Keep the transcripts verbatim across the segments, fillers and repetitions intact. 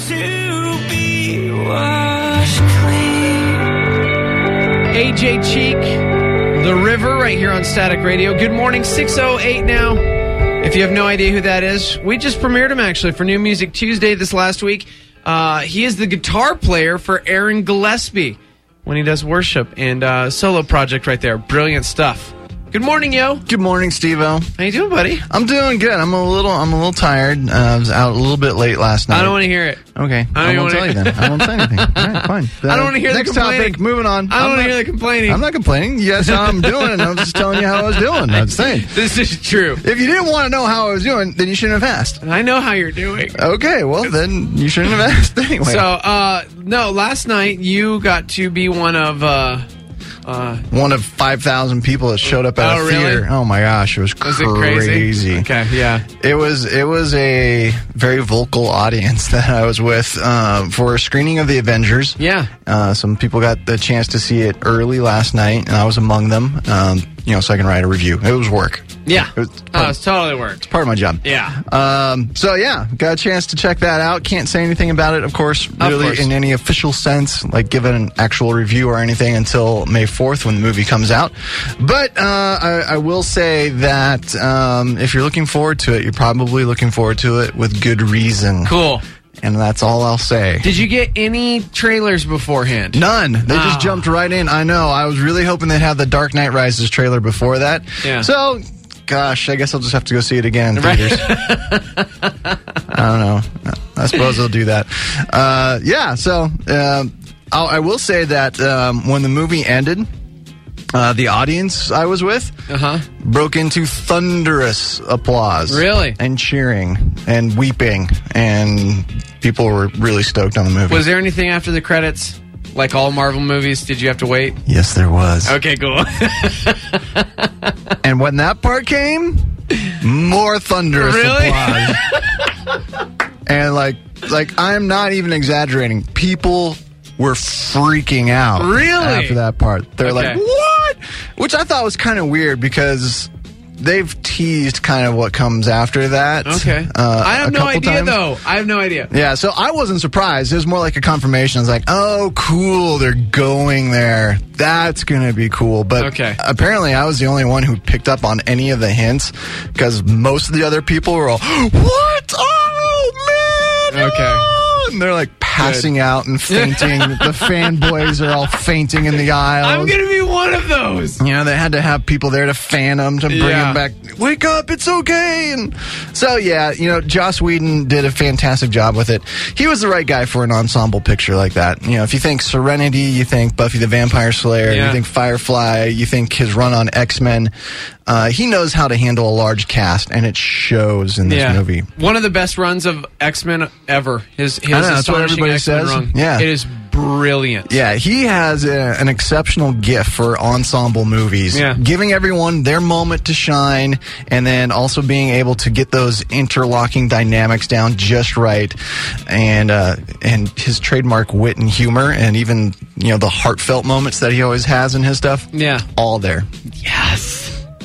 to be washed clean. A J Cheek, The River, right here on Static Radio. Good morning, six oh eight now. If you have no idea who that is, we just premiered him, actually, for New Music Tuesday this last week. Uh, he is the guitar player for Aaron Gillespie when he does worship, and uh, solo project right there. Brilliant stuff. Good morning, yo. Good morning, Steve-O. How you doing, buddy? I'm doing good. I'm a little I'm a little tired. Uh, I was out a little bit late last night. I don't want to hear it. Okay. I, I, don't won't tell you then. I won't say anything. All right, fine. Uh, I don't want to hear next the complaining. topic, moving on. I don't want to not- hear the complaining. I'm not complaining. You guys know how I'm doing, and I'm just telling you how I was doing. I'm saying. This is true. If you didn't want to know how I was doing, then you shouldn't have asked. I know how you're doing. Okay, well, then you shouldn't have asked anyway. So, uh, no, last night you got to be one of... Uh, Uh, One of five thousand people that showed up at Oh, a really? theater. Oh my gosh, it was, was it crazy. crazy? Okay, yeah. It was it was a very vocal audience that I was with uh, for a screening of The Avengers. Yeah. Uh, some people got the chance to see it early last night, and I was among them. Um, you know, so I can write a review. It was work. Yeah. It was Oh, part, it's totally worked. part of my job. Yeah. Um, so yeah, got a chance to check that out. Can't say anything about it, of course, really course. in any official sense, like give it an actual review or anything until May fourth when the movie comes out. But uh, I, I will say that um, if you're looking forward to it, you're probably looking forward to it with good reason. Cool. And that's all I'll say. Did you get any trailers beforehand? None. They Ah. just jumped right in. I know. I was really hoping they'd have the Dark Knight Rises trailer before that. Yeah. So, gosh, I guess I'll just have to go see it again in Right. theaters. I don't know. I suppose they'll do that. Uh, yeah, so um, I'll, I will say that um, when the movie ended, uh, the audience I was with Uh-huh. broke into thunderous applause. Really? And cheering and weeping. And people were really stoked on the movie. Was there anything after the credits? Like all Marvel movies, did you have to wait? Yes, there was. Okay, cool. And when that part came, more thunderous Really? applause. And like, like I'm not even exaggerating. People were freaking out. Really? After that part, they're Okay. like, "What?" Which I thought was kind of weird because they've teased kind of what comes after that. Okay. uh, I have a no couple idea, times. though. I have no idea. Yeah, so I wasn't surprised. It was more like a confirmation. I was like, oh, cool, they're going there. That's going to be cool. But Okay. apparently I was the only one who picked up on any of the hints because most of the other people were all, what? Oh, man! Okay. oh!" And they're like passing out and fainting. The fanboys are all fainting in the aisles. I'm going to be one of those. You know, they had to have people there to fan them, to bring Yeah. them back. Wake up, it's okay. And so, yeah, you know, Joss Whedon did a fantastic job with it. He was the right guy for an ensemble picture like that. You know, if you think Serenity, you think Buffy the Vampire Slayer, Yeah. you think Firefly, you think his run on X-Men. Uh, he knows how to handle a large cast, and it shows in this Yeah. movie. One of the best runs of X-Men ever. His, his I know, that's what astonishing everybody X-Men says. run. Yeah. It is brilliant. Yeah, he has a, an exceptional gift for ensemble movies. Yeah. Giving everyone their moment to shine, and then also being able to get those interlocking dynamics down just right. And uh, and his trademark wit and humor, and even, you know, the heartfelt moments that he always has in his stuff. Yeah. All there. Yes.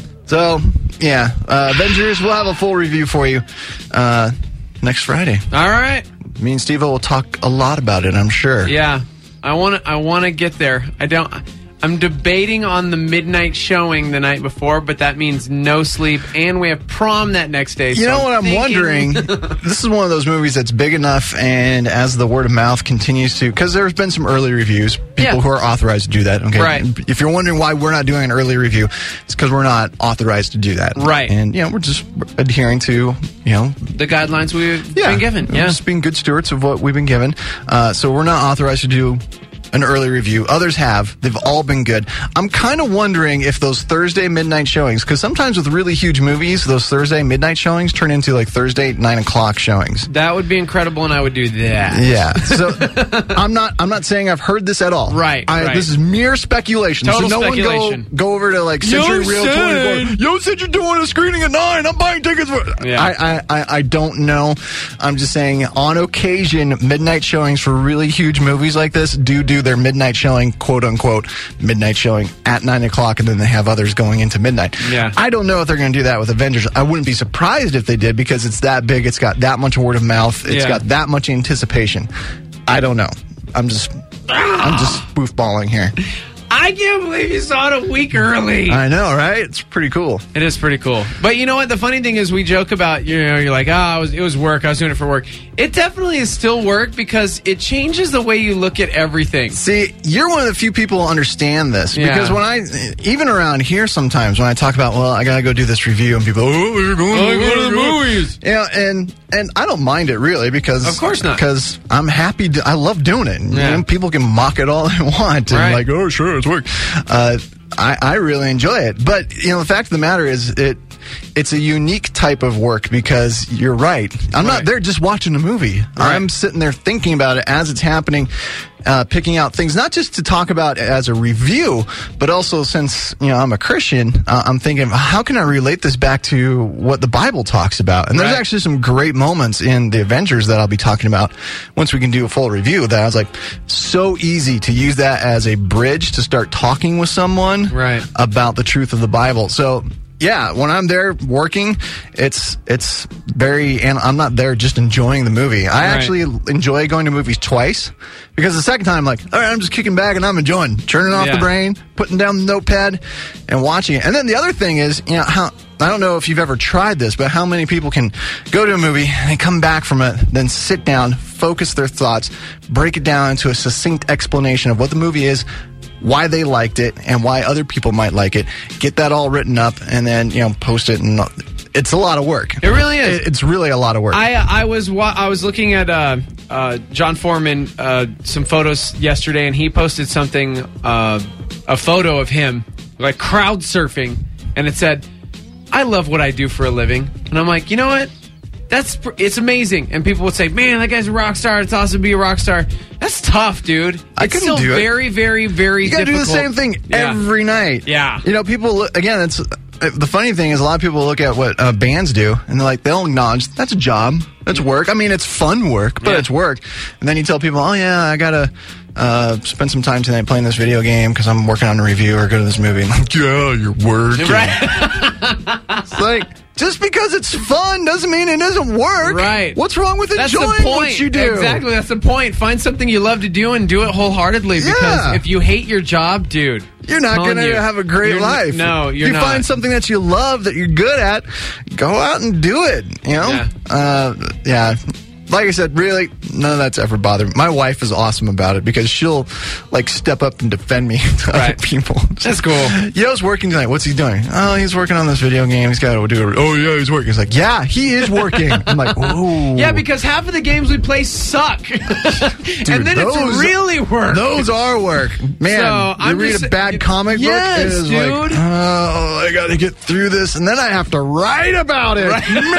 So, yeah, uh, Avengers, we'll have a full review for you uh, next Friday. All right. Me and Steve will talk a lot about it, I'm sure. Yeah. I want to I want to get there. I don't I'm debating on the midnight showing the night before, but that means no sleep, and we have prom that next day. You so know what I'm thinking- wondering? This is one of those movies that's big enough, and as the word of mouth continues to, because there's been some early reviews, people Yeah. who are authorized to do that. Okay, Right. If you're wondering why we're not doing an early review, it's because we're not authorized to do that. Right. And you know, we're just adhering to, you know, the guidelines we've yeah, been given. we're Yeah. just being good stewards of what we've been given. Uh, so we're not authorized to do an early review. Others have. They've all been good. I'm kind of wondering if those Thursday midnight showings, because sometimes with really huge movies, those Thursday midnight showings turn into like Thursday nine o'clock showings. That would be incredible, and I would do that. Yeah. So I'm not. I'm not saying I've heard this at all. Right, I, right. This is mere speculation. Total so no speculation. one go go over to like Yo Century Reel said- twenty-four. Yo said you're doing a screening at nine. I'm buying tickets for. Yeah. I, I I I don't know. I'm just saying on occasion midnight showings for really huge movies like this do do do their midnight showing, quote unquote, midnight showing at nine o'clock, and then they have others going into midnight. Yeah. I don't know if they're going to do that with Avengers. I wouldn't be surprised if they did, because it's that big. It's got that much word of mouth. It's Yeah. got that much anticipation. I don't know. I'm just, I'm just spoofballing here. I can't believe you saw it a week early. I know, right? It's pretty cool. It is pretty cool. But you know what? The funny thing is we joke about, you know, you're like, ah, oh, it was, it was work. I was doing it for work. It definitely is still work because it changes the way you look at everything. See, you're one of the few people who understand this. Yeah. Because when I, even around here sometimes, when I talk about, well, I got to go do this review, and people, oh, you're going Oh, to you go to the movies. Yeah, and, and I don't mind it really, because Of course not. Because I'm happy. To, I love doing it. You Yeah. know, people can mock it all they want, and Right. like, oh, sure, it's work. Uh, I, I really enjoy it. But, you know, the fact of the matter is, it it's a unique type of work, because you're right. I'm Right. not there just watching a movie. Right. I'm sitting there thinking about it as it's happening, uh, picking out things, not just to talk about as a review, but also, since, you know, I'm a Christian, uh, I'm thinking, how can I relate this back to what the Bible talks about? And there's Right. actually some great moments in the Avengers that I'll be talking about once we can do a full review, that I was like, so easy to use that as a bridge to start talking with someone Right. about the truth of the Bible. So, yeah, when I'm there working, it's it's very, and I'm not there just enjoying the movie. I Right. actually enjoy going to movies twice, because the second time I'm like, all right, I'm just kicking back and I'm enjoying, turning off Yeah. the brain, putting down the notepad, and watching it. And then the other thing is, you know, how I don't know if you've ever tried this, but how many people can go to a movie and come back from it, then sit down, focus their thoughts, break it down into a succinct explanation of what the movie is, why they liked it, and why other people might like it. Get that all written up, and then, you know, post it. And it's a lot of work. It really is. It- It's really a lot of work. I I was wa- I was looking at uh, uh, John Foreman uh, some photos yesterday, and he posted something, uh, a photo of him like crowd surfing, and it said, "I love what I do for a living," and I'm like, you know what? That's pr- it's amazing, and people would say, "Man, that guy's a rock star. It's awesome to be a rock star." That's tough, dude. I It's couldn't still do it. very, very, very You got to do difficult. the same thing Yeah. every night. Yeah. You know, people look, again, it's uh, the funny thing is, a lot of people look at what uh, bands do, and they're like, they'll acknowledge that's a job, that's work. I mean, it's fun work, but Yeah. it's work. And then you tell people, oh yeah, I gotta uh, spend some time tonight playing this video game because I'm working on a review, or go to this movie. And I'm like, yeah, you're working. Right. It's like, just because it's fun doesn't mean it doesn't work. Right. What's wrong with That's enjoying the point. what you do? Exactly. That's the point. Find something you love to do and do it wholeheartedly. Because Yeah. if you hate your job, dude, You're not telling going you, to have a great you're n- life. No, you're if you not. find something that you love, that you're good at, go out and do it. You know? Yeah. Uh, yeah. Like I said, really, none of that's ever bothered me. My wife is awesome about it, because she'll, like, step up and defend me to Right. other people. That's cool. Yo's working tonight. What's he doing? Oh, he's working on this video game. He's got to do it. Oh, yeah, he's working. He's like, yeah, he is working. I'm like, oh. Yeah, because half of the games we play suck. and then those- it's really work. Those are work. Man, So, you I'm read just- a bad comic Yes, book, it is dude. like, oh, I got to get through this, and then I have to write about it.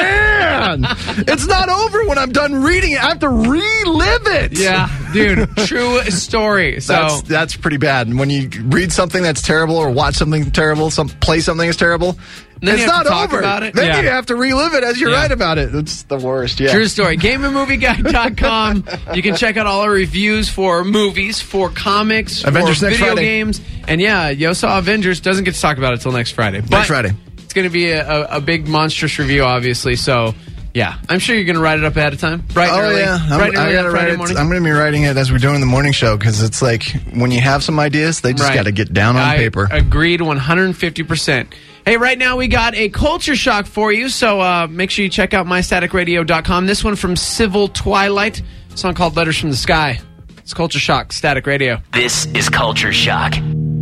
Man, it's not over when I'm done reading it. I have to relive it. Yeah, dude, true story. So That's that's pretty bad. When you read something that's terrible, or watch something terrible, some play something that's terrible, Then it's you have not to talk over. about it? Then Yeah. you have to relive it as you Yeah. write about it. It's the worst. Yeah. True story. game and movie guide dot com. You can check out all our reviews for movies, for comics, Avengers for next video Friday. games. And yeah, Yo Saw Avengers doesn't get to talk about it until next Friday. But Next Friday. It's going to be a, a, a big, monstrous review, obviously. So, yeah, I'm sure you're going to write it up ahead of time. Bright and Oh early. yeah, I'm, Bright and I early gotta on write Friday it. morning. I'm going to be writing it as we're doing the morning show, because it's like when you have some ideas, they just Right. got to get down on I paper. Agreed one hundred fifty percent. Hey, right now we got a culture shock for you, so uh, make sure you check out my static radio dot com. This one from Civil Twilight, a song called Letters from the Sky. It's Culture Shock, Static Radio. This is Culture Shock.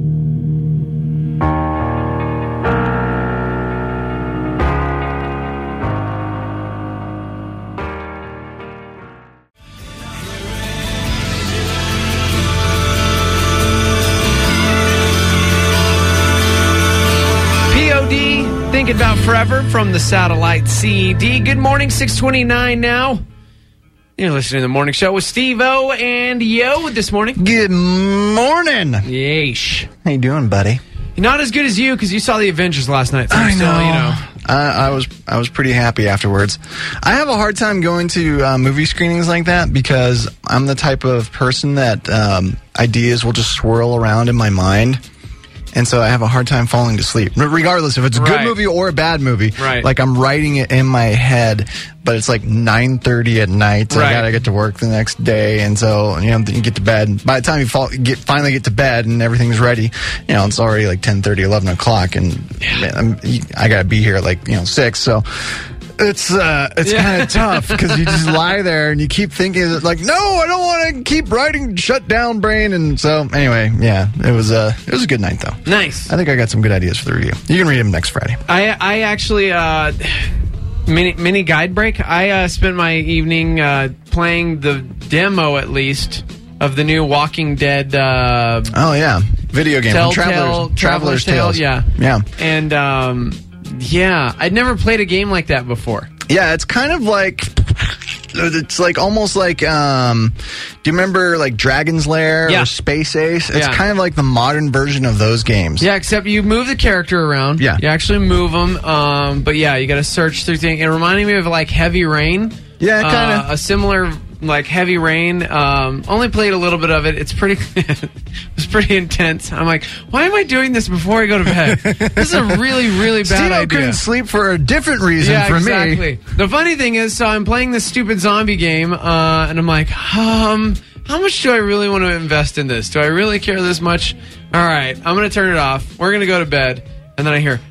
P O D, Thinking About Forever from the Satellite C D. Good morning, six twenty-nine now. You're listening to the morning show with Steve-O and Yo this morning. Good morning. Yeesh. How you doing, buddy? Not as good as you, because you saw the Avengers last night. So I I'm still, know. you know. I, I was I was pretty happy afterwards. I have a hard time going to uh, movie screenings like that, because I'm the type of person that um, ideas will just swirl around in my mind. And so I have a hard time falling to sleep, regardless if it's a good Right. movie or a bad movie. Right. Like I'm writing it in my head, but it's like nine thirty at night. So Right. I gotta get to work the next day, and so you know then you get to bed. By the time you fall, get finally get to bed and everything's ready, you know it's already like ten thirty, eleven o'clock, and man, I'm, I gotta be here at like you know six. So. It's uh, it's Yeah. kind of tough because you just lie there and you keep thinking like, no, I don't want to keep writing, shut down brain, and so anyway, yeah, it was uh, it was a good night though. Nice. I think I got some good ideas for the review. You can read them next Friday. I I actually uh, mini mini guide break. I uh, spent my evening uh, playing the demo at least of the new Walking Dead. Uh, Oh yeah, video game. Telltale, Travelers, Traveler's Traveler's Tale, Tales. yeah. yeah, And um, yeah, I'd never played a game like that before. yeah. It's kind of like. It's like almost like, um, do you remember like Dragon's Lair Yeah. or Space Ace? It's Yeah. kind of like the modern version of those games. Yeah, except you move the character around. Yeah. You actually move them. Um, but yeah, you got to search through things. It reminded me of like Heavy Rain. Yeah, kinda. Uh, a similar like Heavy Rain. Um, only played a little bit of it. It's pretty. It was pretty intense. I'm like, why am I doing this before I go to bed? This is a really, really bad Steve idea. couldn't sleep for a different reason Yeah, for exactly. me. The funny thing is, so I'm playing this stupid zombie game, uh, and I'm like, um, how much do I really want to invest in this? Do I really care this much? All right, I'm going to turn it off. We're going to go to bed. And then I hear,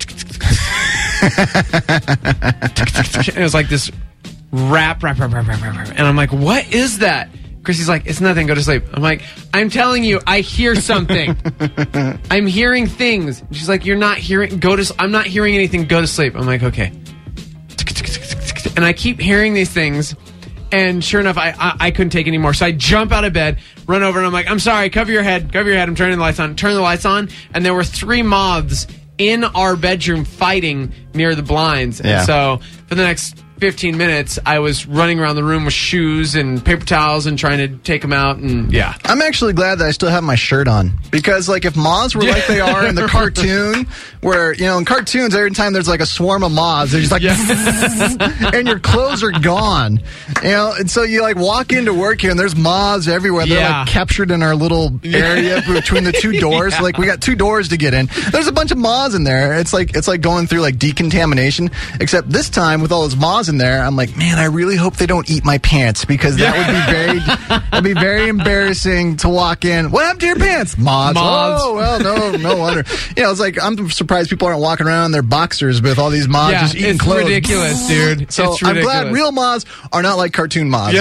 it was like this rap, rap, rap, rap, rap, rap, rap. And I'm like, what is that? Chrissy's like, it's nothing. Go to sleep. I'm like, I'm telling you, I hear something. I'm hearing things. She's like, you're not hearing. Go to. s- I'm not hearing anything. Go to sleep. I'm like, okay. And I keep hearing these things, and sure enough, I, I I couldn't take anymore. So I jump out of bed, run over, and I'm like, I'm sorry. Cover your head. Cover your head. I'm turning the lights on. Turn the lights on, and there were three moths in our bedroom fighting near the blinds. Yeah. And so for the next fifteen minutes, I was running around the room with shoes and paper towels and trying to take them out. And yeah. I'm actually glad that I still have my shirt on because, like, if moths were like they are in the cartoon, where you know in cartoons every time there's like a swarm of moths, they're just like, and your clothes are gone, you know, and so you like walk into work here and there's moths everywhere. They're Yeah. like captured in our little area between the two doors. Yeah. Like we got two doors to get in. There's a bunch of moths in there. It's like it's like going through like decontamination. Except this time with all those moths in there, I'm like, man, I really hope they don't eat my pants because that would be very that'd be very embarrassing to walk in. What happened to your pants? Moths. Moths. Oh well, no, no wonder. You know, it's like I'm surprised people aren't walking around in their boxers with all these moths Yeah, just eating it's clothes. ridiculous, dude. So It's I'm glad ridiculous. real moths are not like cartoon moths.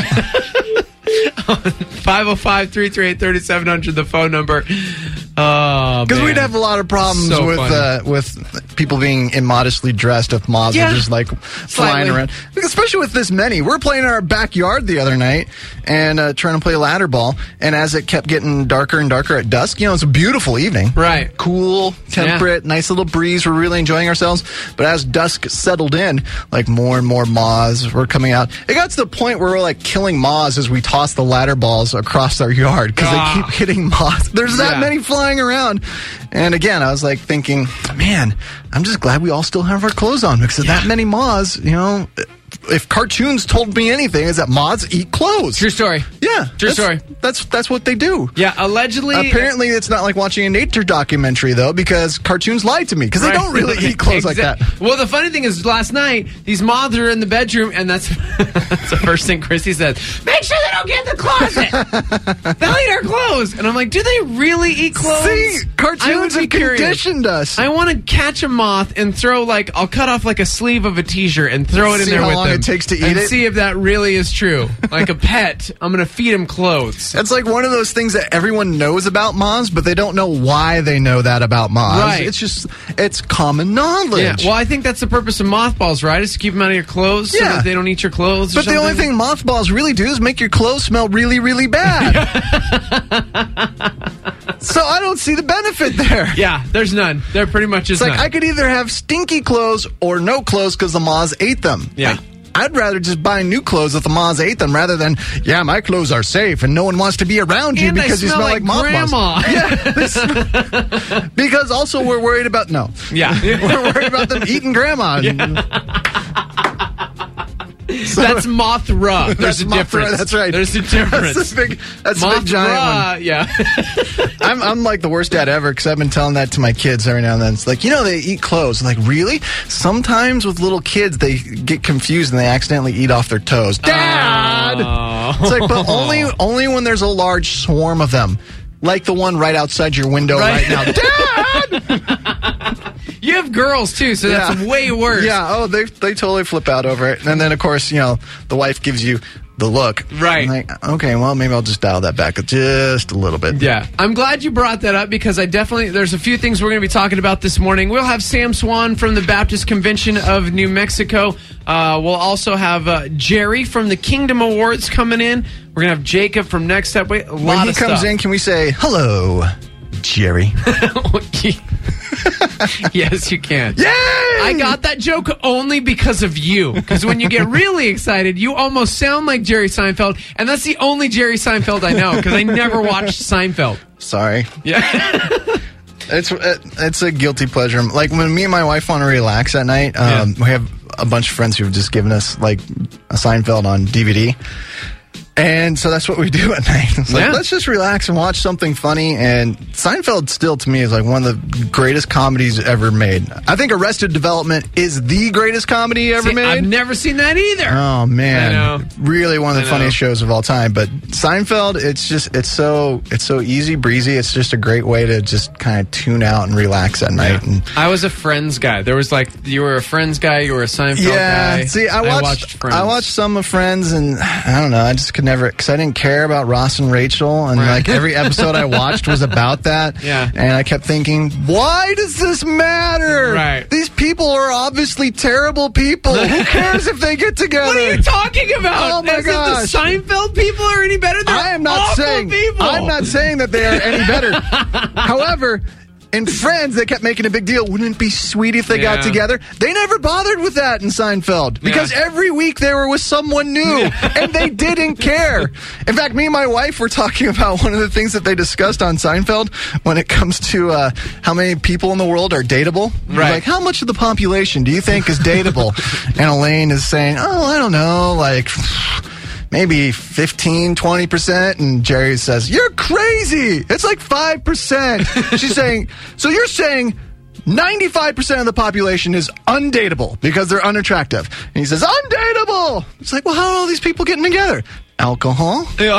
five oh five, three three eight, three seven zero zero, the phone number. Oh, Because man. we'd have a lot of problems So with funny. uh, with people being immodestly dressed if moths Yeah. are just like flying Slightly. around. Especially with this many. We're playing in our backyard the other night and uh, trying to play ladder ball. And as it kept getting darker and darker at dusk, you know, it's a beautiful evening. Right. Cool, temperate, nice little breeze. We're really enjoying ourselves. But as dusk settled in, like more and more moths were coming out. It got to the point where we're like killing moths as we toss the ladder balls across our yard because Ah. they keep hitting moths. There's that Yeah. many flying around. And again, I was like thinking, man, I'm just glad we all still have our clothes on because of that many moths, you know, if cartoons told me anything, is that moths eat clothes. True story. Yeah. True that's, story. That's that's what they do. Yeah, allegedly. Apparently, it's not like watching a nature documentary, though, because cartoons lie to me because they Right. don't really eat clothes like that. Exact- Well, the funny thing is, last night these moths are in the bedroom, and that's, that's the first thing Chrissy says. Make sure they don't get in the closet. They'll eat our clothes, and I'm like, do they really eat clothes? See, I would cartoons be have curious. conditioned us. I want to catch a moth and throw like I'll cut off like a sleeve of a t-shirt and throw it in See there how with long them it takes to eat and it? see if that really is true. Like a pet, I'm gonna feed him clothes. That's like one of those things that everyone knows about moths, but they don't know why they know that about moths. Right. It's just, it's common knowledge. Yeah, well, I think that's the purpose of mothballs, right? Is to keep them out of your clothes so Yeah. that they don't eat your clothes. Or But the only something. thing mothballs really do is make your clothes smell really, really bad. So I don't see the benefit there. Yeah, there's none. There pretty much is It's like none. I could either have stinky clothes or no clothes because the moths ate them. Yeah. Like, I'd rather just buy new clothes if the moths ate them rather than, yeah, my clothes are safe and no one wants to be around you And they because you smell smell like, like mothballs. grandma. Yeah. they smell- because also we're worried about, no. Yeah. We're worried about them eating grandma. That's Mothra. There's That's a Mothra, difference. That's right. There's a difference. That's the big, that's the big giant one. Yeah. I'm, I'm like the worst dad ever because I've been telling that to my kids every now and then. It's like, you know, they eat clothes. I'm like, really? Sometimes with little kids, they get confused and they accidentally eat off their toes. Dad! Oh. It's like, but only only when there's a large swarm of them. Like the one right outside your window right, Right. now. Dad! You have girls, too, so that's Yeah. way worse. Yeah, oh, they they totally flip out over it. And then, of course, you know, the wife gives you the look. Right. I'm like, okay, well, maybe I'll just dial that back just a little bit. Yeah. I'm glad you brought that up because I definitely, there's a few things we're going to be talking about this morning. We'll have Sam Swan from the Baptist Convention of New Mexico. Uh, we'll also have uh, Jerry from the Kingdom Awards coming in. We're going to have Jacob from Next Step. Wait, a lot When he of comes stuff. in, can we say, hello, Jerry? Yes, you can. Yay! I got that joke only because of you. Because when you get really excited, you almost sound like Jerry Seinfeld, and that's the only Jerry Seinfeld I know because I never watched Seinfeld. Sorry. Yeah. It's it, it's a guilty pleasure. Like when me and my wife want to relax at night, um, Yeah. we have a bunch of friends who have just given us like a Seinfeld on D V D. And so that's what we do at night. It's like, Yeah. let's just relax and watch something funny. And Seinfeld still, to me, is like one of the greatest comedies ever made. I think Arrested Development is the greatest comedy ever See, made. I've never seen that either. Oh man, I know. really one of the I know. funniest shows of all time. But Seinfeld, it's just it's so it's so easy breezy. It's just a great way to just kind of tune out and relax at night. And I was a Friends guy. There was like, you were a Friends guy, you were a Seinfeld yeah, guy. see, I watched Friends. I watched some of Friends, and I don't know, I just could never because I didn't care about Ross and Rachel, and Right. like every episode I watched was about that. Yeah. and I kept thinking, why does this matter? Right. These people are obviously terrible people. Who cares if they get together? What are you talking about? Oh, my As if gosh. the Seinfeld people are any better than I am not awful saying people. I'm not saying that they are any better. However, in Friends, they kept making a big deal. Wouldn't it be sweet if they Yeah. got together? They never bothered with that in Seinfeld because Yeah. every week they were with someone new and they didn't care. In fact, me and my wife were talking about one of the things that they discussed on Seinfeld when it comes to uh, how many people in the world are dateable. Right. Like, how much of the population do you think is dateable? And Elaine is saying, oh, I don't know, like maybe fifteen, twenty percent. And Jerry says, you're crazy. It's like five percent. She's saying, so you're saying ninety-five percent of the population is undateable because they're unattractive. And he says, undateable. It's like, well, how are all these people getting together? Alcohol. Yeah.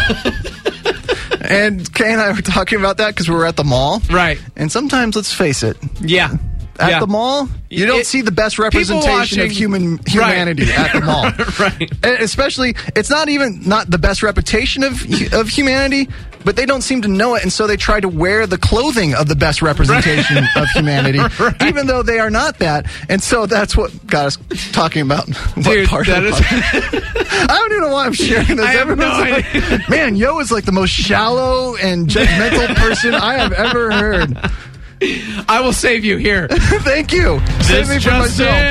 And Kay and I were talking about that because we were at the mall. Right. And sometimes, let's face it, Yeah. at Yeah. the mall, you don't It- see the best people representation of watching- human humanity Right. at the mall. Right. And especially, it's not even not the best reputation of of humanity, but they don't seem to know it, and so they try to wear the clothing of the best representation of humanity, Right. even though they are not that. And so that's what got us talking about what Dude, part that of is- the podcast. I don't even know why I'm sharing this. I have no Everyone's like, man, Yo is like the most shallow and judgmental person I have ever heard. I will save you here. Thank you. Save me This from just myself.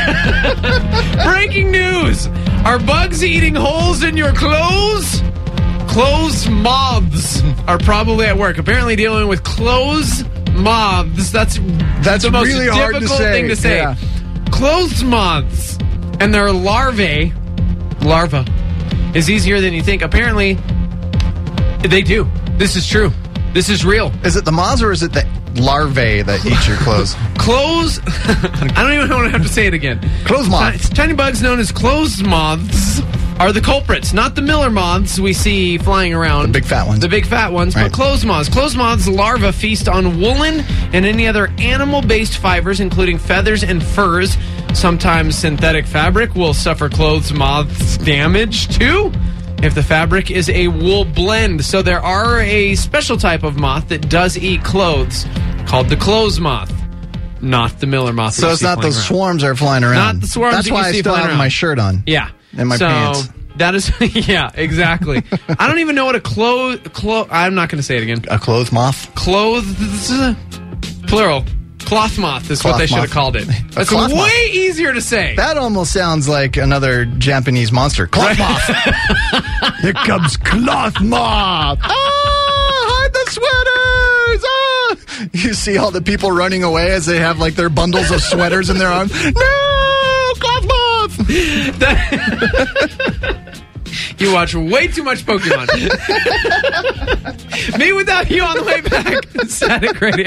in. Breaking news. Are bugs eating holes in your clothes? Clothes moths are probably at work. Apparently dealing with clothes moths. That's, That's the most really hard to difficult say. thing to say. Yeah. Clothes moths and their larvae, larva, is easier than you think. Apparently, they do. This is true. This is real. Is it the moths or is it the larvae that eat your clothes? Clothes. I don't even want to have to say it again. Clothes moths. Ti- Tiny bugs known as clothes moths are the culprits, not the Miller moths we see flying around. The big fat ones. The big fat ones, Right. but clothes moths. Clothes moths' larvae feast on woolen and any other animal-based fibers, including feathers and furs. Sometimes synthetic fabric will suffer clothes moths damage too if the fabric is a wool blend. So there are a special type of moth that does eat clothes called the clothes moth, not the Miller moth. that So you it's see not flying those around. swarms that are flying around. Not the swarms That's that you why I see still flying have around. my shirt on. Yeah. And my so, pants. That is, yeah, exactly. I don't even know what a clothes, clo- I'm not going to say it again. A clothes moth? Clothes, plural. Cloth moth is Cloth what they should moth. have called it. That's cloth way moth. easier to say. That almost sounds like another Japanese monster. Cloth moth. Here comes cloth moth. Ah, hide the sweaters. Ah. You see all the people running away as they have like their bundles of sweaters in their arms. No, cloth moth. That- you watch way too much Pokemon. Me without you on the way back. Static Radio.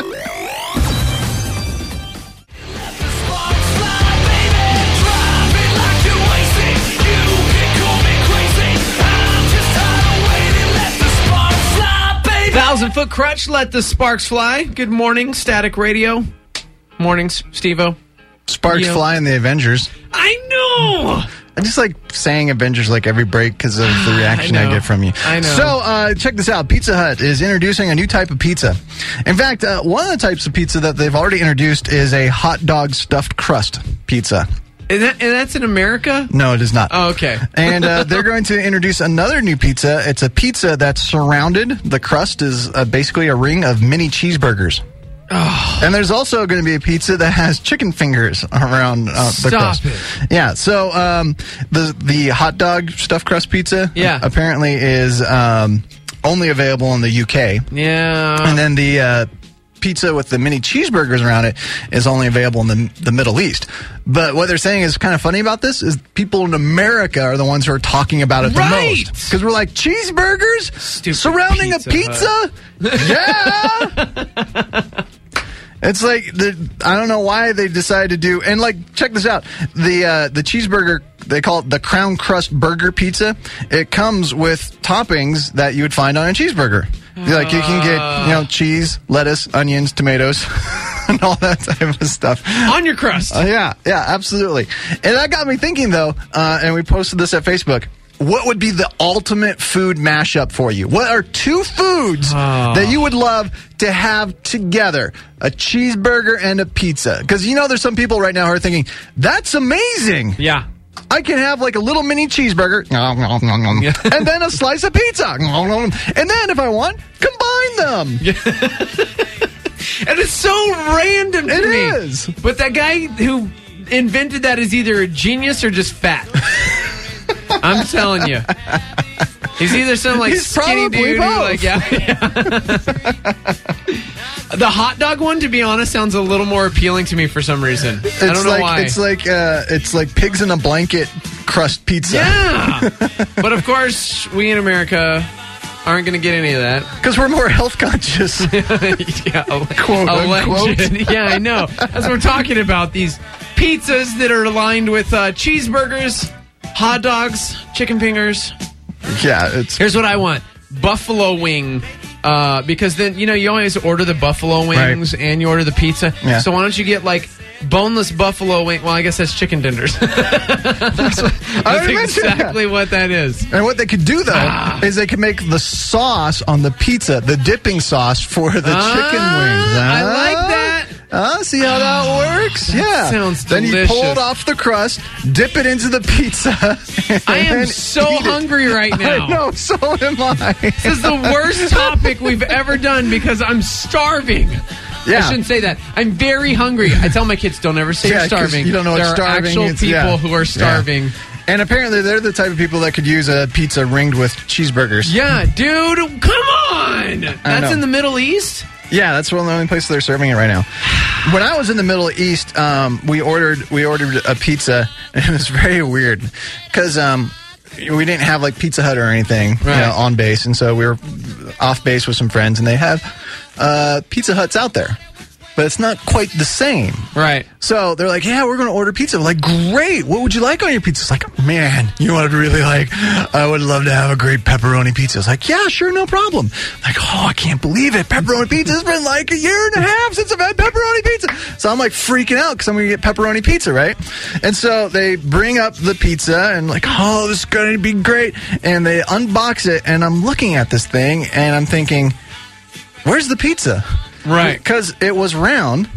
Thousand Foot Crutch, let the sparks fly. Good morning, Static Radio. Mornings, Steve-O. Sparks Yo. fly in the Avengers. I know. I just like saying Avengers like every break because of the reaction I I, know. get from you. I know. So uh, check this out. Pizza Hut is introducing a new type of pizza. In fact, uh, one of the types of pizza that they've already introduced is a hot dog stuffed crust pizza. And, that, and that's in America? No, it is not. Oh, okay. And uh, they're going to introduce another new pizza. It's a pizza that's surrounded. The crust is uh, basically a ring of mini cheeseburgers. Oh. And there's also going to be a pizza that has chicken fingers around uh, the Stop crust. it. Yeah, so um, the the hot dog stuffed crust pizza Yeah. apparently is um, only available in the U K. Yeah. And then the uh, pizza with the mini cheeseburgers around it is only available in the, the Middle East. But what they're saying is kind of funny about this is people in America are the ones who are talking about it the Right. most. Because we're like, cheeseburgers? Stupid Surrounding Pizza a pizza? Yeah! It's like, the, I don't know why they decided to do, and like, check this out. The uh, the cheeseburger, they call it the Crown Crust Burger Pizza. It comes with toppings that you would find on a cheeseburger. Like, you can get, you know, cheese, lettuce, onions, tomatoes, and all that type of stuff. On your crust. Uh, yeah, yeah, absolutely. And that got me thinking, though, uh, and we posted this at Facebook. What would be the ultimate food mashup for you? What are two foods Oh. that you would love to have together? A cheeseburger and a pizza. Because, you know, there's some people right now who are thinking, that's amazing. Yeah. I can have like a little mini cheeseburger and then a slice of pizza. And then, if I want, combine them. And it's so random to It me. is. But that guy who invented that is either a genius or just fat. I'm telling you. He's either some like He's skinny probably dude who, both. like yeah. yeah. The hot dog one, to be honest, sounds a little more appealing to me for some reason. It's I don't know like why. it's like uh, it's like pigs in a blanket crust pizza. Yeah. But of course, we in America aren't going to get any of that. Because we're more health conscious. Yeah, a, Quote, a unquote. legend. Yeah, I know. That's what we're talking about. These pizzas that are lined with uh, cheeseburgers, hot dogs, chicken fingers. Yeah, it's Here's what I want. Buffalo wing. Uh, because then, you know, you always order the buffalo wings Right. and you order the pizza. Yeah. So why don't you get, like, boneless buffalo wing? Well, I guess that's chicken tenders. That's already mentioned that. exactly what that is. and what they could do though Ah. is they could make the sauce on the pizza, the dipping sauce for the Ah, chicken wings. I Ah. like that. Ah, see how that works? yeah. sounds Then you pull it delicious. off the crust, dip it into the pizza. I am and so eat it. hungry right now. I know, so am I. This is the worst topic we've ever done because I'm starving. Yeah. I shouldn't say that. I'm very hungry. I tell my kids, don't ever say Yeah, you're 'cause starving. you don't know what there starving are actual is. people Yeah. who are starving. Yeah. And apparently they're the type of people that could use a pizza ringed with cheeseburgers. Yeah, dude, come on. That's know. in the Middle East? Yeah, that's one of the only places they're serving it right now. When I was in the Middle East, um, we ordered we ordered a pizza, and it was very weird because um, we didn't have like Pizza Hut or anything you Right. know, on base, and so we were off base with some friends, and they have uh, Pizza Huts out there, but it's not quite the same. Right. So they're like, yeah, we're going to order pizza. We're like, great. What would you like on your pizza? It's like, man, you know what I'd really like? I would love to have a great pepperoni pizza. It's like, yeah, sure, no problem. Like, oh, I can't believe it. Pepperoni pizza. It's been like a year and a half since I've had pepperoni pizza. So I'm like freaking out because I'm going to get pepperoni pizza, right? And so they bring up the pizza and like, oh, this is going to be great. And they unbox it and I'm looking at this thing and I'm thinking, where's the pizza? Right. Because it was round.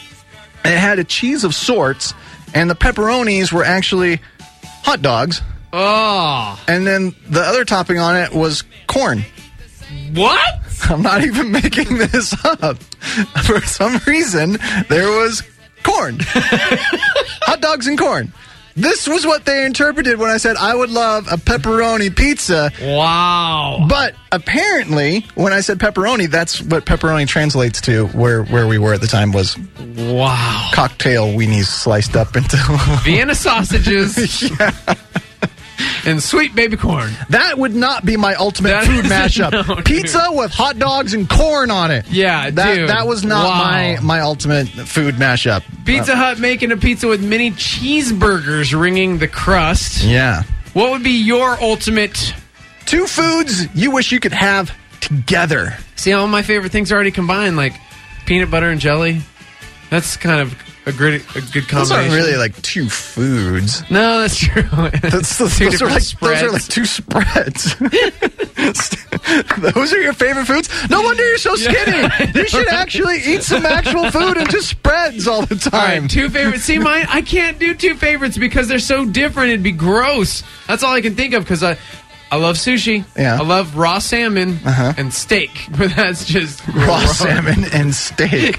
It had a cheese of sorts, and the pepperonis were actually hot dogs. Oh. And then the other topping on it was corn. What? I'm not even making this up. For some reason, there was corn. Hot dogs and corn. This was what they interpreted when I said I would love a pepperoni pizza. Wow. But apparently, when I said pepperoni, that's what pepperoni translates to. Where where we were at the time was Wow. cocktail weenies sliced up into Vienna sausages. Yeah. And sweet baby corn. That would not be my ultimate That food is- mashup. no, dude. Pizza with hot dogs and corn on it. Yeah, that dude. that was not Wow. my my ultimate food mashup. Pizza Hut making a pizza with mini cheeseburgers ringing the crust. Yeah. What would be your ultimate? Two foods you wish you could have together. See, all my favorite things are already combined, like peanut butter and jelly. That's kind of a good, a good combination. Those aren't really like two foods. No, that's true. That's, those, Two those are different like spreads. those are like two spreads. Those are your favorite foods? No wonder you're so skinny. You should actually eat some actual food and just spreads all the All time. right, two favorites. See, mine, I can't do two favorites because they're so different. It'd be gross. That's all I can think of because I, I love sushi. Yeah. I love raw salmon Uh-huh. and steak, but that's just Raw gross. salmon and steak.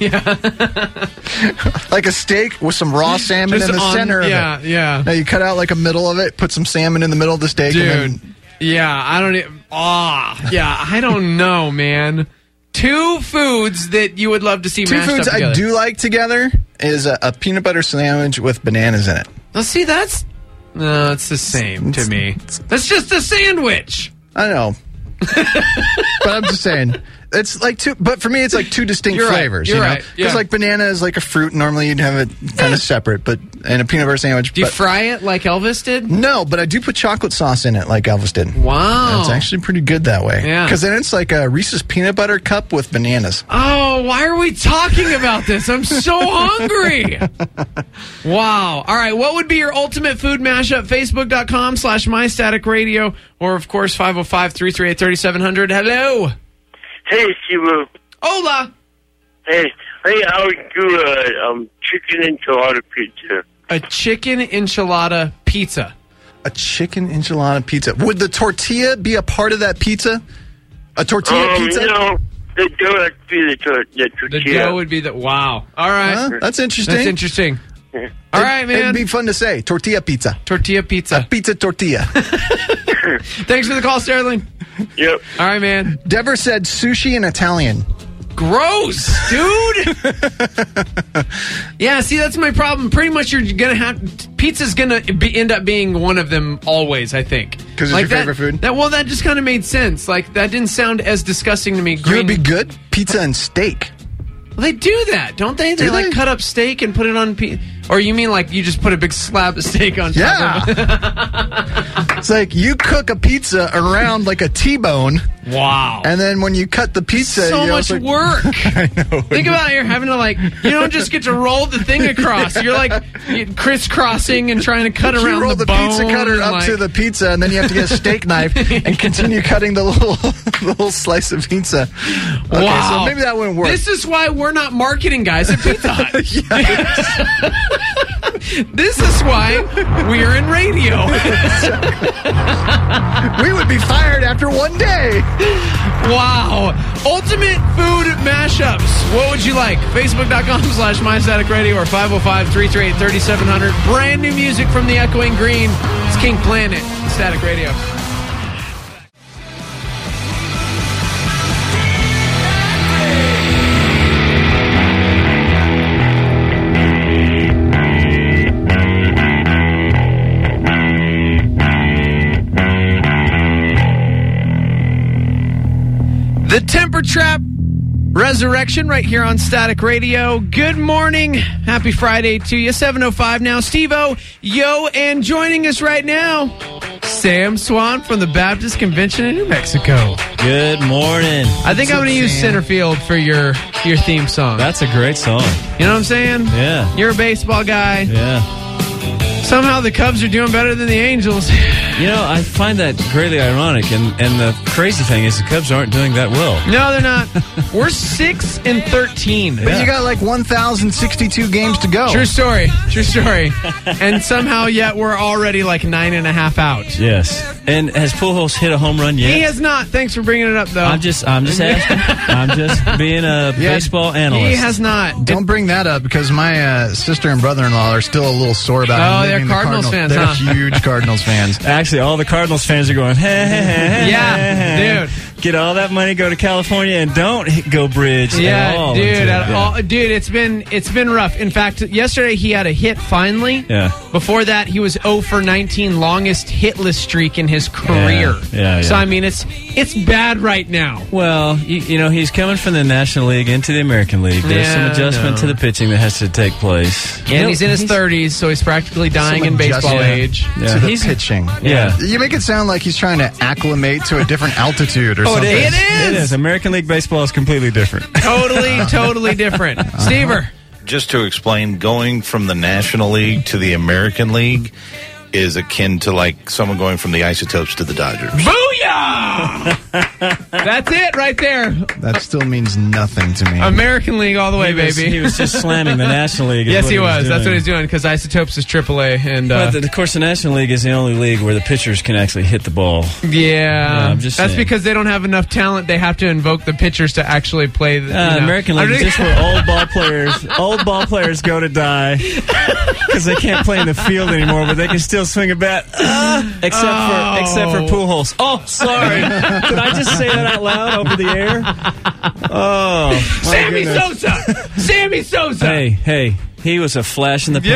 Like a steak with some raw salmon Just in the on- center of yeah, it. yeah. Now you cut out like a middle of it, put some salmon in the middle of the steak. Dude, And then, yeah, I don't. e- Ah, yeah, I don't know, man. Two foods that you would love to see two mashed foods up I together. do like together is a, a peanut butter sandwich with bananas in it. Now, see, that's no, it's the same to me. That's just a sandwich. I know. But I'm just saying. It's like two, but for me, it's like two distinct You're right. flavors. You're you know? right. Because Yeah. like banana is like a fruit. Normally you'd have it kind of separate, but and a peanut butter sandwich. Do you but, fry it like Elvis did? no, but I do put chocolate sauce in it, like Elvis did. Wow. It's actually pretty good that way. Yeah. Because then it's like a Reese's peanut butter cup with bananas. Oh, why are we talking about this? I'm so hungry. Wow. All right. What would be your ultimate food mashup? Facebook.com slash MyStaticRadio. Or, of course, five oh five, three three eight, three seven zero zero. Hello. Hey, Steve. Hola. Hey, hey, I would do a um, chicken enchilada pizza. A chicken enchilada pizza. A chicken enchilada pizza. Would the tortilla be a part of that pizza? A tortilla um, pizza? No, the dough would be the, tor- the The tortilla. dough would be the... Wow. All right. Huh? That's interesting. That's interesting. All right, man. It'd be fun to say. Tortilla pizza. Tortilla pizza. Pizza tortilla. Thanks for the call, Sterling. Yep. All right, man. Deborah said sushi and Italian. Gross, dude. Yeah, see, that's my problem. Pretty much, you're gonna have pizza's gonna be, end up being one of them always. I think 'Cause it's like your that, favorite food? That well, that just kind of made sense. Like that didn't sound as disgusting to me. You would Green- be good? Pizza and steak. Well, they do that, don't they? They Do like they? cut up steak and put it on. Pe- or you mean like you just put a big slab of steak on top Yeah. of it? It's like you cook a pizza around like a T-bone, Wow. and then when you cut the pizza, so you much also- work. I know. Think about it. You're having to like, you don't just get to roll the thing across. You're like you- crisscrossing and trying to cut You around roll the, the, pizza bone cutter and, up like- to the pizza, and then you have to get a steak knife and continue cutting the little the little slice of pizza. Okay, Wow. so maybe that wouldn't work. This is why we're not marketing guys at Pizza Hut. This is why we're in radio. We would be fired after one day. Wow. Ultimate food mashups. What would you like? Facebook.com slash MyStaticRadio or five oh five, three three eight, three seven zero zero. Brand new music from the Echoing Green. It's King Planet, Static Radio. The Temper Trap Resurrection right here on Static Radio. Good morning. Happy Friday to you. seven oh five now. Steve-O, yo, and joining us right now, Sam Swan from the Baptist Convention in New Mexico. Good morning. I think I'm going to use center field for your, your theme song. That's a great song. You know what I'm saying? Yeah. You're a baseball guy. Yeah. Somehow the Cubs are doing better than the Angels. You know, I find that greatly ironic, and, and the crazy thing is the Cubs aren't doing that well. No, they're not. We're six and thirteen. But you got like one thousand sixty-two games to go. True story. True story. And somehow yet we're already like nine and a half out. Yes. And has Pujols hit a home run yet? He has not. Thanks for bringing it up, though. I'm just, I'm just asking. I'm just being a Yeah, baseball analyst. He has not. Don't bring that up because my uh, sister and brother-in-law are still a little sore about Oh, him they're leaving the Cardinals fans, They're huh? huge Cardinals fans. Actually, all the Cardinals fans are going, hey, hey, hey, hey, Yeah, hey, dude. Get all that money, go to California, and don't hit- go bridge at Yeah, all. dude, until- at yeah. all, dude, it's been it's been rough. In fact, yesterday he had a hit finally. Yeah. Before that, he was oh for nineteen, longest hitless streak in his career. Yeah, yeah, So yeah. I mean, it's it's bad right now. Well, you, you know, he's coming from the National League into the American League. There's Yeah, some I adjustment know. to the pitching that has to take place. And he's in his thirties, so he's practically dying Some in baseball adjustment age. Yeah. to the He's- pitching. Yeah. You make it sound like he's trying to acclimate to a different altitude or Oh, it something. is. It is. It is. American League baseball is completely different. Totally, totally different. Stever. Just to explain, going from the National League to the American League is akin to like someone going from the Isotopes to the Dodgers. Booyah! That's it right there. That still means nothing to me. American League all the way, he, was, baby. he was just slamming the National League. is Yes, what he was. That's what doing. he's doing because Isotopes is triple A. And, uh, But the, of course, the National League is the only league where the pitchers can actually hit the ball. yeah. I'm just That's saying. because they don't have enough talent. They have to invoke the pitchers to actually play. The, Uh, you know. American League is just where old ball players, old ball players go to die because they can't play in the field anymore, but they can still swing a bat. Uh, except Oh. for except for Pujols. Oh, sorry. Did I just say that out loud over the air? Oh, my Sammy goodness. Sosa. Sammy Sosa. Hey, hey, he was a flash in the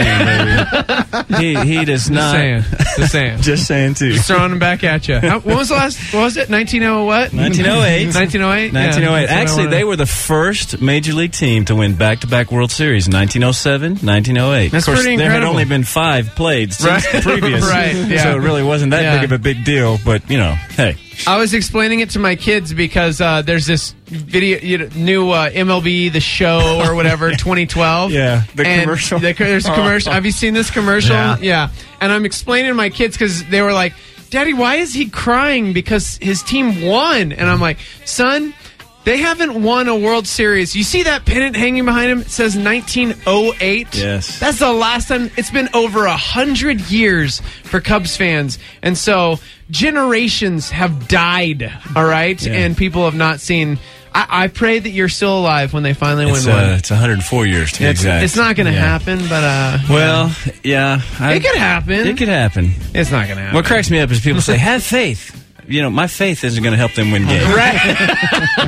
pan, baby. He he does Just not. saying. Just saying. Just saying too. Just throwing them back at you. How, when was the last? What was it? nineteen oh what? nineteen oh eight. nineteen oh eight. nineteen oh eight. Yeah, that's what I Actually, wanted. they were the first major league team to win back-to-back World Series. nineteen oh seven, nineteen oh eight. That's of course, pretty there had incredible. only been five played since Right. the previous, Right, yeah. so it really wasn't that Yeah. big of a big deal. But you know, hey, I was explaining it to my kids because uh, there's this video, you know, new uh, M L B The Show or whatever, twenty twelve. Yeah, the And commercial. the- there's a commercial. Have you seen this commercial? Yeah. And I'm explaining to my kids because they were like, Daddy, why is he crying? Because his team won. And I'm like, son, they haven't won a World Series. You see that pennant hanging behind him? It says nineteen oh eight. Yes. That's the last time. It's been over a hundred years for Cubs fans. And so generations have died, all right? Yeah. And people have not seen. I, I pray that you're still alive when they finally it's, win one. uh, it's one hundred four years to be It's, exact. it's not going to Yeah. happen, but uh, Well, yeah, I, it could happen. It could happen. It's not going to happen. What cracks me up is people say, "Have faith." You know, my faith isn't going to help them win games. Right.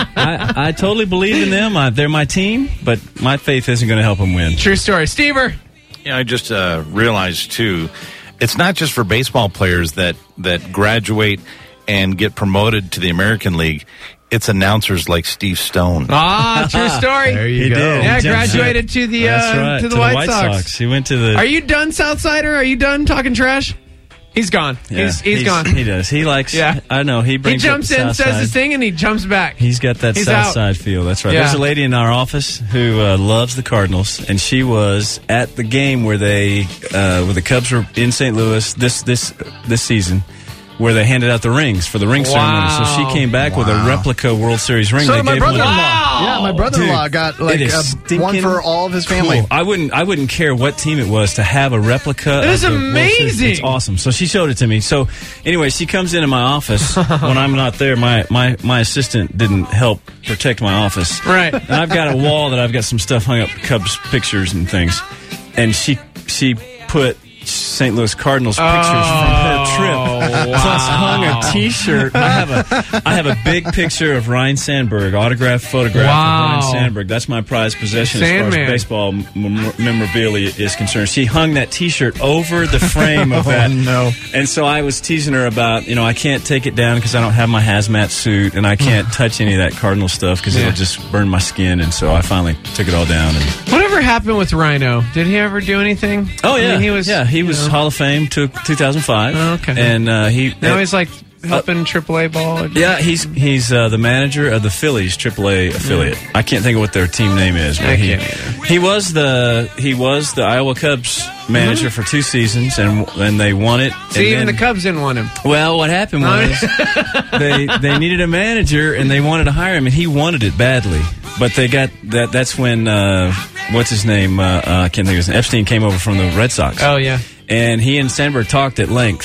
I, I totally believe in them. I, they're my team, but my faith isn't going to help them win. True story. Stever. Yeah, I just uh, realized too, it's not just for baseball players that that graduate and get promoted to the American League. It's announcers like Steve Stone. Ah, true story. There you He go. did. Yeah, He jumped graduated ship. to the That's uh, right, to the White, Sox. He went to the. Are you done, Southsider? Are you done talking trash? He's gone. Yeah, he's, he's gone. He does. He likes. Yeah. I know. He He brings. up jumps the in, South says side. his thing, and he jumps back. He's got that He's South out. Side feel. That's right. Yeah. There's a lady in our office who uh, loves the Cardinals, and she was at the game where they, uh, where the Cubs were in Saint Louis this this this season, where they handed out the rings for the ring ceremony. So she came back with a Wow. replica World Series ring. So they did my gave her brother-in-law. the- Wow. Yeah, my brother-in-law Dude, got like it is a, stinking one for all of his family. Cool. I wouldn't. I wouldn't care what team it was to have a replica. It is of the World Series. amazing. It's awesome. So she showed it to me. So anyway, she comes into my office when I'm not there. My my my assistant didn't help protect my office. Right. And I've got a wall that I've got some stuff hung up, Cubs pictures and things. And she she put Saint Louis Cardinals pictures from her trip. Plus hung a T-shirt. I have a I have a big picture of Ryan Sandberg, autographed photograph Wow. of Ryan Sandberg. That's my prized possession as Sandman. far as baseball mem- memorabilia is concerned. She hung that T-shirt over the frame of that. Oh, no. And so I was teasing her about, you know, I can't take it down because I don't have my hazmat suit, and I can't touch any of that Cardinal stuff because Yeah. it'll just burn my skin. And so I finally took it all down. And Whatever happened with Rhino? Did he ever do anything? oh I yeah, mean, he was. yeah he you was know, Hall of Fame to two thousand five. Oh, okay. And uh, he Now he's like helping triple A ball. yeah, he's he's uh, the manager of the Phillies triple A affiliate. I can't think of what their team name is. But I he, can't either. he was the he was the Iowa Cubs manager for two seasons, and and they won it. See, and even then- the Cubs didn't want him. Well, what happened was they they needed a manager and they wanted to hire him, and he wanted it badly. But they got that. That's when uh, what's his name? Uh, uh, I can't think of his name. Epstein came over from the Red Sox. Oh yeah. And he and Sandberg talked at length.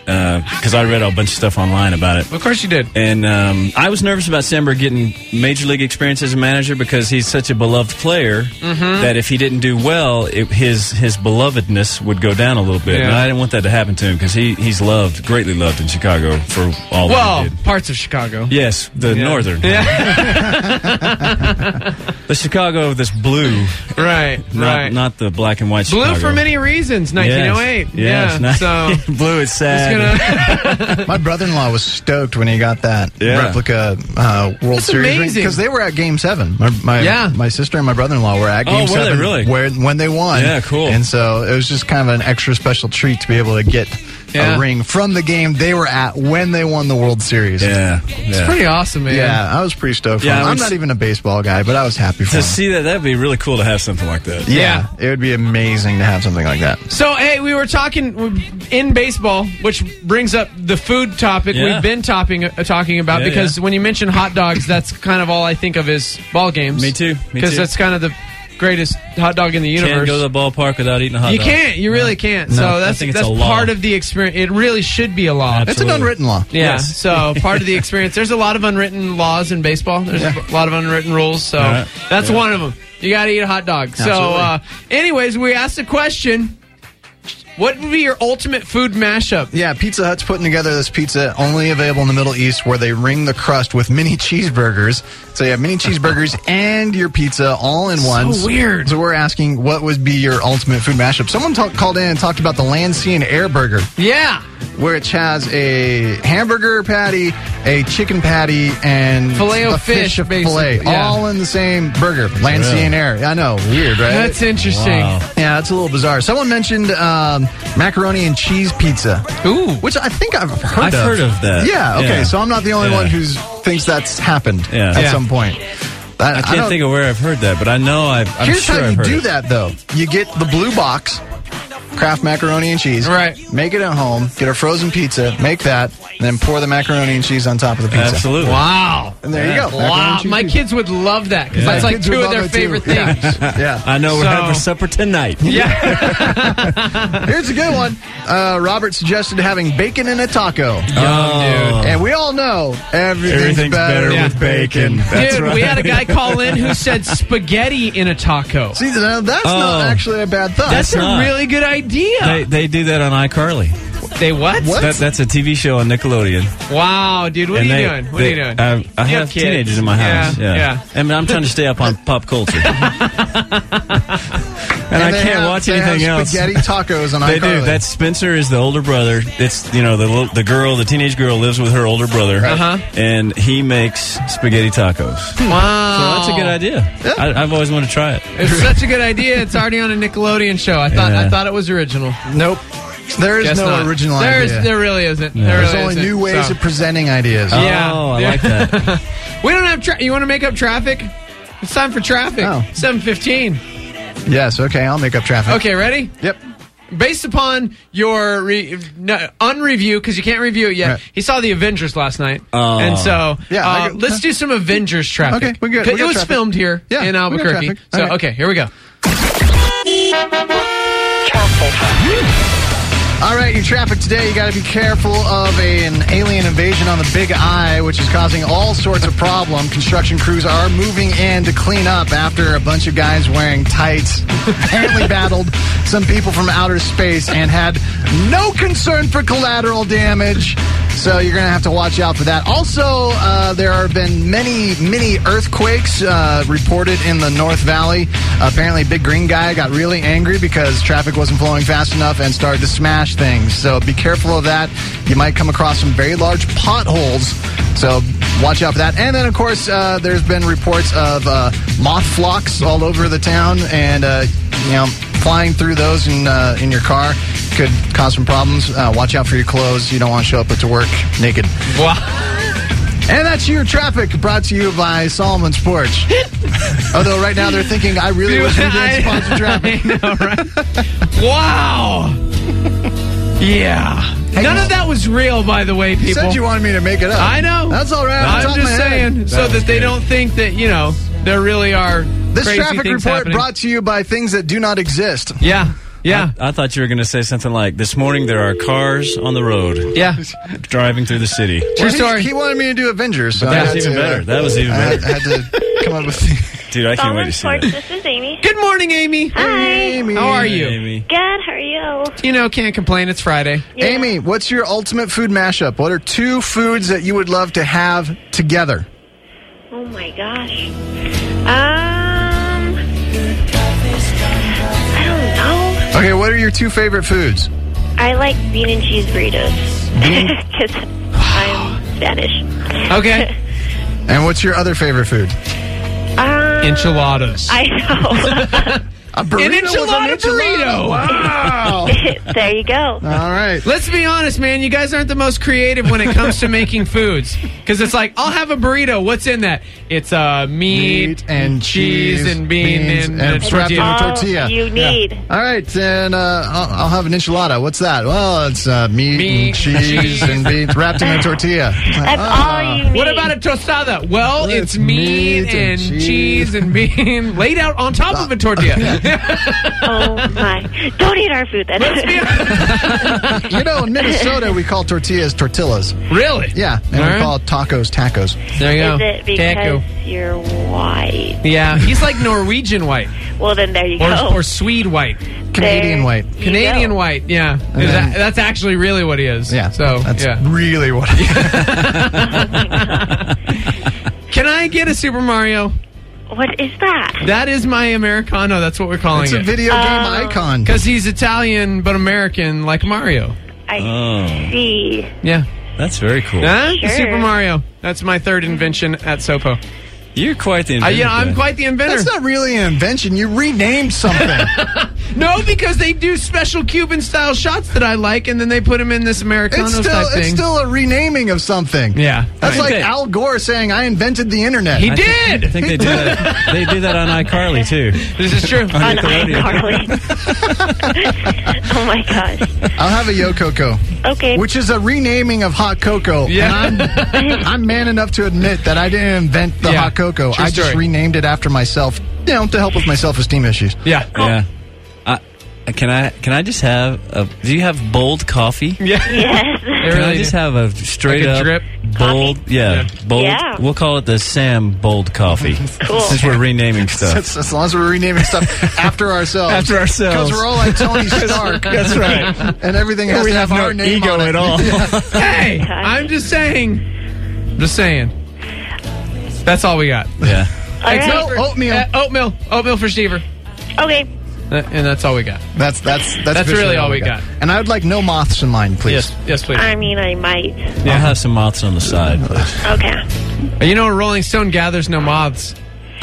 because I read a bunch of stuff online about it. Of course you did. And um, I was nervous about Sandberg getting major league experience as a manager because he's such a beloved player Mm-hmm. that if he didn't do well, it, his his belovedness would go down a little bit. Yeah. And I didn't want that to happen to him because he, he's loved, greatly loved in Chicago for all Well, that he did. parts of Chicago. Yes, the Yeah. northern. The Chicago that's blue, Right, not, right. not the black and white Blue Chicago. for many reasons, nineteen oh eight. Yes, Yeah, yes. so... blue is sad. It's gonna, My brother-in-law was stoked when he got that Yeah. replica uh, World That's Series amazing. because they were at Game Seven. My my, Yeah. my sister and my brother-in-law were at Oh, Game were they Seven really? where when they won. Yeah, cool. And so it was just kind of an extra special treat to be able to get Yeah. a ring from the game they were at when they won the World Series. Yeah, it's yeah. pretty awesome, man. Yeah, I was pretty stoked. For Yeah, him. I I'm was- not even a baseball guy, but I was happy for To him. see that, that'd be really cool to have something like that. Yeah, it would be amazing to have something like that. So, hey, we were talking in baseball, which brings up the food topic Yeah. we've been topping, uh, talking about, Yeah, because yeah. when you mention hot dogs, that's kind of all I think of is ball games. Me too, me Because too. that's kind of the greatest hot dog in the universe. Can't go to the ballpark without eating a hot you dog. can't. You really can't. No, so I that's think it's that's a law. part of the experience. It really should be a law. It's an Absolutely. unwritten law. Yeah. Yes. So part of the experience. There's a lot of unwritten laws in baseball. There's a lot of unwritten rules. So All right. that's Yeah. one of them. You got to eat a hot dog. So, Absolutely. uh, anyways, we asked a question. What would be your ultimate food mashup? Yeah, Pizza Hut's putting together this pizza only available in the Middle East where they ring the crust with mini cheeseburgers. So you have mini cheeseburgers and your pizza all in one. So weird. So we're asking what would be your ultimate food mashup. Someone talk, called in and talked about the Land, Sea, and Air Burger, Yeah. which has a hamburger patty, a chicken patty, and Filet-o-fish, a fish basically, fillet, yeah. all in the same burger. Land, Sea, and Air. I know, weird, right? That's interesting. Wow. Yeah, that's a little bizarre. Someone mentioned um, macaroni and cheese pizza. Ooh. Which I think I've heard I've of. heard of that. Yeah, okay. Yeah. So I'm not the only Yeah. one who thinks that's happened Yeah. at Yeah. some point. That, I can't don't- think of where I've heard that, but I know I've. I'm Here's sure how I've you heard do it. that, though. You get the blue box, Kraft macaroni and cheese. Right. Make it at home. Get a frozen pizza. Make that. And then pour the macaroni and cheese on top of the pizza. Absolutely. Wow. And there you go. Macaroni Wow. and cheese My pizza. kids would love that because Yeah. that's My like kids would two of love their it, too. favorite Yeah. things. Yeah. I know we're So- having for supper tonight. Yeah. Here's a good one. Uh, Robert suggested having bacon in a taco. Oh. And we all know everything's, Everything's better Yeah. with bacon. That's Dude, right. we had a guy call in who said spaghetti in a taco. See, now, that's not Oh. actually a bad thought. That's, That's a not. really good idea. They, they do that on iCarly. They what? What? That, that's a T V show on Nickelodeon. Wow, dude, what And are you they- doing? What they- are you doing? I, I You have have kids. teenagers in my house. Yeah, Yeah, yeah. I mean, I'm trying to stay up on pop culture, and, I they can't have- watch they anything have else. Spaghetti tacos on They iCarly. do. That's Spencer is the older brother. It's you know the little- the girl, the teenage girl lives with her older brother, Uh-huh. and he makes spaghetti tacos. So Wow. that's a good idea. I, I've always wanted to try it. It's such a good idea. It's already on a Nickelodeon show. I thought Yeah. I thought it was original. Nope. There is Guess no not. original There is- idea. there really isn't. There There's really only isn't. new ways So- of presenting ideas. Yeah. Oh, I Yeah. like that. We don't have. Tra- you want to make up traffic? It's time for traffic. Oh. Seven fifteen. Yes, okay, I'll make up traffic. Okay, ready? Yep. Based upon your re- no, unreview, because you can't review it yet. Right. He saw the Avengers last night, Oh. and so Yeah, uh, I got- let's do some Avengers traffic. Okay, we're good. 'Cause We got it was traffic. filmed here Yeah, in we got Albuquerque. traffic. So Okay. okay, here we go. All right, your traffic today, you got to be careful of a, an alien invasion on the Big Eye, which is causing all sorts of problem. Construction crews are moving in to clean up after a bunch of guys wearing tights apparently battled some people from outer space and had no concern for collateral damage. So you're going to have to watch out for that. Also, uh, there have been many, mini earthquakes uh, reported in the North Valley. Uh, apparently, Big Green Guy got really angry because traffic wasn't flowing fast enough and started to smash things. So be careful of that. You might come across some very large potholes. So watch out for that. And then, of course, uh, there's been reports of uh, moth flocks all over the town, and uh, you know, flying through those in uh, in your car could cause some problems. Uh, watch out for your clothes. You don't want to show up to work naked. Wow. And that's your traffic, brought to you by Solomon's Porch. Although right now they're thinking, I really wish we did sponsor traffic. I know, right? Wow. Yeah. None of that was real, by the way, You people. said you wanted me to make it up. I know. That's all right. I'm Off the top of just my head. saying, so was that they good. don't think that, you know, there really are This crazy traffic things report happening. brought to you by things that do not exist. Yeah. Yeah. I, I thought you were going to say something like, this morning there are cars on the road Yeah. driving through the city. True Well, he- story. He, wanted me to do Avengers, so That I was had even to, better. uh, That was even I had, better. I had to come up with the... Dude, I can't wait to Solomon see Sports, that. this is Amy. Good morning, Amy. Hi. Amy. How are you? Amy. Good, how are you? You know, can't complain. It's Friday. Yeah. Amy, what's your ultimate food mashup? What are two foods that you would love to have together? Oh my gosh. Um, I don't know. Okay, what are your two favorite foods? I like bean and cheese burritos. Because I'm Spanish. Okay. And what's your other favorite food? Um, Enchiladas. I know. A burrito An with enchilada burrito. Wow. There you go. All right. Let's be honest, man. You guys aren't the most creative when it comes to making foods. Because it's like, I'll have a burrito. What's in that? It's uh, meat, Meat and cheese cheese, and bean beans, and, and uh, wrapped in tortilla. a All tortilla. you need. All right, then uh, I'll, I'll have an enchilada. What's that? Well, it's uh, meat, Meat, and cheese cheese. and beans wrapped in a tortilla. That's Ah. all you need. What about a tostada? Well, Well, it's it's meat, meat and, and cheese. cheese. and bean laid out on top of a tortilla. Oh my. Don't eat our food then. Let's be honest. You know, in Minnesota, we call tortillas tortillas. Really? Yeah, and All we right. call tacos tacos. There you Is go. it because Taco. you're white? Yeah, he's like Norwegian white Well, then there you or, go. or Swede white. Canadian There white. you Canadian go. white, yeah. Is then- that, that's actually really what he is. Yeah, So, that's yeah. really what. Can I get a Super Mario? What is that? That is my Americano. That's what we're calling It's a it. video game Oh. icon. Because he's Italian but American, like Mario. I Oh. see. Yeah. That's very cool. Huh? The Sure. Super Mario. That's my third invention at Sopo. You're quite the Uh, inventor. yeah, I'm guy. quite the inventor. That's not really an invention. You renamed something. No, because they do special Cuban style shots that I like, and then they put them in this Americano It's still, type it's thing. still a renaming of something. Yeah. That's Right. like Okay. Al Gore saying, "I invented the internet." He I think- did. I think they do that. They do that on iCarly too. This is true. On Nickelodeon. iCarly. Oh my gosh. I'll have a Yo Coco, Okay. which is a renaming of hot cocoa. Yeah. And I'm, I'm man enough to admit that I didn't invent the Yeah. hot cocoa. True I just story. renamed it after myself, you know, to help with my self-esteem issues. Yeah. Yeah. I, can I can I just have a? Do you have bold coffee? Yeah. Yes. They Can really I just do. have a straight Like a up drip bold? Yeah, Yeah. bold. Yeah. We'll call it the Sam Bold Coffee. Cool. Since we're renaming stuff. As, as long as we're renaming stuff after ourselves. After ourselves. Because we're all like Tony Stark. That's right. And everything has we to have have no our name ego on it. at all. Hey, Okay. I'm just saying. Just saying. That's all we got. Yeah. All Thanks, right. Oatmeal. Oatmeal. Uh, oatmeal. Oatmeal for Stever. Okay. Uh, and that's all we got. That's that's that's, That's officially really all we got. And I would like no moths in mine, please. Yes, yes, please. I mean, I might. I'll have some moths on the side, please. Okay. You know, a Rolling Stone gathers no moths.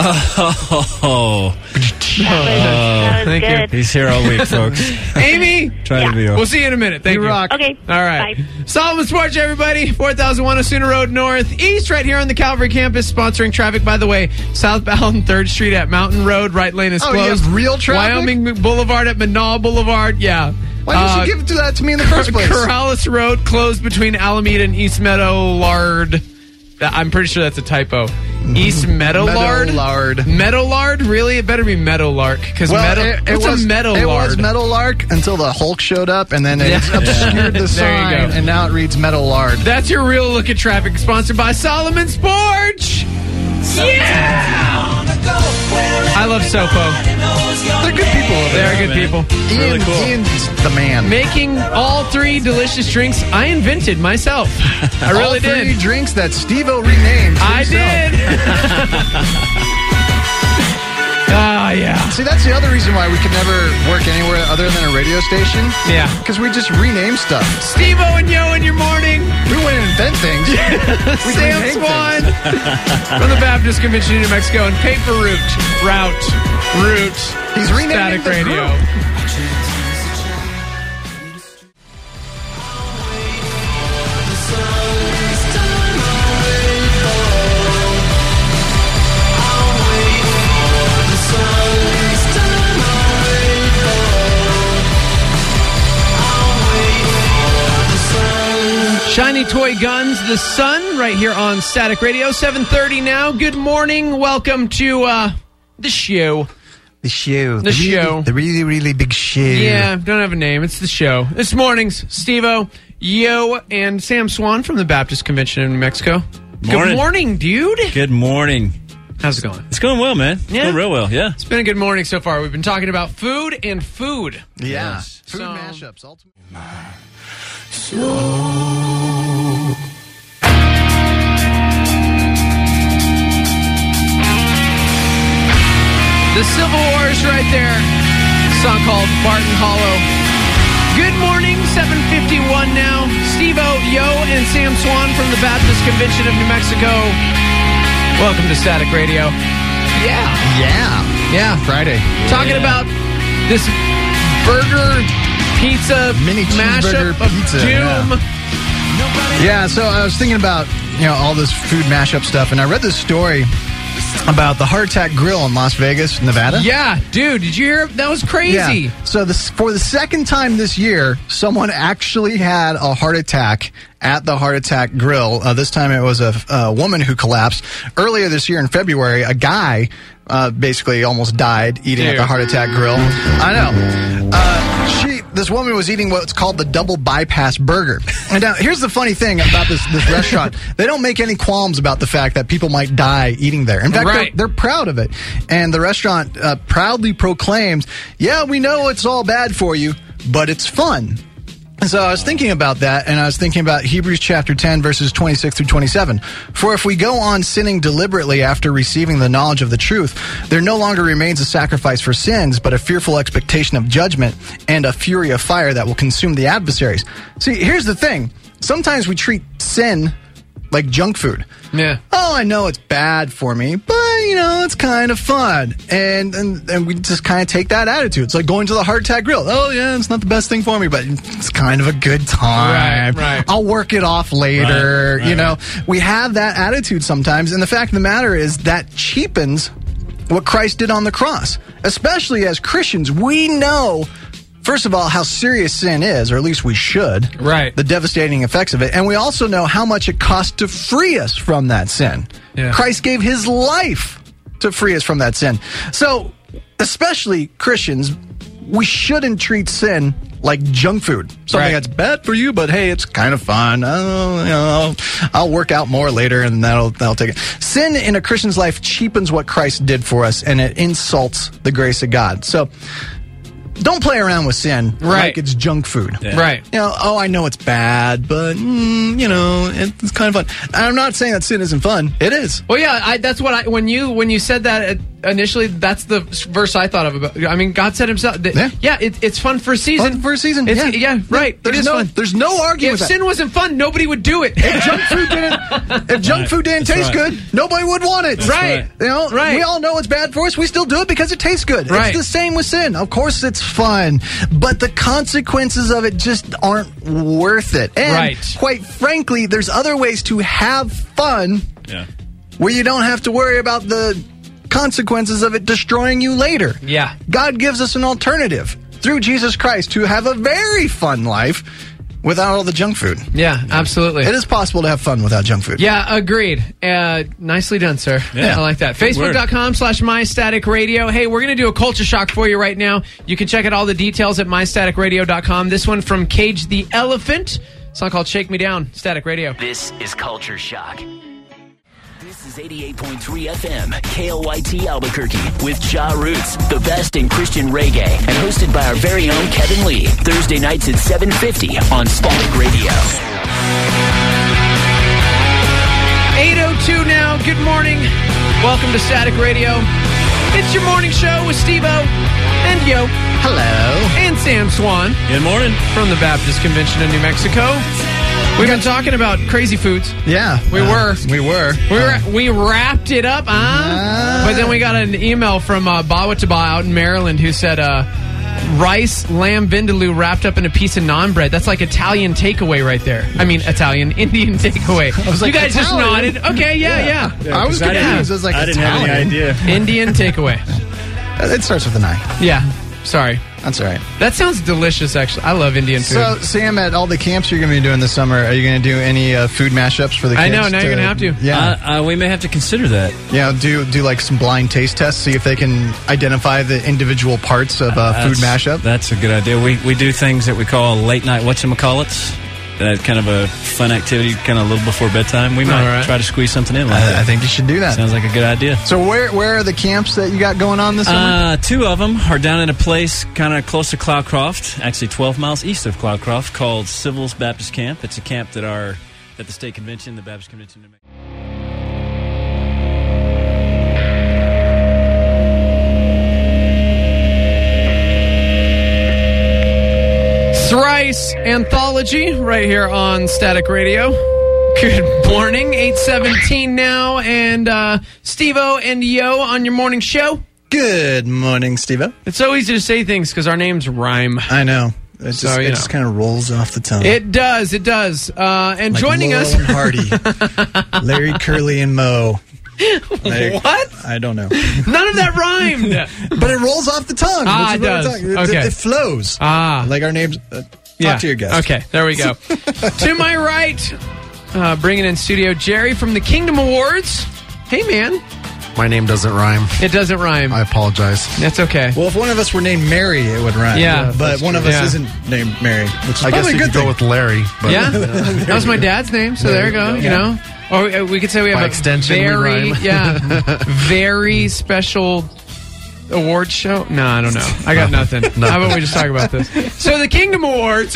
Oh, That was thank you. good. he's here all week, folks. Amy, Trying Yeah. to be. we'll see you in a minute. Thank You you. rock. Okay. All right. Bye. Solomon Sports, everybody. four thousand one Osuna Road Northeast, right here on the Calvary campus, sponsoring traffic. By the way, southbound third Street at Mountain Road, right lane is Oh, you closed. have real traffic? Wyoming Boulevard at Manal Boulevard, yeah. Why didn't Uh, you give it to that to me in the first place? Corrales Road closed between Alameda and East Meadowlard. I'm pretty sure that's a typo. East Meadowlard? Meadowlard. Meadowlard? Really? It better be Meadowlark. Because Well, Meadow, it, it what's was a Meadowlard? It was Meadowlark until the Hulk showed up, and then it Yeah. obscured the There you sign, go. and now it reads Meadowlard. That's your real look at traffic, sponsored by Solomon Sports. Yeah! I love Sopo. They're good people over They're there. good people. Ian, Really cool. Ian's the man. Making all three delicious drinks I invented myself. I really All three did. drinks that Steve-O renamed I himself. did. Ah, yeah. See, that's the other reason why we could never work anywhere other than a radio station. Yeah. Because we just rename stuff. Steve-O and Yo in your morning. We wouldn't invent things. We Sam rename Swan things. from the Baptist Convention in New Mexico and Paper Route. Route. Route. He's renaming Static the Radio. group. Shiny Toy Guns, The Sun, right here on Static Radio. seven thirty now. Good morning. Welcome to uh, the show. The show. The show. Really, the really, really big show. Yeah, don't have a name. It's the show. This morning's Steve-O, Yo, and Sam Swan from the Baptist Convention in New Mexico. Good Morning. morning, dude. Good morning. How's it going? It's going well, man. It's Yeah. going real well, yeah. It's been a good morning so far. We've been talking about food and food. Yeah. Yes. Food So- mashups. Ultimate. The Civil War is right there. A song called Barton Hollow. Good morning, seven fifty-one now. Steve-O, Yo, and Sam Swan from the Baptist Convention of New Mexico. Welcome to Static Radio. Yeah. Yeah. Yeah. Friday. Talking about this burger pizza Mini cheeseburger mashup of pizza, doom. Yeah, so I was thinking about, you know, all this food mashup stuff, and I read this story about the Heart Attack Grill in Las Vegas, Nevada. Yeah, dude, did you hear? That was crazy. Yeah. So this, for the second time this year, someone actually had a heart attack at the Heart Attack Grill. Uh, this time it was a, a woman who collapsed. Earlier this year in February, a guy uh, basically almost died eating Dude. at the Heart Attack Grill. I know. Uh, she, this woman was eating what's called the double bypass burger. And now, here's the funny thing about this, this restaurant. They don't make any qualms about the fact that people might die eating there. In fact, Right. they're, they're proud of it. And the restaurant uh, proudly proclaims, yeah, we know it's all bad for you, but it's fun. And so I was thinking about that, and I was thinking about Hebrews chapter ten, verses twenty-six through twenty-seven. For if we go on sinning deliberately after receiving the knowledge of the truth, there no longer remains a sacrifice for sins, but a fearful expectation of judgment and a fury of fire that will consume the adversaries. See, here's the thing. Sometimes we treat sin like junk food. Yeah. Oh, I know it's bad for me, but, you know, it's kind of fun. And and, and we just kind of take that attitude. It's like going to the Heart Attack Grill. Oh, yeah, it's not the best thing for me, but it's kind of a good time. Right, right. I'll work it off later. Right, right. You know, we have that attitude sometimes. And the fact of the matter is that cheapens what Christ did on the cross. Especially as Christians, we know, first of all, how serious sin is, or at least we should. Right. The devastating effects of it. And we also know how much it costs to free us from that sin. Yeah. Christ gave his life to free us from that sin. So, especially Christians, we shouldn't treat sin like junk food. Something Right. that's bad for you, but hey, it's kind of fun. I'll, you know, I'll, I'll work out more later, and that'll, that'll take it. Sin in a Christian's life cheapens what Christ did for us, and it insults the grace of God. So, don't play around with sin Right. like it's junk food. Yeah. Right. You know, oh, I know it's bad, but, mm, you know, it's kind of fun. I'm not saying that sin isn't fun. It is. Well, yeah, I, that's what I when you when you said that initially, that's the verse I thought of. About, I mean, God said Himself, that, Yeah. yeah, it, it's fun for a season. Fun for a season. It's, yeah. yeah, right. It There's is no, fun. there's no arguing If with that. sin wasn't fun, nobody would do it. If junk food didn't, if junk Right. food didn't That's taste right. good, nobody would want it. That's Right. right. You know, Right. we all know it's bad for us. We still do it because it tastes good. Right. It's the same with sin. Of course, it's fun, but the consequences of it just aren't worth it. And Right. quite frankly, there's other ways to have fun Yeah. where you don't have to worry about the consequences of it destroying you later. Yeah. God gives us an alternative through Jesus Christ to have a very fun life without all the junk food. Yeah, absolutely. It is possible to have fun without junk food. Yeah, agreed. Uh, nicely done, sir. Yeah. I like that. Good word. Facebook.com slash MyStaticRadio. Hey, we're going to do a culture shock for you right now. You can check out all the details at My Static Radio dot com. This one from Cage the Elephant. A song called Shake Me Down. Static Radio. This is Culture Shock. This is eighty-eight point three F M, K L Y T Albuquerque, with Ja Roots, the best in Christian reggae, and hosted by our very own Kevin Lee. Thursday nights at seven fifty on Static Radio. eight oh two now. Good morning. Welcome to Static Radio. It's your morning show with Steve-O and Yo Hello. and Sam Swan Good morning. from the Baptist Convention in New Mexico. We've been talking about crazy foods. Yeah. We were. We were. We were, we wrapped it up, huh? Ah. But then we got an email from uh, Bawitaba out in Maryland who said uh, rice, lamb vindaloo wrapped up in a piece of naan bread. That's like Italian takeaway right there. I mean, Italian, Indian takeaway. was You like, guys just Italian? nodded. Okay, yeah, yeah. Yeah, I was 'cause I confused. didn't- It was like I didn't have any Italian. idea. Indian takeaway. It starts with an I. Yeah. Sorry. That's all right. That sounds delicious, actually. I love Indian food. So, Sam, at all the camps you're going to be doing this summer, are you going to do any uh, food mashups for the kids? I know, now you're going to have to. Yeah. Uh, uh, we may have to consider that. Yeah, do do like some blind taste tests, see if they can identify the individual parts of a uh, food mashup. That's a good idea. We we do things that we call late night whatchamacallits. That kind of a fun activity, kind of a little before bedtime. We might right. try to squeeze something in like I, that. I think you should do that. Sounds like a good idea. So where where are the camps that you got going on this summer? Uh, two of them are down in a place kind of close to Cloudcroft, actually twelve miles east of Cloudcroft, called Civils Baptist Camp. It's a camp that our at the state convention, the Baptist Convention. Thrice Anthology right here on Static Radio. Good morning, eight seventeen now, and uh, Steve-O and Yo on your morning show. Good morning, Steve-O. It's so easy to say things because our names rhyme. I know. It just, So, you it know. just kind of rolls off the tongue. It does, it does. Uh, and Like joining Laurel us... and Hardy. Larry, Curly, and Moe. Like, What? I don't know. None of that rhymed. But it rolls off the tongue. Ah, which is it what I'm does. talking- It, Okay. it flows. Ah. Like our names. Uh, talk Yeah. to your guest. Okay, there we go. To my right, uh, bringing in studio, Jerry from the Kingdom Awards. Hey, man. My name doesn't rhyme. It doesn't rhyme. I apologize. That's okay. Well, if one of us were named Mary, it would rhyme. Yeah. But one of us Yeah. isn't named Mary, which is I guess probably you a good could go thing. with Larry. But Yeah, that was my dad's name, so there you go. You know, or uh, we could say we have By a extension, we very, rhyme. yeah, very special award show. No, I don't know. I got nothing. How about we just talk about this? So the Kingdom Awards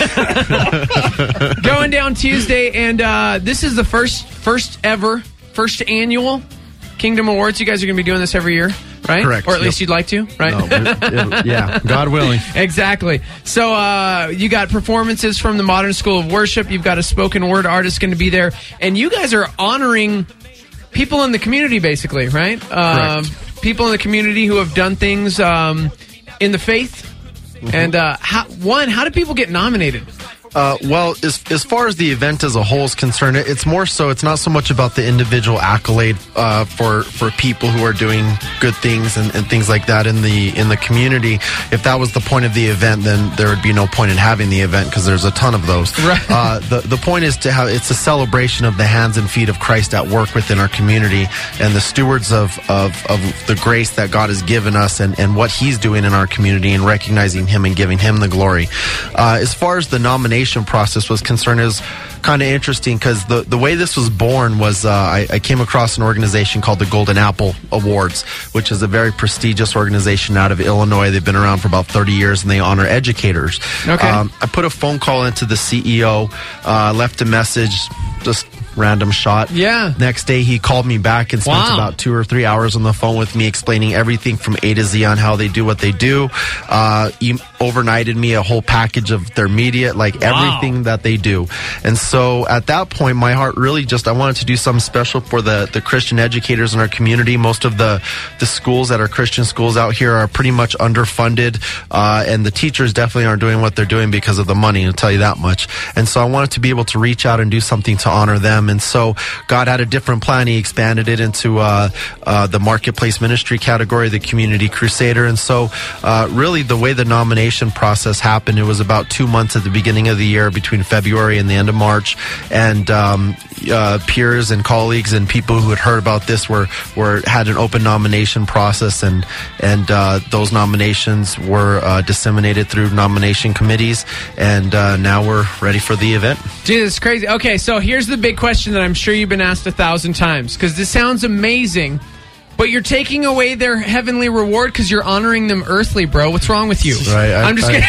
going down Tuesday, and uh, this is the first, first ever, first annual Kingdom Awards. You guys are going to be doing this every year, right? Correct. Or at least Yep. you'd like to, right? No, it- it- yeah, God willing. Exactly. So uh, you got performances from the Modern School of Worship. You've got a spoken word artist going to be there. And you guys are honoring people in the community, basically, right? Um, people in the community who have done things um, in the faith. And uh, how, one, how do people get nominated? Uh, well, as, as far as the event as a whole is concerned, it- it's more so, it's not so much about the individual accolade uh, for for people who are doing good things and, and things like that in the in the community. If that was the point of the event, then there would be no point in having the event because there's a ton of those. Right. Uh, the, the point is to have, it's a celebration of the hands and feet of Christ at work within our community and the stewards of, of, of the grace that God has given us and, and what he's doing in our community and recognizing him and giving him the glory. Uh, as far as the nomination process was concerned, is kind of interesting because the, the way this was born was uh, I, I came across an organization called the Golden Apple Awards, which is a very prestigious organization out of Illinois. They've been around for about thirty years and they honor educators. Okay. Um, I put a phone call into the C E O, uh, left a message, just random shot. Yeah. Next day he called me back and spent Wow. about two or three hours on the phone with me explaining everything from A to Z on how they do what they do. Uh, he overnighted me a whole package of their media, like Wow. everything that they do. And so at that point, my heart really just, I wanted to do something special for the, the Christian educators in our community. Most of the, the schools that are Christian schools out here are pretty much underfunded. Uh, and the teachers definitely aren't doing what they're doing because of the money, I'll tell you that much. And so I wanted to be able to reach out and do something to honor them. And so God had a different plan. He expanded it into uh, uh, the marketplace ministry category, the community crusader. And so uh, really the way the nomination process happened, it was about two months at the beginning of the year between February and the end of March. And um, uh, peers and colleagues and people who had heard about this were, were had an open nomination process. And, and uh, those nominations were uh, disseminated through nomination committees. And uh, now we're ready for the event. Dude, it's crazy. Okay, so here's the big question that I'm sure you've been asked a thousand times, because this sounds amazing, but you're taking away their heavenly reward because you're honoring them earthly, bro. What's wrong with you? Right. I, I'm just I,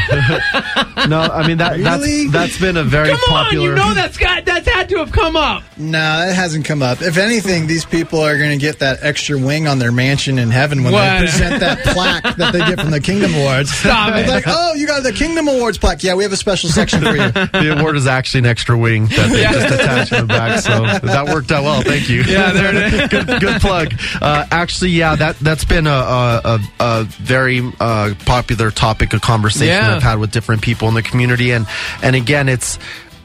kidding. No, I mean, that, Really? that's, that's been a very Come popular... on, you know that's got that's had to have come up. No, that hasn't come up. If anything, these people are going to get that extra wing on their mansion in heaven when What? they present that plaque that they get from the Kingdom Awards. Stop It's it. like, oh, you got the Kingdom Awards plaque. Yeah, we have a special section for you. The award is actually an extra wing that they Yeah. just attached in the back, so that worked out well. Thank you. Yeah, there it is. good, good plug. Uh, actually, yeah, that that's been a a, a, a very uh, popular topic of conversation Yeah. I've had with different people in the community, and and again, it's.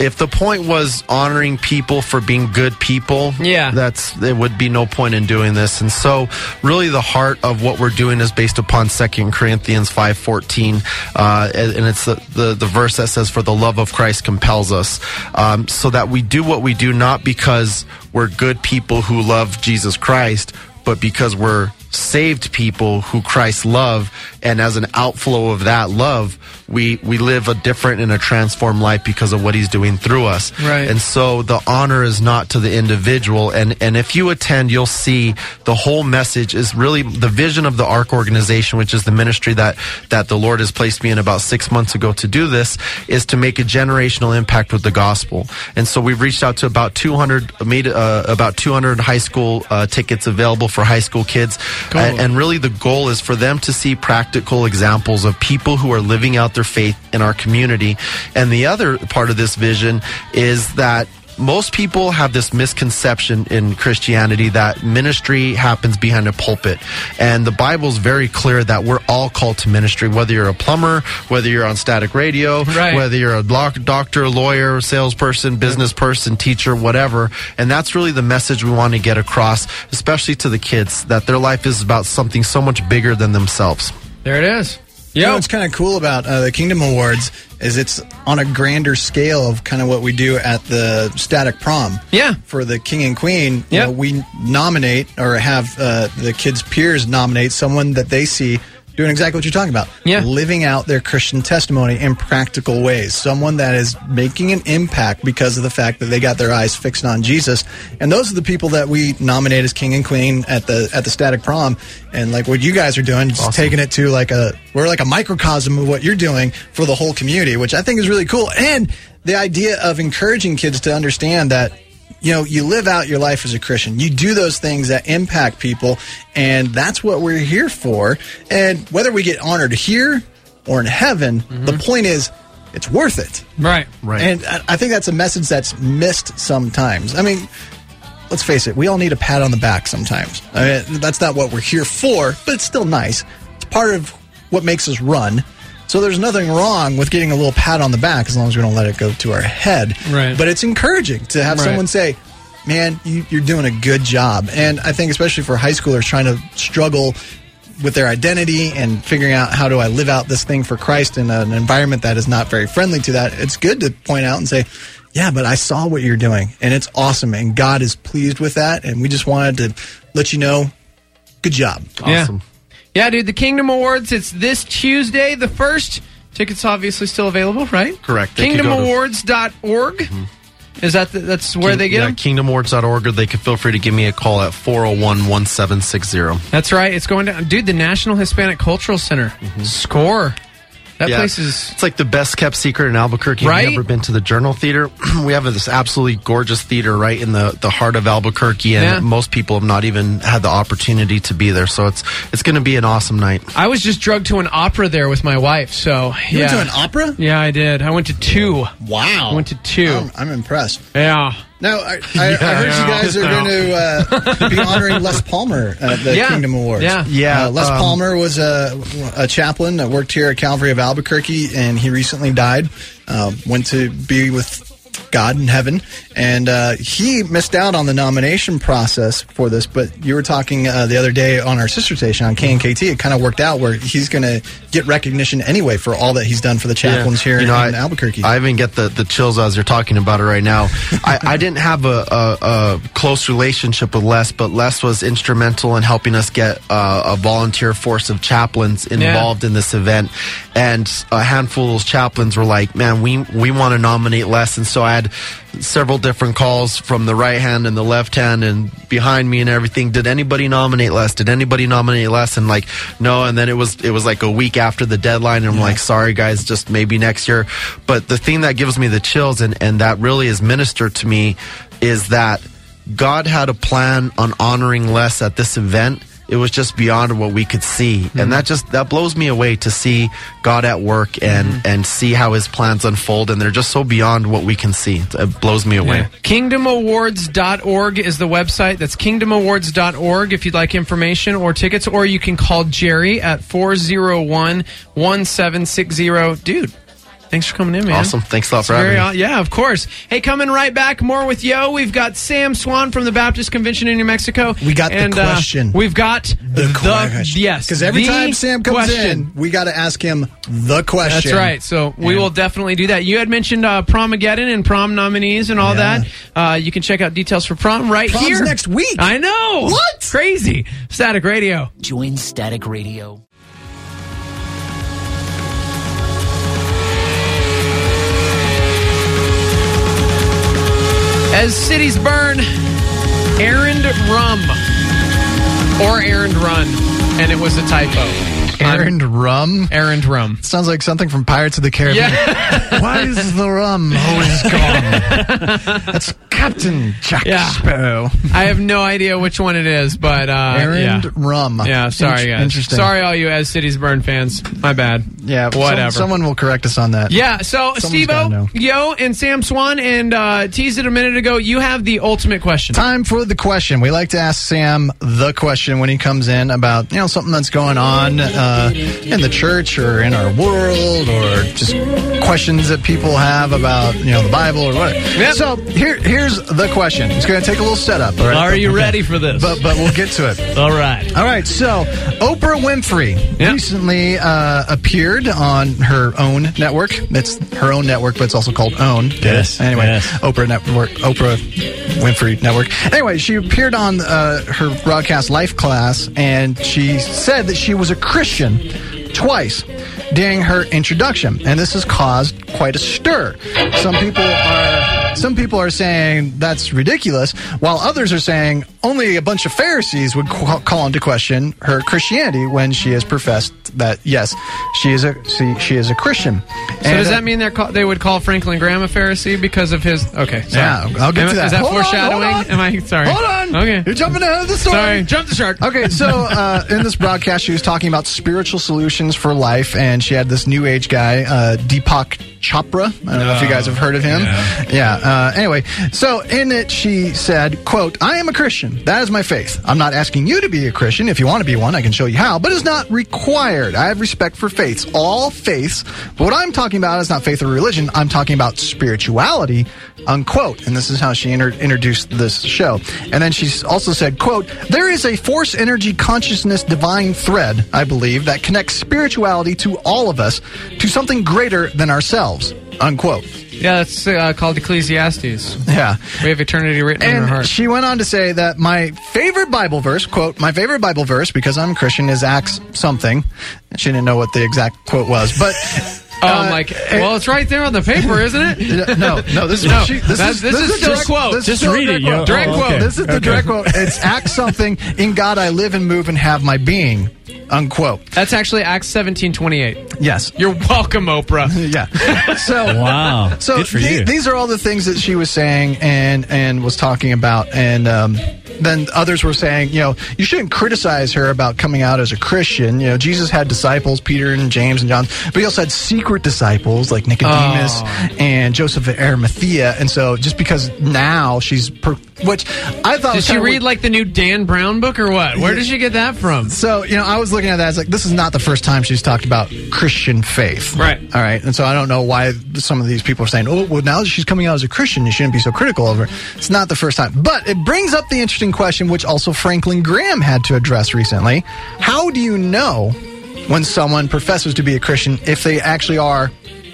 if the point was honoring people for being good people, yeah, that's there would be no point in doing this. And so, really, the heart of what we're doing is based upon Second Corinthians five fourteen, uh, and it's the, the the verse that says, "For the love of Christ compels us," um, so that we do what we do not because we're good people who love Jesus Christ, but because we're saved people who Christ love, and as an outflow of that love, we we live a different and a transformed life because of what he's doing through us. Right. And so the honor is not to the individual, and and if you attend, you'll see the whole message is really the vision of the ARC organization, which is the ministry that that the Lord has placed me in about six months ago to do this, is to make a generational impact with the gospel. And so we've reached out to about two hundred, made uh, about two hundred high school uh, tickets available for high school kids. Cool. Uh, and really the goal is for them to see practical examples of people who are living out their faith in our community. And the other part of this vision is that most people have this misconception in Christianity that ministry happens behind a pulpit. And the Bible's very clear that we're all called to ministry, whether you're a plumber, whether you're on static radio, right. whether you're a doc- doctor, lawyer, salesperson, business person, teacher, whatever. And that's really the message we want to get across, especially to the kids, that their life is about something so much bigger than themselves. There it is. You know what's kind of cool about uh, the Kingdom Awards is it's on a grander scale of kind of what we do at the Static Prom. Yeah. For the King and Queen, you Yep. know, we nominate or have uh, the kids' peers nominate someone that they see doing exactly what you're talking about. Yeah. Living out their Christian testimony in practical ways. Someone that is making an impact because of the fact that they got their eyes fixed on Jesus. And those are the people that we nominate as King and Queen at the at the Static Prom. And like what you guys are doing, just Awesome. taking it to like a, we're like a microcosm of what you're doing for the whole community, which I think is really cool. And the idea of encouraging kids to understand that, you know, you live out your life as a Christian. You do those things that impact people, and that's what we're here for. And whether we get honored here or in heaven, mm-hmm. the point is, it's worth it. Right. Right. And I I think that's a message that's missed sometimes. I mean, let's face it, we all need a pat on the back sometimes. I mean, that's not what we're here for, but it's still nice. It's part of what makes us run. So there's nothing wrong with getting a little pat on the back as long as we don't let it go to our head. Right. But it's encouraging to have Right. someone say, man, you, you're doing a good job. And I think especially for high schoolers trying to struggle with their identity and figuring out how do I live out this thing for Christ in an environment that is not very friendly to that, it's good to point out and say, yeah, but I saw what you're doing, and it's awesome, and God is pleased with that, and we just wanted to let you know, good job. Awesome. Yeah. Yeah, dude, the Kingdom Awards, it's this Tuesday, the first. Tickets obviously still available, right? Correct. They could kingdom go to- awards dot org. Mm-hmm. Is that the, that's where King- they get yeah, them? kingdom awards dot org, or they can feel free to give me a call at four oh one, one seven six zero. That's right. It's going down. Dude, the National Hispanic Cultural Center. Mm-hmm. Score. That Yeah. place is... It's like the best kept secret in Albuquerque. Right? Have you ever been to the Journal Theater? We have this absolutely gorgeous theater right in the, the heart of Albuquerque, and Yeah. most people have not even had the opportunity to be there. So it's it's going to be an awesome night. I was just drugged to an opera there with my wife, so... You yeah. went to an opera? Yeah, I did. I went to two. Wow. I went to two. I'm, I'm impressed. Yeah. Now, I, I, I heard you guys are going to uh, be honoring Les Palmer at the Yeah. Kingdom Awards. Yeah. Yeah, Uh, Les um, Palmer was a, a chaplain that worked here at Calvary of Albuquerque, and he recently died. Uh, went to be with God in heaven, and uh, he missed out on the nomination process for this. But you were talking uh, the other day on our sister station on K N K T. It kind of worked out where he's going to get recognition anyway for all that he's done for the chaplains here You know, in I, Albuquerque. I even get the, the chills as you're talking about it right now. I, I didn't have a, a, a close relationship with Les, but Les was instrumental in helping us get uh, a volunteer force of chaplains involved in this event. And a handful of those chaplains were like, man, we, we want to nominate Les. And so I had several different calls from the right hand and the left hand and behind me and everything. Did anybody nominate Les? Did anybody nominate Les? And like, no. And then it was, it was like a week after the deadline. And I'm like, sorry guys, just maybe next year. But the thing that gives me the chills and, and that really is ministered to me is that God had a plan on honoring Les at this event. It was just beyond what we could see. Mm-hmm. And that just, that blows me away to see God at work and, mm-hmm. and see how his plans unfold. And they're just so beyond what we can see. It blows me away. Yeah. kingdom awards dot org is the website. That's kingdom awards dot org if you'd like information or tickets, or you can call Jerry at four oh one, one seven six zero. Dude, Thanks for coming in, man. Awesome. Thanks a lot It's for very having me. aw- Yeah, of course. Hey, coming right back, more with Yo. We've got Sam Swan from the Baptist Convention in New Mexico. We got the and, question. Uh, we've got the, question. yes. Because every the time Sam comes question. in, we got to ask him the question. That's right. So we Yeah. will definitely do that. You had mentioned uh, Promageddon and prom nominees and all Yeah. that. Uh, you can check out details for prom right Prom's here. next week. I know. What? Crazy. Static Radio. Join Static Radio. As cities burn, errand rum. Or errand run. And it was a typo. Errand rum? Errand rum. Sounds like something from Pirates of the Caribbean. Yeah. Why is the rum always gone? That's Captain Jack Yeah. Sparrow. I have no idea which one it is, but uh, Errand yeah. rum. Yeah, sorry, Int- guys. Interesting. Sorry, all you As Cities Burn fans. My bad. Yeah, some- whatever. someone will correct us on that. Yeah, so Someone's gotta know. Steve-O, Yo, and Sam Swan, and uh, teased it a minute ago, you have the ultimate question. Time for the question. We like to ask Sam the question when he comes in about, you know, something that's going on uh, in the church or in our world, or just questions that people have about, you know, the Bible or whatever. Yep. So here, here's the question. It's going to take a little setup. All right? Are you Okay. ready for this? But but we'll get to it. All right. All right, so Oprah Winfrey Yep. recently uh, appeared on her own network. It's her own network, but it's also called OWN. Get it? Yes, Anyway, yes. Oprah Network, Oprah Winfrey Network. Anyway, she appeared on uh, her broadcast Life class, and she said that she was a Christian twice during her introduction, and this has caused quite a stir. Some people are some people are saying that's ridiculous, while others are saying only a bunch of Pharisees would call, call into question her Christianity when she has professed that yes, she is a she, she is a Christian. So does that mean they're call, they would call Franklin Graham a Pharisee because of his... Okay, sorry. Yeah, I'll get Am- to that. Is that Hold on, foreshadowing? hold on. Am I... Sorry. Hold on. Okay. You're jumping ahead of the story. Sorry. Jump the shark. Okay, so uh, in this broadcast, she was talking about spiritual solutions for life, and she had this new age guy, uh, Deepak Chopra. I don't know if you guys have heard of him. Yeah. Yeah. Uh, anyway, so in it, she said, quote, "I am a Christian. That is my faith. I'm not asking you to be a Christian. If you want to be one, I can show you how, but it's not required. I have respect for faiths, all faiths. But what I'm talking about is not faith or religion. I'm talking about spirituality," unquote. And this is how she inter- introduced this show. And then she also said, quote, "There is a force, energy, consciousness, divine thread, I believe, that connects spirituality to all of us, to something greater than ourselves," unquote. Yeah, that's uh, called Ecclesiastes. Yeah. We have eternity written in our And heart. she went on to say that my favorite Bible verse, quote, "my favorite Bible verse, because I'm a Christian, is Acts something." She didn't know what the exact quote was, but... Oh, uh, I'm like, well, it's right there on the paper, isn't it? No, no, this is No, she, this, that's- is, this is a still direct quote. This is Just still a read it, direct yo. quote. Direct Oh, quote. okay. This is the direct quote. It's Acts something. "In God I live and move and have my being," unquote. That's actually Acts seventeen twenty-eight. Yes. You're welcome, Oprah. Yeah. So Wow. So Good for the- you. these are all the things that she was saying and and was talking about, and um, then others were saying, you know, you shouldn't criticize her about coming out as a Christian. You know, Jesus had disciples, Peter and James and John, but he also had secret disciples like Nicodemus Oh. and Joseph of Arimathea. And so just because now she's, per, which I thought Did was she kinda read weird. like the new Dan Brown book or what? Where did she get that from? So, you know, I was looking at that as like, this is not the first time she's talked about Christian faith. Right. All right. And so I don't know why some of these people are saying, oh, well, now that she's coming out as a Christian, you shouldn't be so critical of her. It's not the first time. But it brings up the interesting question, which also Franklin Graham had to address recently. How do you know when someone professes to be a Christian if they actually are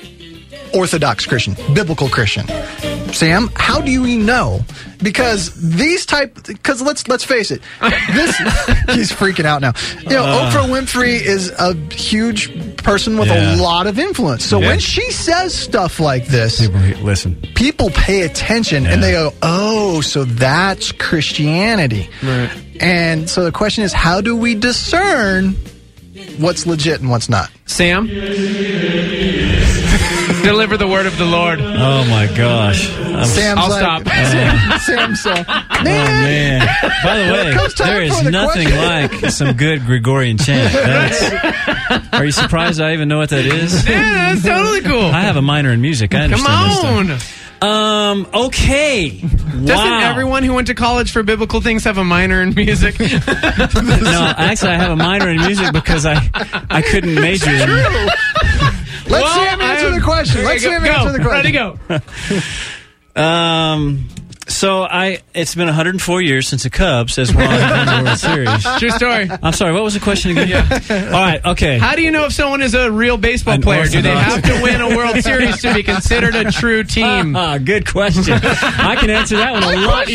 Orthodox Christian, biblical Christian? Sam, how do you know? Because these type, because let's let's face it, this he's freaking out now. You know, Uh. Oprah Winfrey is a huge person with Yeah. a lot of influence. So Yeah. when she says stuff like this, People listen. people pay attention and Yeah. they go, "Oh, so that's Christianity." Right. And so the question is, how do we discern what's legit and what's not? Sam? Deliver the word of the Lord. Oh my gosh. I'm Sam's I'll like, stop. Sam, Sam's so, Oh, man. man. By the way, comes time there is for the nothing question. like some good Gregorian chant. That's, are you surprised I even know what that is? Yeah, that's totally cool. I have a minor in music. I Come understand this on. stuff. Um, okay. Doesn't Wow. everyone who went to college for biblical things have a minor in music? No, actually, I have a minor in music because I I couldn't major in Let's Well, see him answer I am- the question. Let's see Go, him go. answer the question. Ready, go. Um, so I, it's been one hundred four years since the Cubs has won the World Series. True story. I'm sorry, what was the question again? All right, okay. How do you know if someone is a real baseball An player? Do they have orthodox- to win a World Series to be considered a true team? Ah, good question. I can answer that one a lot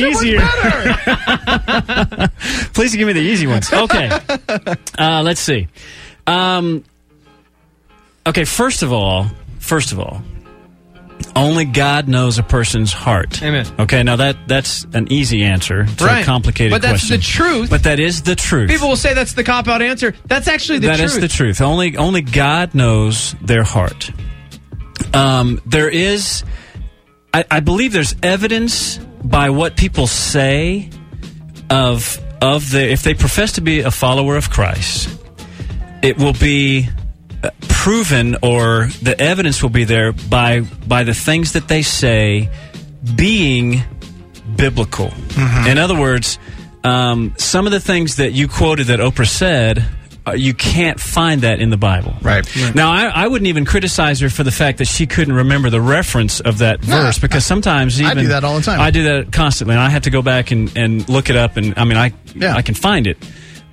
easier. Please give me the easy ones. Okay. Uh, let's see. Um, okay, first of all, first of all, only God knows a person's heart. Amen. Okay, now that that's an easy answer to Right. a complicated But that's question. the truth. But that is the truth. People will say that's the cop-out answer. That's actually the That truth. is the truth. Only only God knows their heart. Um, there is, I, I believe, there's evidence by what people say of of the if they profess to be a follower of Christ, it will be uh, proven, or the evidence will be there by by the things that they say being biblical. Mm-hmm. In other words, um, some of the things that you quoted that Oprah said, uh, you can't find that in the Bible. Right. Now, I, I wouldn't even criticize her for the fact that she couldn't remember the reference of that No, verse, because sometimes I even do that all the time. I do that constantly, and I have to go back and, and look it up, and I mean, I Yeah. I can find it.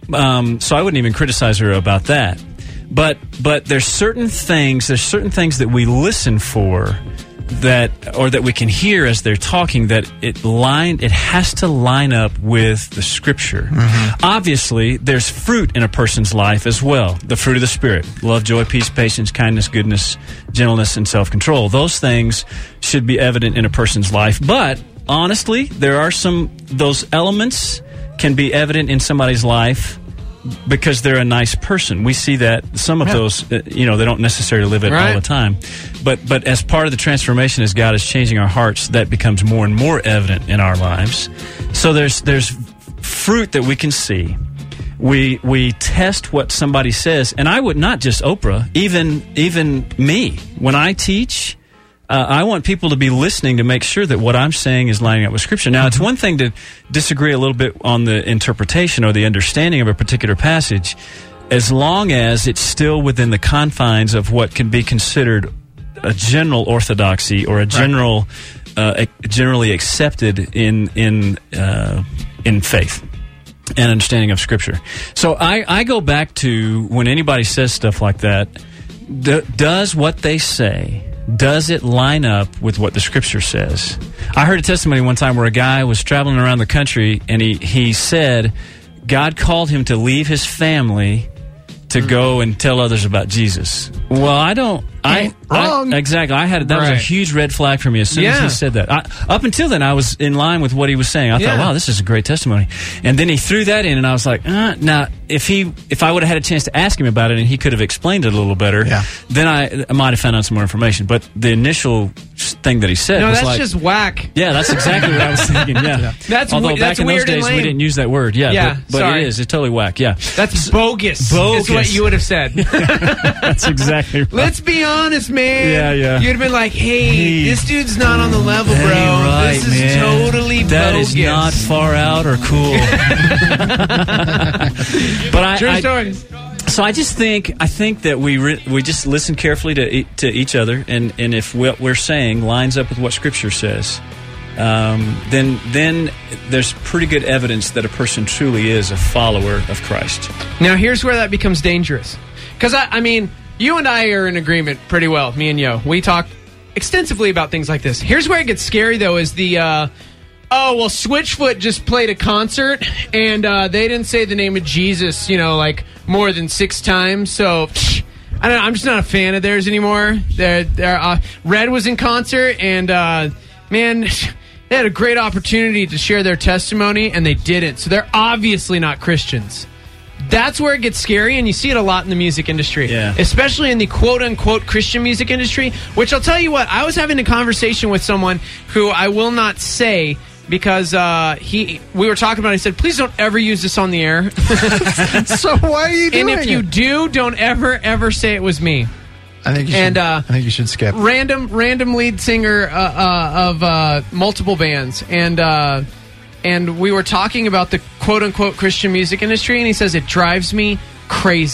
Um, so I wouldn't even criticize her about that. But but there's certain things, there's certain things that we listen for that, or that we can hear as they're talking, that it line it has to line up with the Scripture. Mm-hmm. Obviously, there's fruit in a person's life as well. The fruit of the Spirit: love, joy, peace, patience, kindness, goodness, gentleness, and self-control. Those things should be evident in a person's life. But honestly, there are some those elements can be evident in somebody's life because they're a nice person. We see that some of Yeah. those, uh, you know, they don't necessarily live it Right. all the time. But but as part of the transformation, as God is changing our hearts, that becomes more and more evident in our lives. So there's there's fruit that we can see. We we test what somebody says, and I would not just Oprah, even even me when I teach. Uh, I want people to be listening to make sure that what I'm saying is lining up with Scripture. Now, it's one thing to disagree a little bit on the interpretation or the understanding of a particular passage, as long as it's still within the confines of what can be considered a general orthodoxy or a general, uh, generally accepted in in uh, in faith and understanding of Scripture. So I, I go back to when anybody says stuff like that, d- does what they say, does it line up with what the Scripture says? I heard a testimony one time where a guy was traveling around the country, and he, he said God called him to leave his family to go and tell others about Jesus. Well, I don't... I, Ain't wrong. I Exactly. I had That was a Right. huge red flag for me as soon as Yeah. he said that. I, up until then, I was in line with what he was saying. I Yeah. thought, wow, this is a great testimony. And then he threw that in, and I was like, uh, now, if he, if I would have had a chance to ask him about it and he could have explained it a little better, Yeah. then I, I might have found out some more information. But the initial thing that he said No, was that's like... just whack. yeah, that's exactly what I was thinking. Yeah, That's although we- back that's in those weird and days we lame. didn't use that word. Yeah, Yeah, but, but sorry. it is. It's totally whack. Yeah, That's bogus. Bogus. Is what you would have said. that's exactly right. Let's be honest, man. Yeah, yeah. You'd have been like, hey, Hey. this dude's not on the level, bro. Hey, right, this is man. totally That bogus. is not far out or cool. but I, True I story. so I just think I think that we re- we just listen carefully to e- to each other, and, and if what we're saying lines up with what Scripture says, um, then then there's pretty good evidence that a person truly is a follower of Christ. Now, here's where that becomes dangerous. Because, I, I mean, you and I are in agreement pretty well, me and Yo. We talk extensively about things like this. Here's where it gets scary, though, is the, uh, oh, well, Switchfoot just played a concert, and uh, they didn't say the name of Jesus, you know, like, more than six times, so... Psh, I don't know, I'm just not a fan of theirs anymore. They're, they're, uh, Red was in concert, and, uh, man... They had a great opportunity to share their testimony, and they didn't. So they're obviously not Christians. That's where it gets scary, and you see it a lot in the music industry. Yeah. Especially in the quote-unquote Christian music industry, which I'll tell you what, I was having a conversation with someone who I will not say because uh, he we were talking about it. He said, please don't ever use this on the air. So why are you doing And if you it? do, don't ever, ever say it was me. I think you and, should, uh, I think you should skip. Random, random lead singer uh, uh, of uh, multiple bands, and uh, and we were talking about the quote unquote Christian music industry, and he says it drives me crazy.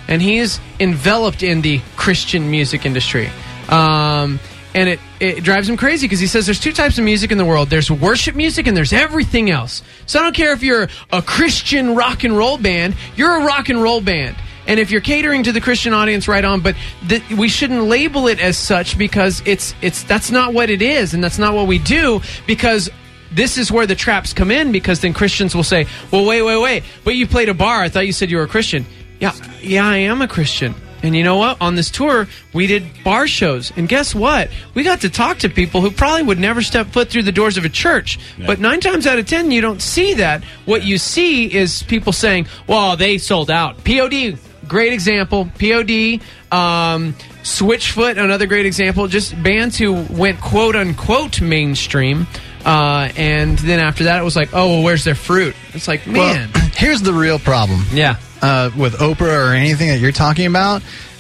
and he's enveloped in the Christian music industry. Um, and it, it drives him crazy because he says there's two types of music in the world. There's worship music and there's everything else. So I don't care if you're a Christian rock and roll band, you're a rock and roll band. And if you're catering to the Christian audience, right on, but the, we shouldn't label it as such because it's it's that's not what it is, and that's not what we do, because this is where the traps come in, because then Christians will say, well, wait, wait, wait, but you played a bar. I thought you said you were a Christian. Yeah, yeah, I am a Christian. And you know what? On this tour, we did bar shows. And guess what? We got to talk to people who probably would never step foot through the doors of a church. Yeah. But nine times out of ten, you don't see that. What you see is people saying, well, they sold out. P O D, great example. P O D, um, Switchfoot, another great example. Just bands who went quote-unquote mainstream. Uh, and then after that, it was like, oh, well, where's their fruit? It's like, man. Well, here's the real problem. Yeah. Uh, with Oprah or anything that you're talking about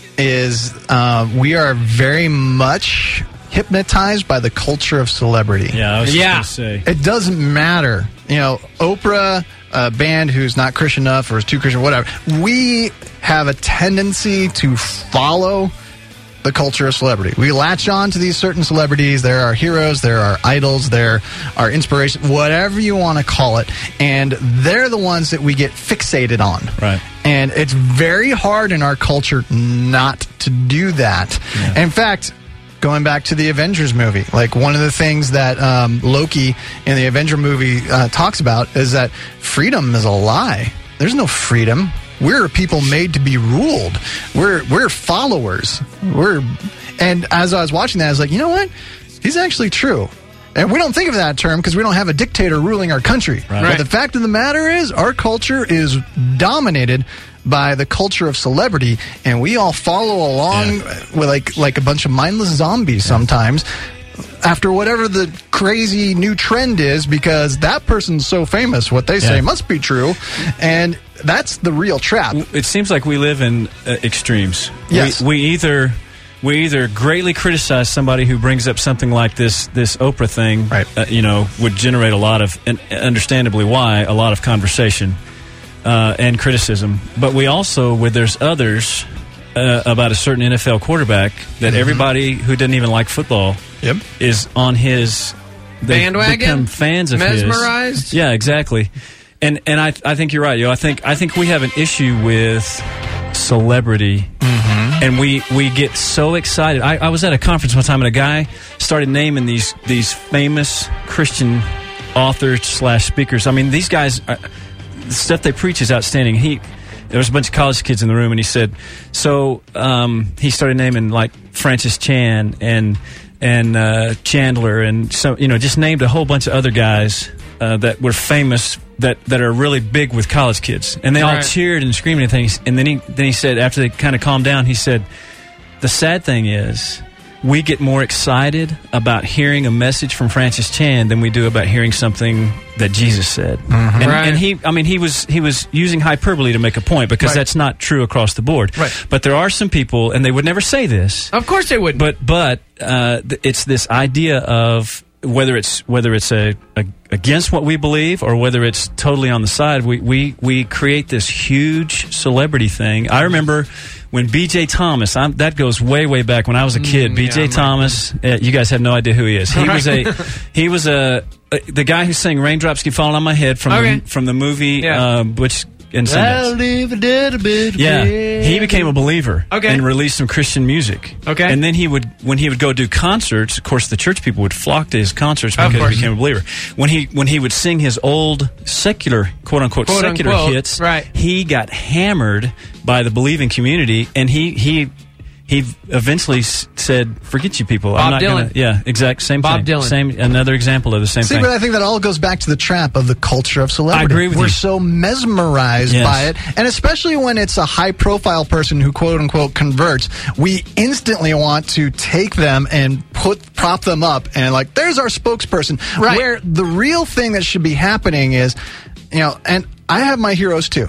is uh, we are very much hypnotized by the culture of celebrity. Yeah, I was yeah. just going to say. It doesn't matter. You know, Oprah, a band who's not Christian enough or is too Christian, whatever. We have a tendency to follow the culture of celebrity. We latch on to these certain celebrities. They're our heroes. They're our idols. They're our inspiration, whatever you want to call it. And they're the ones that we get fixated on. Right. And it's very hard in our culture not to do that. Yeah. In fact, going back to the Avengers movie, like one of the things that um, Loki in the Avenger movie uh, talks about is that freedom is a lie. There's no freedom. We're people made to be ruled. We're we're followers. We're and as I was watching that, I was like, you know what? He's actually true. And we don't think of that term because we don't have a dictator ruling our country. Right. But the fact of the matter is, our culture is dominated by the culture of celebrity, and we all follow along yeah. with like like a bunch of mindless zombies yeah. sometimes. After whatever the crazy new trend is, because that person's so famous, what they say yeah. must be true, and that's the real trap. It seems like we live in uh, extremes. Yes. We, we either we either greatly criticize somebody who brings up something like this this Oprah thing, right. uh, you know, would generate a lot of, and understandably why, a lot of conversation uh, and criticism. But we also, where there's others uh, about a certain N F L quarterback that mm-hmm. everybody who doesn't even like football yep. is on his bandwagon, become fans of mesmerized. his. Yeah, exactly. And and I I think you're right, yo. I think I think we have an issue with celebrity, mm-hmm. and we we get so excited. I, I was at a conference one time, and a guy started naming these these famous Christian authors slash speakers. I mean, these guys, are, the stuff they preach is outstanding. He there was a bunch of college kids in the room, and he said, so um, he started naming like Francis Chan and and uh, Chandler, and so you know, just named a whole bunch of other guys uh, that were famous. That, that are really big with college kids, and they all right. cheered and screamed and things. And then he then he said, after they kind of calmed down, he said, "The sad thing is, we get more excited about hearing a message from Francis Chan than we do about hearing something that Jesus said." Mm-hmm. And, right. and he, I mean, he was he was using hyperbole to make a point because right. that's not true across the board. Right. But there are some people, and they would never say this. Of course they would. But but uh, th- it's this idea of whether it's whether it's a, a against what we believe or whether it's totally on the side, we, we, we create this huge celebrity thing. I remember when B J Thomas, I'm, that goes way way back when I was a kid. Mm, B J yeah, Thomas, uh, you guys have no idea who he is. He was a he was a, a the guy who sang "Raindrops Keep Falling on My Head" from okay. the, from the movie yeah. uh, Butch and I'll Sundance. live a little bit. Yeah, he became a believer okay. and released some Christian music. Okay, and then he would, when he would go do concerts, of course, the church people would flock to his concerts because he became a believer. When he when he would sing his old secular, quote unquote, quote secular unquote, hits, right. he got hammered by the believing community, and he he. He eventually s- said, "Forget you people. Bob I'm not Dylan. gonna." Yeah, exact same Bob thing. Dylan. Same another example of the same See, thing. but I think that all goes back to the trap of the culture of celebrity. I agree with We're you. so mesmerized Yes. by it, and especially when it's a high-profile person who "quote unquote" converts, we instantly want to take them and put prop them up and like, there's our spokesperson. Right. Where the real thing that should be happening is, you know, and I have my heroes too.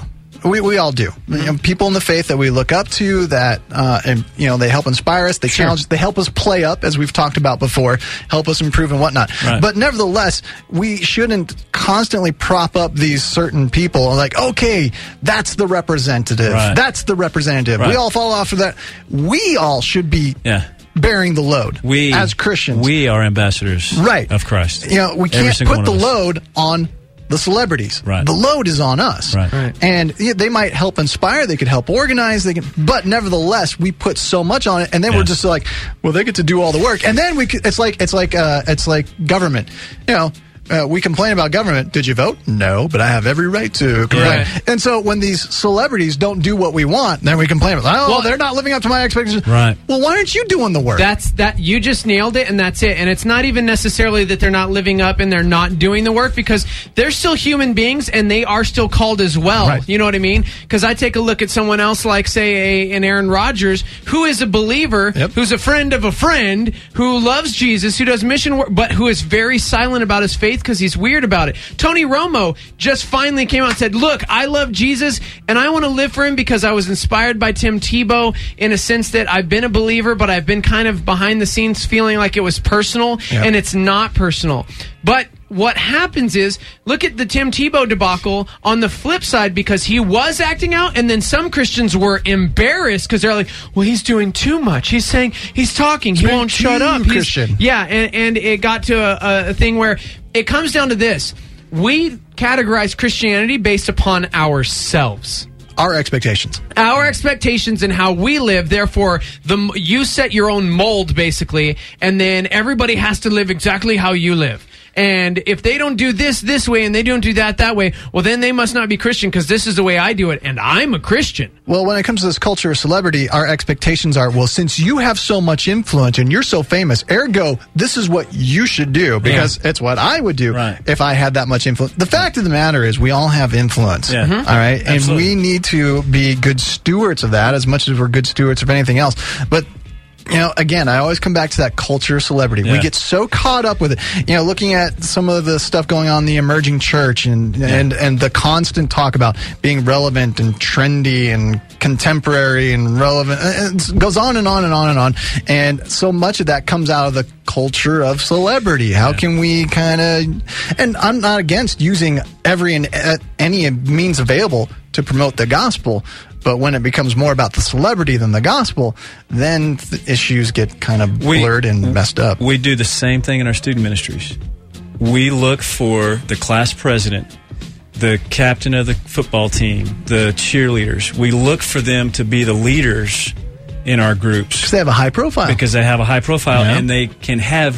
We we all do. Mm-hmm. You know, people in the faith that we look up to, that uh, and you know they help inspire us, they Sure. challenge, they help us play up, as we've talked about before, help us improve and whatnot. Right. But nevertheless, we shouldn't constantly prop up these certain people like, okay, that's the representative, Right. that's the representative. Right. We all fall off of that. We all should be Yeah. bearing the load We as Christians. We are ambassadors Right. of Christ. You know, we Every can't single put one the of us. load on the celebrities. Right. The load is on us. Right. Right. And yeah, they might help inspire, they could help organize, they can, but nevertheless, we put so much on it, and then Yeah. we're just like, well, they get to do all the work, and then we, could, it's like, it's like, uh, it's like government. You know. Uh, we complain about government. Did you vote? No, but I have every right to complain. Right. And so when these celebrities don't do what we want, then we complain about, oh, Well, they're not living up to my expectations. Right. Well, why aren't you doing the work? That's that you just nailed it, and that's it. And it's not even necessarily that they're not living up and they're not doing the work, because they're still human beings and they are still called as well. Right. You know what I mean? Because I take a look at someone else like, say, a, an Aaron Rodgers, who is a believer, Yep. who's a friend of a friend, who loves Jesus, who does mission work, but who is very silent about his faith because he's weird about it. Tony Romo just finally came out and said, look, I love Jesus and I want to live for him because I was inspired by Tim Tebow, in a sense that I've been a believer, but I've been kind of behind the scenes feeling like it was personal, Yep. and it's not personal. But what happens is, look at the Tim Tebow debacle on the flip side, because he was acting out, and then some Christians were embarrassed because they're like, well, he's doing too much. He's saying, he's talking, he being won't shut too up. He's- Christian. Yeah, and, and it got to a, a thing where it comes down to this. We categorize Christianity based upon ourselves. Our expectations. Our expectations and how we live. Therefore, the you set your own mold, basically, and then everybody has to live exactly how you live. And if they don't do this this way and they don't do that that way, well, then they must not be Christian, because this is the way I do it, and I'm a Christian. Well, when it comes to this culture of celebrity, our expectations are, well, since you have so much influence and you're so famous, ergo, this is what you should do, because it's what I would do Right. if I had that much influence. The fact of the matter is, we all have influence. Yeah. Mhm. All right? And Absolutely. we need to be good stewards of that as much as we're good stewards of anything else. But you know, again, I always come back to that culture of celebrity. We Yeah. get so caught up with it. You know, looking at some of the stuff going on in the emerging church, and and and the constant talk about being relevant and trendy and contemporary and relevant. And it goes on and on and on and on. And so much of that comes out of the culture of celebrity. How Yeah. can we kind of? And I'm not against using every and uh, any means available to promote the gospel. But when it becomes more about the celebrity than the gospel, then the issues get kind of We- blurred and messed up. We do the same thing in our student ministries. We look for the class president, the captain of the football team, the cheerleaders. We look for them to be the leaders in our groups Because they have a high profile. because they have a high profile Yeah. and they can have.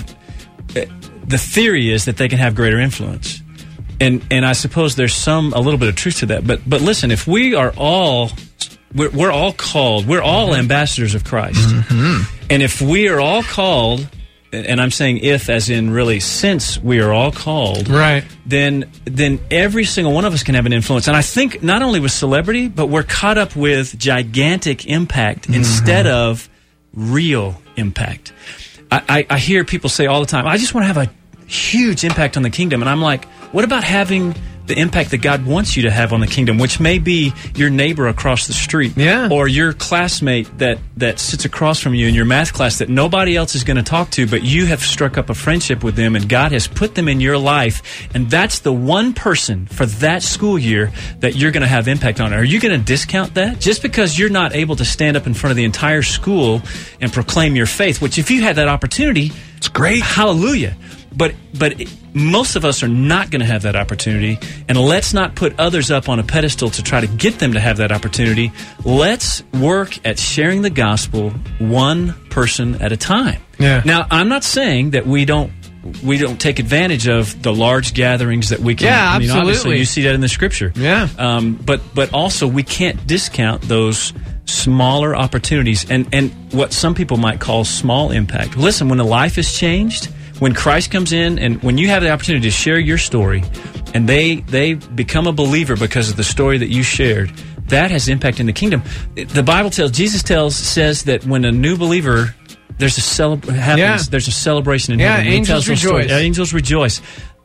The theory is that they can have greater influence, and and I suppose there's some a little bit of truth to that. But but listen, if we are all we're, we're all called, we're all Mm-hmm. ambassadors of Christ, and if we are all called, and I'm saying if as in really since we are all called, Right. then then every single one of us can have an influence. And I think not only with celebrity, but we're caught up with gigantic impact instead of real impact. I, I, I hear people say all the time, I just want to have a huge impact on the kingdom. And I'm like, what about having the impact that God wants you to have on the kingdom, which may be your neighbor across the street, Yeah. or your classmate that, that sits across from you in your math class that nobody else is going to talk to, but you have struck up a friendship with them and God has put them in your life, and that's the one person for that school year that you're going to have impact on. Are you going to discount that? Just because you're not able to stand up in front of the entire school and proclaim your faith, which if you had that opportunity, It's great. hallelujah. But but it, most of us are not going to have that opportunity, and let's not put others up on a pedestal to try to get them to have that opportunity. Let's work at sharing the gospel one person at a time. Yeah. Now, I'm not saying that we don't we don't take advantage of the large gatherings that we can. Yeah, I mean, obviously, absolutely. you see that in the scripture. Yeah. Um, but but also we can't discount those smaller opportunities and and what some people might call small impact. Listen, when a life is changed, when Christ comes in, and when you have the opportunity to share your story, and they they become a believer because of the story that you shared, that has impact in the kingdom. The Bible tells, Jesus tells, says that when a new believer, there's a celeb- happens, Yeah. there's a celebration in Yeah, heaven. He angels tells those stories. rejoice. Angels rejoice.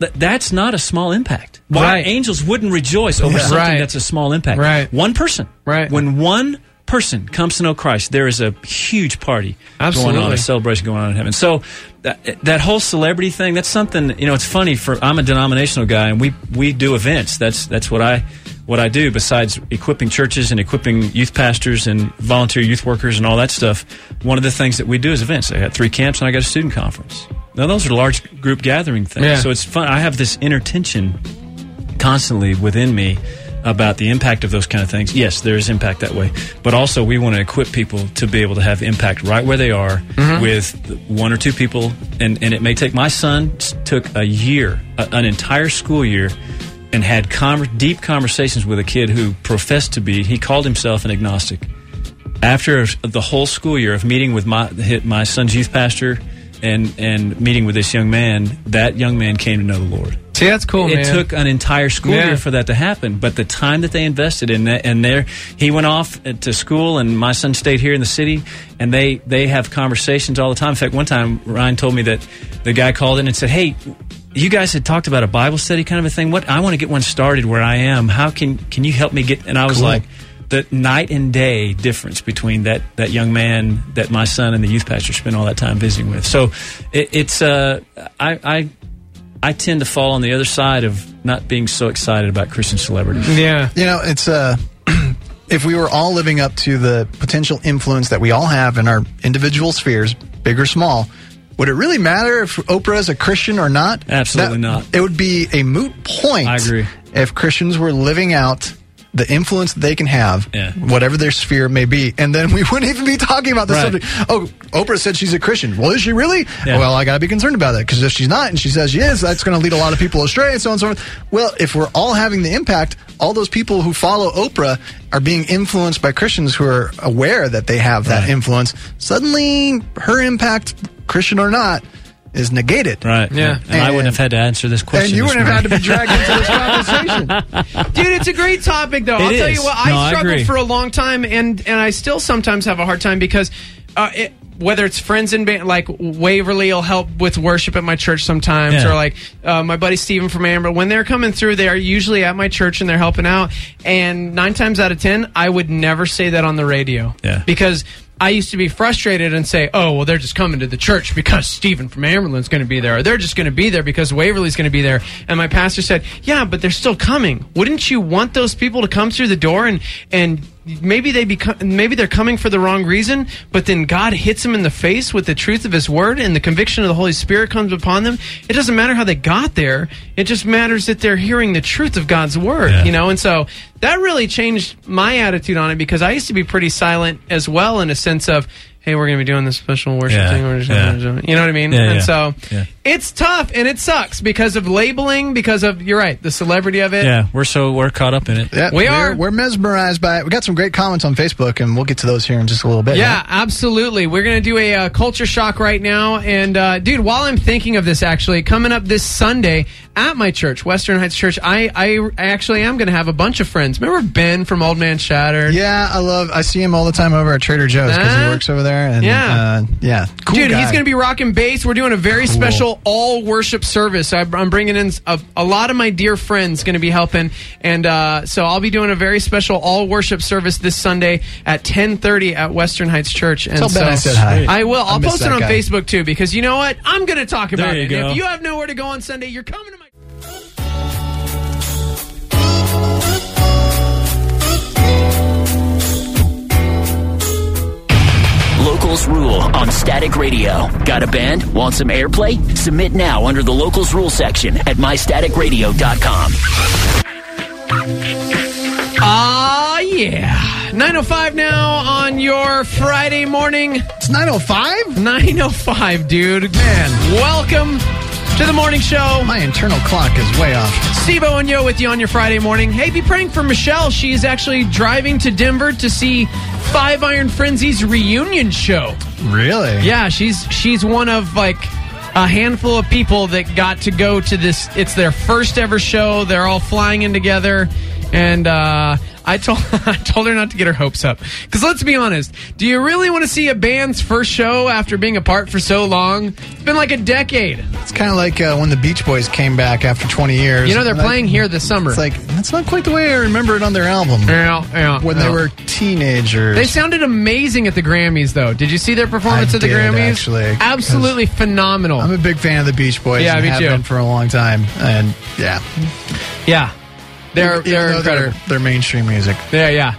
th- that's not a small impact. Why Right. angels wouldn't rejoice over Yeah. something Right. that's a small impact. Right. One person. Right. When one person comes to know Christ, there is a huge party Absolutely. going on, a celebration going on in heaven. So that, that whole celebrity thing, that's something, you know, it's funny. For I'm a denominational guy, and we, we do events. That's that's what I what I do, besides equipping churches and equipping youth pastors and volunteer youth workers and all that stuff. One of the things that we do is events. I got three camps, and I got a student conference. Now, those are large group gathering things. Yeah. So it's fun. I have this inner tension constantly within me about the impact of those kind of things. Yes, there is impact that way. But also, we want to equip people to be able to have impact right where they are Mm-hmm. with one or two people. And, and it may take, my son took a year, a, an entire school year, and had con- deep conversations with a kid who professed to be, he called himself an agnostic. After the whole school year of meeting with my my son's youth pastor and, and meeting with this young man, that young man came to know the Lord. See, that's cool, It man. took an entire school Yeah. year for that to happen, but the time that they invested in that, and there, he went off to school, and my son stayed here in the city, and they, they have conversations all the time. In fact, one time, Ryan told me that the guy called in and said, hey, you guys had talked about a Bible study kind of a thing. What I want to get one started where I am. How can, can you help me get, and I was Cool. like, the night and day difference between that, that young man that my son and the youth pastor spent all that time visiting with. So it, it's, uh, I, I, I tend to fall on the other side of not being so excited about Christian celebrities. Yeah. You know, it's uh, if we were all living up to the potential influence that we all have in our individual spheres, big or small, would it really matter if Oprah is a Christian or not? Absolutely not. It would be a moot point. I agree. If Christians were living out the influence that they can have, Yeah. whatever their sphere may be, and then we wouldn't even be talking about the Right. subject. Oh, Oprah said she's a Christian. Well, is she really? Yeah. Well, I got to be concerned about that, because if she's not and she says she is, that's going to lead a lot of people astray, and so on and so forth. Well, if we're all having the impact, all those people who follow Oprah are being influenced by Christians who are aware that they have that Right. influence. Suddenly, her impact, Christian or not, is negated. Right. Yeah. And, I wouldn't have had to answer this question. And you this wouldn't have had to morning. be dragged into this conversation. Dude, it's a great topic, though. I'll It tell is. you what, No, I I struggled agree. for a long time, and, and I still sometimes have a hard time because uh, it, whether it's friends in band, like Waverly will help with worship at my church sometimes, Yeah. or like uh, my buddy Steven from Amber. When they're coming through, they are usually at my church and they're helping out. And nine times out of ten, I would never say that on the radio. Yeah. Because I used to be frustrated and say, oh, well, they're just coming to the church because Stephen from Amberlin's going to be there. Or they're just going to be there because Waverly's going to be there. And my pastor said, yeah, but they're still coming. Wouldn't you want those people to come through the door and and maybe they become maybe they're coming for the wrong reason, but then God hits them in the face with the truth of his word and the conviction of the Holy Spirit comes upon them? It doesn't matter how they got there. It just matters that they're hearing the truth of God's word, Yeah. you know? And so that really changed my attitude on it, because I used to be pretty silent as well, in a sense of, hey, we're going to be doing this special worship Yeah, thing. We're just yeah. gonna do it. You know what I mean? Yeah, and yeah, so yeah. it's tough and it sucks because of labeling, because of, you're right, the celebrity of it. Yeah, we're so we're caught up in it. Yeah, We we're, are. We're mesmerized by it. We got some great comments on Facebook, and we'll get to those here in just a little bit. Yeah, right? absolutely. We're going to do a uh, culture shock right now. And, uh, dude, while I'm thinking of this, actually, coming up this Sunday at my church, Western Heights Church, I, I actually am going to have a bunch of friends. Remember Ben from Old Man Shattered? Yeah, I love. I see him all the time over at Trader Joe's because he Huh? works over there. And, Yeah. uh, yeah, cool Dude, guy. he's going to be rocking bass. We're doing a very Cool. special all worship service. I, I'm bringing in a, a lot of my dear friends going to be helping, and uh, so I'll be doing a very special all worship service this Sunday at ten thirty at Western Heights Church. And Tell Ben so I said hi. I will. I I'll miss post it that on guy. Facebook too, because you know what? I'm going to talk about There you it. go. If you have nowhere to go on Sunday, you're coming to my. Locals Rule on Static Radio. Got a band? Want some airplay? Submit now under the Locals Rule section at my static radio dot com. Ah, yeah. nine oh five now on your Friday morning. It's nine oh five? nine oh five, dude. Man, welcome to the morning show. My internal clock is way off. Steve-O and Yo with you on your Friday morning. Hey, be praying for Michelle. She is actually driving to Denver to see Five Iron Frenzy's reunion show. Really? Yeah, she's she's one of like a handful of people that got to go to this. It's their first ever show. They're all flying in together. And uh, I told I told her not to get her hopes up. Because let's be honest, do you really want to see a band's first show after being apart for so long? It's been like a decade. It's kind of like uh, when the Beach Boys came back after twenty years. You know, they're Like, playing here this summer. It's like, that's not quite the way I remember it on their album. Yeah, yeah. When yeah. they were teenagers. They sounded amazing at the Grammys, though. Did you see their performance I at the did, Grammys? actually, Absolutely phenomenal. I'm a big fan of the Beach Boys. Yeah, and me have too. been for a long time. And yeah. Yeah. They're, Even they're though incredible. They're, they're mainstream music. Yeah, yeah.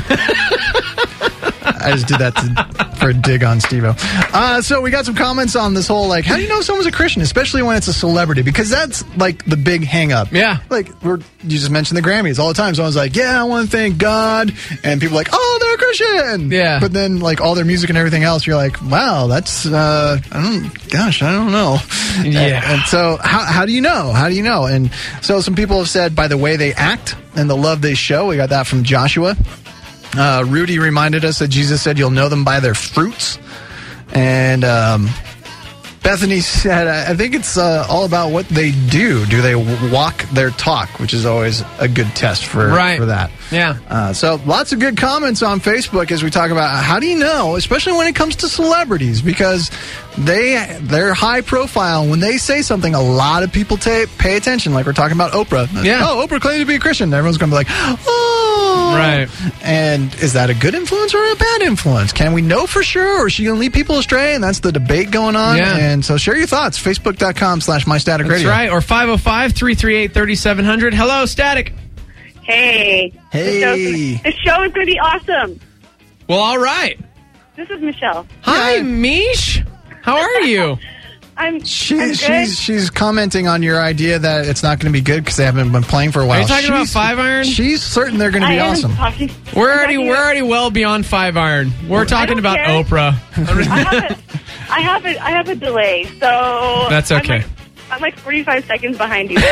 I just did that to, for a dig on Steve-O. Uh, so we got some comments on this whole, like, how do you know someone's a Christian, especially when it's a celebrity? Because that's, like, the big hang-up. Yeah. Like, we're, you just mentioned the Grammys. All the time someone's like, yeah, I want to thank God. And people are like, oh, they're a Christian. Yeah. But then, like, all their music and everything else, you're like, wow, that's, uh, I don't, gosh, I don't know. Yeah. And, and so how, how do you know? How do you know? And so some people have said by the way they act and the love they show. We got that from Joshua. Uh, Rudy reminded us that Jesus said you'll know them by their fruits. And um, Bethany said, I think it's uh, all about what they do. Do they w- walk their talk, which is always a good test for, Right. for that. Yeah. Uh, so lots of good comments on Facebook as we talk about how do you know, especially when it comes to celebrities, because they, they're high profile. When they say something, a lot of people ta- pay attention. Like we're talking about Oprah. Yeah. Oh, Oprah claimed to be a Christian. Everyone's going to be like, oh. Right. And is that a good influence or a bad influence? Can we know for sure, or is she going to lead people astray? And that's the debate going on. Yeah. And so share your thoughts. Facebook.com slash My Static That's Radio. right. Or five oh five, three three eight, three seven zero zero. Hello, Static. Hey. Hey. The show, the show is going to be awesome. Well, all right. This is Michelle. Hi, Mish. How are you? I'm, She, I'm good. she's she's commenting on your idea that it's not going to be good because they haven't been playing for a while. Are you talking about She's- Five Iron? She's certain they're going to I be am awesome. talking- We're I'm already talking we're about- already well beyond Five Iron. We're talking don't about care. Oprah. I have a, I have a, I have a delay, so That's I'm okay. like, I'm like forty-five seconds behind you.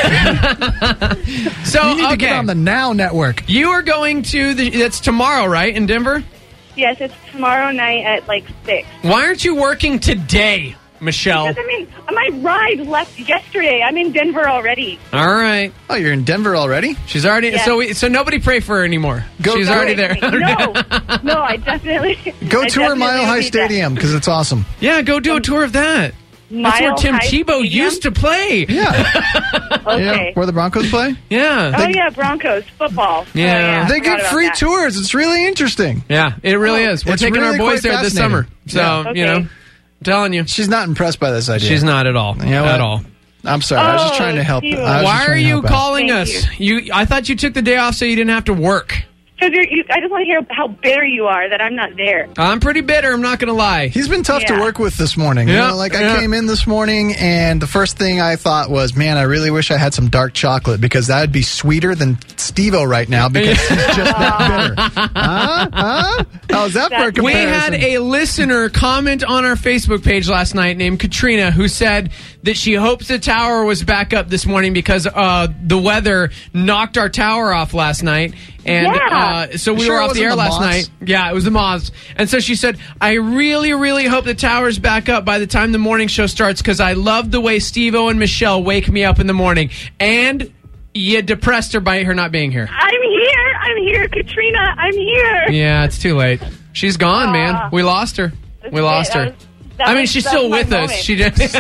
So You need to okay, get on the Now Network. you are going to the. That's tomorrow, right, in Denver? Yes, it's tomorrow night at like six. Why aren't you working today, Michelle? Because I mean, my ride left yesterday. I'm in Denver already. All right, Oh, you're in Denver already? she's already. Yeah. So we, so nobody pray for her anymore. Go- she's go- already there. No, no, I definitely Go I tour definitely Mile will High need that. Stadium because it's awesome. Yeah, go do a tour of that. That's where Mile Tim High Tebow Stadium? used to play. Yeah. Okay. Yeah, where the Broncos play? Yeah. Oh yeah, Broncos football. Yeah. Oh, yeah. They I forgot get about free that. tours. It's really interesting. Yeah, it really Oh. is. We're It's taking really our boys quite there this fascinating. summer. So, Yeah. you know, Okay. I'm telling you. She's not impressed by this idea. She's not at all. You know at what? all. I'm sorry. I was just Oh, trying to help. cute. I was just Why trying are to you help out. calling Thank us? You. I thought you took the day off so you didn't have to work. Because you, I just want to hear how bitter you are that I'm not there. I'm pretty bitter. I'm not going to lie. He's been tough to Yeah. work with this morning. You Yeah, know, like yeah. I came in this morning and the first thing I thought was, man, I really wish I had some dark chocolate because that would be sweeter than Steve-O right now because he's just that bitter. Huh? Huh? How's that for a That's- We comparison? had a listener comment on our Facebook page last night named Katrina who said that she hopes the tower was back up this morning because uh, the weather knocked our tower off last night. And Yeah. uh, so we Sure were it off the wasn't air the last moths? night. Yeah, it was the moths. And so she said, I really, really hope the tower's back up by the time the morning show starts because I love the way Steve-O and Michelle wake me up in the morning. And you depressed her by her not being here. I'm here. I'm here, Katrina. I'm here. Yeah, it's too late. She's gone, man. Aw. We lost her. That's We lost it. That her. was- that I mean, was- she's that still was my with us. moment. She just.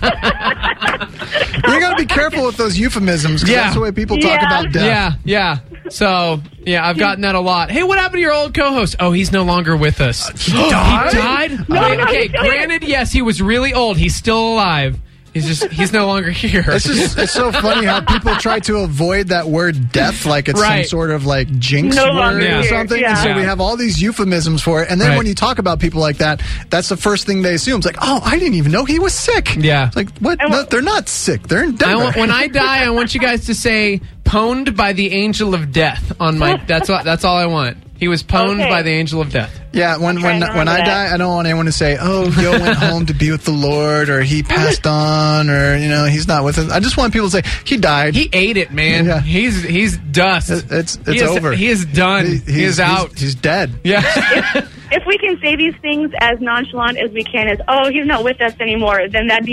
You got to be careful with those euphemisms because Yeah. that's the way people talk Yeah. about death. yeah, yeah. So, yeah, I've gotten that a lot. Hey, what happened to your old co-host? Oh, he's no longer with us. he died? He died? No, okay, no, okay, he's still here. granted, yes, he was really old. He's still alive. He's just, he's no longer here. It's just it's so funny how people try to avoid that word death like it's Right. some sort of like jinx No word longer or here, something. yeah. And so Yeah. we have all these euphemisms for it. And then Right. when you talk about people like that, that's the first thing they assume. It's like, oh, I didn't even know he was sick. Yeah. It's like, what? And No, wh- they're not sick. They're in I Denver. want, when I die, I want you guys to say "pwned by the angel of death" on my. That's what. That's all I want. He was pwned Okay. by the angel of death. yeah, when trying when to when remember I that. die, I don't want anyone to say, "Oh, Yo went home to be with the Lord," or "He passed on," or you know, "He's not with us." I just want people to say, "He died." He ate it, man. Yeah. He's he's dust. It- it's it's he is, over. He is done. He, He- he's- is out. He's, he's dead. yeah. If we can say these things as nonchalant as we can as, oh, he's not with us anymore, then that'd be good.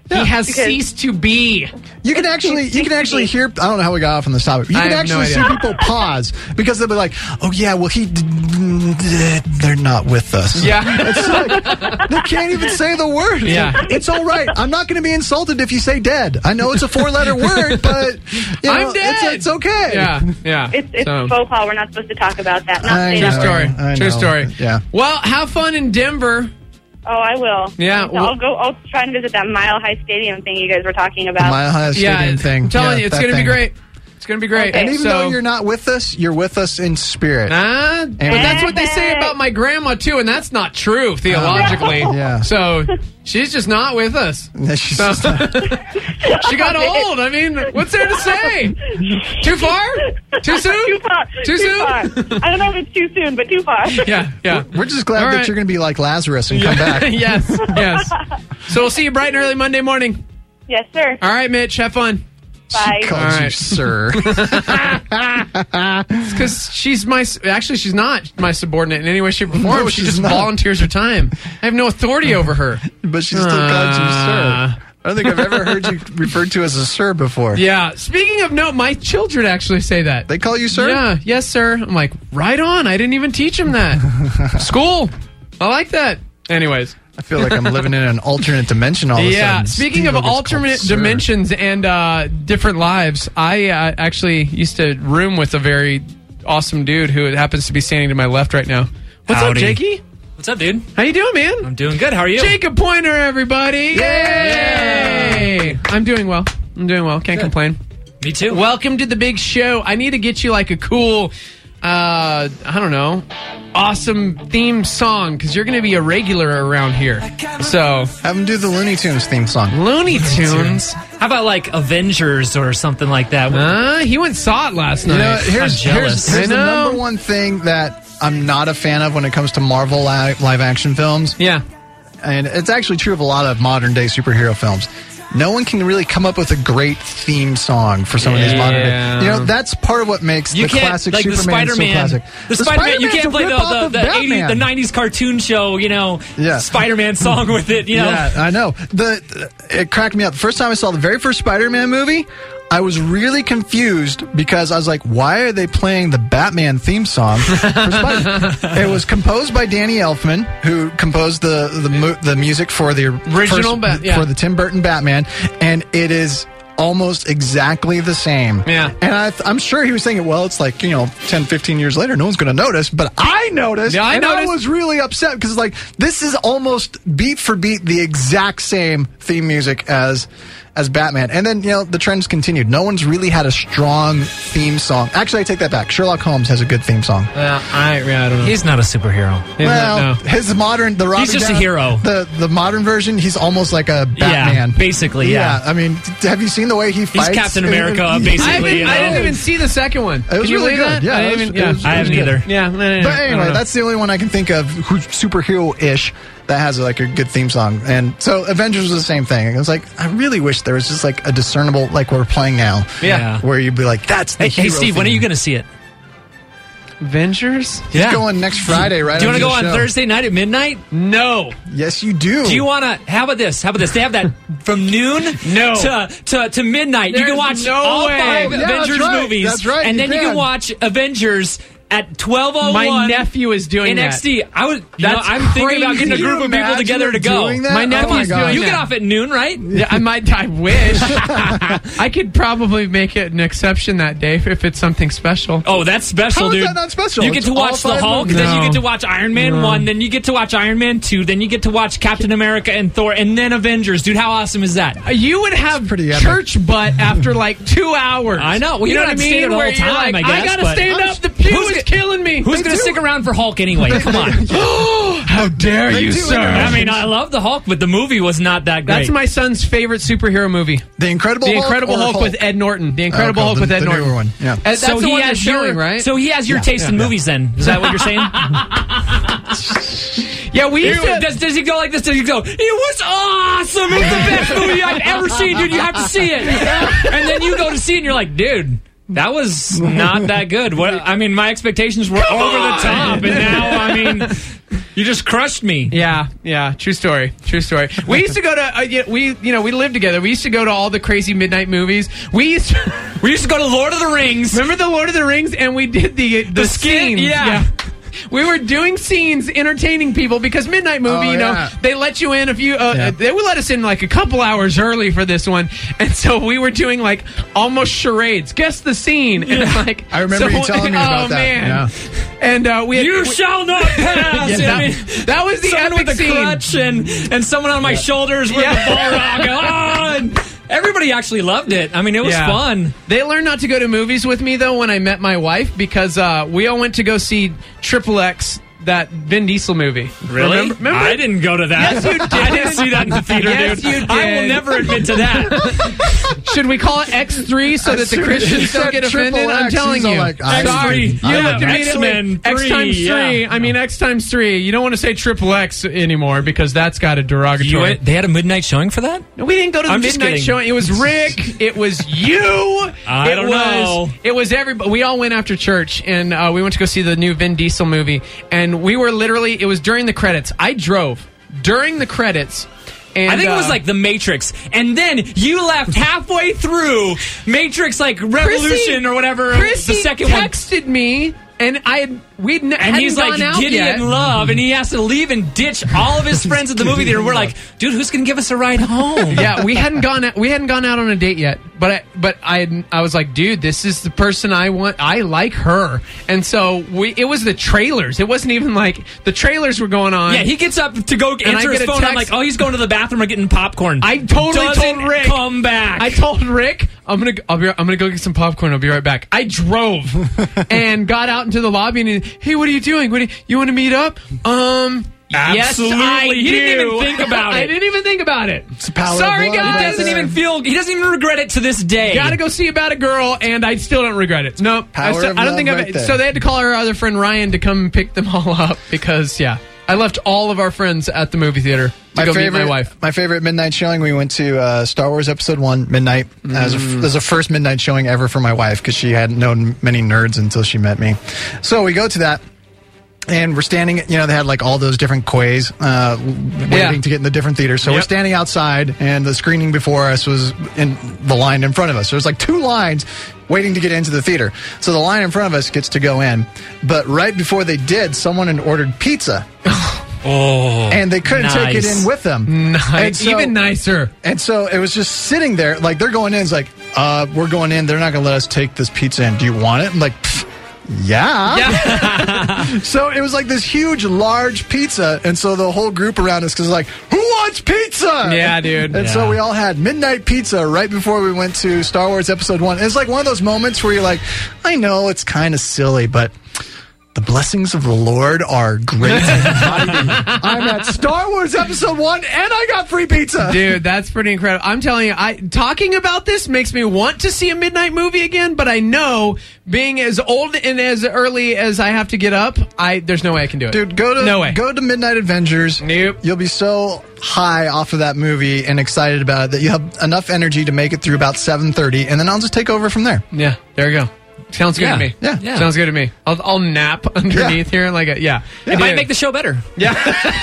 He has Because- ceased to be. You can actually, you can actually hear. I don't know how we got off on this topic. You I can have no actually see idea. people pause because they'll be like, "Oh yeah, well he, d- d- they're not with us." Yeah. It's like, they can't even say the word. It's Yeah. like, it's all right. I'm not going to be insulted if you say dead. I know it's a four-letter word, but you know, I'm dead. It's, it's okay. Yeah, yeah. It's, it's So- faux pas. We're not supposed to talk about that. Not I say True know. that story. word. I True know. story. Yeah. Well, have fun in Denver. Oh, I will. Yeah, So well- I'll go. I'll try and visit that Mile High Stadium thing you guys were talking about. Mile High Stadium Yeah, thing. I'm telling Yeah, you, it's that going to be thing. great. It's going to be great. Okay. And even so, though you're not with us, you're with us in spirit. Ah, but that's what they say about my grandma too, and that's not true theologically. Yeah. So she's just not with us. She's So- just not- She got old. I mean, what's there to say? Too far? Too soon? Too far. Too soon? far. I don't know if it's too soon, but too far. Yeah, yeah. We're just glad All that right. you're going to be like Lazarus and come back. yes, yes. So we'll see you bright and early Monday morning. Yes, sir. All right, Mitch. Have fun. Bye. Called All you right. sir. Because she's my, actually, she's not my subordinate in any way, shape, or form. No, she she's just not. volunteers her time. I have no authority over her. But she still calls you Ah. sir. I don't think I've ever heard you referred to as a sir before. Yeah. Speaking of no, my children actually say that. They call you sir? Yeah. Yes, sir. I'm like, right on. I didn't even teach him that. School. I like that. Anyways. I feel like I'm living in an alternate dimension all of a Yeah. sudden. Speaking Steve of gets called alternate sir. dimensions and uh, different lives, I uh, actually used to room with a very awesome dude who happens to be standing to my left right now. What's Howdy. up, Jakey? What's up, dude? How you doing, man? I'm doing good. How are you? Jacob Pointer, everybody! Yay! I'm doing well. I'm doing well. Can't complain. Me too. Welcome to the big show. I need to get you like a cool, uh, I don't know, awesome theme song because you're going to be a regular around here. So, have him do the Looney Tunes theme song. Looney Tunes. How about like Avengers or something like that? Uh, he went and saw it last You night. know, here's, I'm here's, jealous. here's I the know. number one thing that I'm not a fan of when it comes to Marvel li- live action films. Yeah. And it's actually true of a lot of modern day superhero films. No one can really come up with a great theme song for some of these modern Yeah. day. You know, that's part of what makes You the can't classic like the Superman so Spider-Man. classic. The, Spider-Man. You Spider-Man's can't a play the rip-off the, of the, eighties, Batman. the nineties cartoon show. You know, Yeah. Spider-Man song with it. You know. Yeah, I know. The it cracked me up. The first time I saw the very first Spider-Man movie, I was really confused because I was like, why are they playing the Batman theme song for Spider-Man? It was composed by Danny Elfman, who composed the the, mu- the music for the Original first- Bat- yeah. for the Tim Burton Batman, and it is almost exactly the same. Yeah. And I th- I'm sure he was thinking, well, it's like, you know, ten, fifteen years later, no one's going to notice, but I noticed. Yeah, I and noticed. I was really upset because, like, this is almost beat for beat the exact same theme music as as Batman. And then, you know, the trend's continued. No one's really had a strong theme song. Actually, I take that back. Sherlock Holmes has a good theme song. Uh, I, yeah, I don't know. He's not a superhero. He's well, not- no. his modern, the Robert He's just a Downey- hero. The the modern version, he's almost like a Batman. Yeah, basically, yeah. I mean, t- have you seen the way he fights? Captain America, Yeah. basically. I, haven't, you I know? didn't even see the second one. It was Can you really believe good. that? Yeah, I it didn't was- even, it yeah. was- I it was haven't good. either. Yeah, no, no, no, But I don't anyway, know. that's the only one I can think of who's superhero-ish that has like a good theme song. And so Avengers was the same thing. It was like, I really wish there was just like a discernible, like we're playing now. Yeah. Where you'd be like, that's the Hey, hey hero Steve, when are theme. you going to see it? Avengers? He's going next Friday, right? Do you want to after go the on show. Thursday night at midnight? No. Yes, you do. Do you want to? How about this? How about this? They have that from noon No. to, to, to midnight. you There's can watch no all way. five Yeah, that's Avengers right. movies. That's right, And you then you can. can watch Avengers at twelve oh one. My nephew is doing in that. X D. I would. You know, That's I'm thinking about getting a crazy. group of Can you people together to imagine go. doing that? My Oh nephew's my God. doing You that. get off at noon, right? Yeah, I might. I wish. I could probably make it an exception that day if it's something special. Oh, that's special, How is dude. that not special? You get It's to all watch the five Hulk, movies. then you No. get to watch Iron Man No. one, then you get to watch Iron Man two, then you get to watch Captain America and Thor, and then Avengers. Dude, how awesome is that? You would have pretty epic. church butt after like two hours. I know. Well, you you know don't what I have to stay mean? there the Where whole you're time, like, I guess, gotta but- stand I'm- up. The pew Who's is g- killing me. Who's They going to do. stick around for Hulk anyway? Come on. How dare They you, do sir? interrupt. I mean, I love the Hulk, but the movie was not that great. That's my son's favorite superhero movie. The Incredible The Hulk Incredible or Hulk, with Ed Norton. The Incredible Okay, Hulk the- with Ed the Norton. newer one, yeah. Uh, That's so the he one has you're your showing, right? So he has your Yeah, taste in yeah. movies. Then is that what you're saying? yeah, we used to. does, does he go like this? Does he go? It was awesome. It's the best movie I've ever seen, dude. You have to see it. And then you go to see it, and you're like, dude. That was not that good. What I mean, my expectations were over the top, and now I mean, You just crushed me. Yeah, yeah. True story. True story. We used to go to uh, yeah, we you know we lived together. We used to go to all the crazy midnight movies. We used to, we used to go to Lord of the Rings. Remember the Lord of the Rings, and we did the the, The skin, scenes. yeah. We were doing scenes, entertaining people because midnight movie. Oh, you know, yeah. they let you in a few. Uh, Yeah. They would let us in like a couple hours early for this one, and so we were doing like almost charades. Guess the scene. And like I remember so- you telling me about oh, that. Man. Yeah. And uh, we had, You we- shall not pass. Yeah, I that, mean, that was the someone epic with a scene. crutch and, and someone on my shoulders with Yeah. a ball rock. Oh, and everybody actually loved it. I mean, it was Yeah. fun. They learned not to go to movies with me though when I met my wife because uh, we all went to go see Triple X, that Vin Diesel movie. Really? Remember? remember? I didn't go to that. Yes, you did. I didn't see that in the theater, Yes, dude. you did. I will never admit to that. Should we call it X three so that As the soon as Christians you don't said get triple offended? I'm X, telling he's all you. like, I- Sorry. X three. You Yeah, looked immediately. X-Men X three, times yeah. three. I mean, X times three. You don't want to say triple X anymore because that's got a derogatory. You went, they had a midnight showing for that? No, we didn't go to the I'm just midnight kidding. showing. It was Rick. It was you. I it don't was, know. It was everybody. We all went after church, and uh, we went to go see the new Vin Diesel movie. And we were literally. It was during the credits. I drove during the credits. And, I think it was uh, like The Matrix, and then you left halfway through Matrix, like Revolution Chrissy- or whatever. Chrissy the second one. texted me, and I had we'd n- And hadn't he's gone like out giddy yet. in love, and he has to leave and ditch all of his friends at the movie theater. We're like, dude, who's gonna give us a ride home? Yeah, we hadn't gone out, we hadn't gone out on a date yet, but I, but I had- I was like, dude, this is the person I want. I like her, and so we. It was the trailers. It wasn't even like the trailers were going on. Yeah, he gets up to go I answer his get a phone. I'm text- like, oh, he's going to the bathroom or getting popcorn. I totally Doesn't told Rick. come back. I told Rick, I'm gonna, I'll be, I'm gonna go get some popcorn. I'll be right back. I drove and got out into the lobby and hey, what are you doing? What do you, you want to meet up? Um. Absolutely, yes, I he didn't do. even think about I it. didn't even think about it. the power of Sorry, love He right guys. doesn't there. even feel. He doesn't even regret it to this day. Got to go see about a girl, and I still don't regret it. No, Power I, still, of I don't love think right I've. there. So they had to call our other friend Ryan to come pick them all up because yeah, I left all of our friends at the movie theater to My go favorite, meet my wife. my favorite midnight showing. We went to uh, Star Wars Episode One midnight. Mm. As a, it was the first midnight showing ever for my wife because she hadn't known many nerds until she met me. So we go to that. And we're standing, you know, they had like all those different quays uh, waiting Yeah. to get in the different theaters. So we're Yep. standing outside, and the screening before us was in the line in front of us. There was like two lines waiting to get into the theater. So the line in front of us gets to go in. But right before they did, someone had ordered pizza. Oh, And they couldn't take it nice. in with them. Nice. And so- Even nicer. And so it was just sitting there, like they're going in. It's like, uh, we're going in. They're not going to let us take this pizza in. Do you want it? I'm like, "Pfft, yeah. So it was like this huge, large pizza. And so the whole group around us was like, who wants pizza? Yeah, dude. And so Yeah. we all had midnight pizza right before we went to Star Wars Episode One. It's like one of those moments where you're like, I know it's kind of silly, but the blessings of the Lord are great and mighty. I'm at Star Wars Episode One, and I got free pizza. Dude, that's pretty incredible. I'm telling you, I talking about this makes me want to see a midnight movie again, but I know being as old and as early as I have to get up, I there's no way I can do it. Dude, go to No way. go to Midnight Avengers. Nope. You'll be so high off of that movie and excited about it that you have enough energy to make it through about seven thirty, and then I'll just take over from there. Yeah, there you go. Sounds good Yeah. to me. Yeah. Yeah. Sounds good to me. I'll, I'll nap underneath here like a, yeah. It might make the show better. Yeah.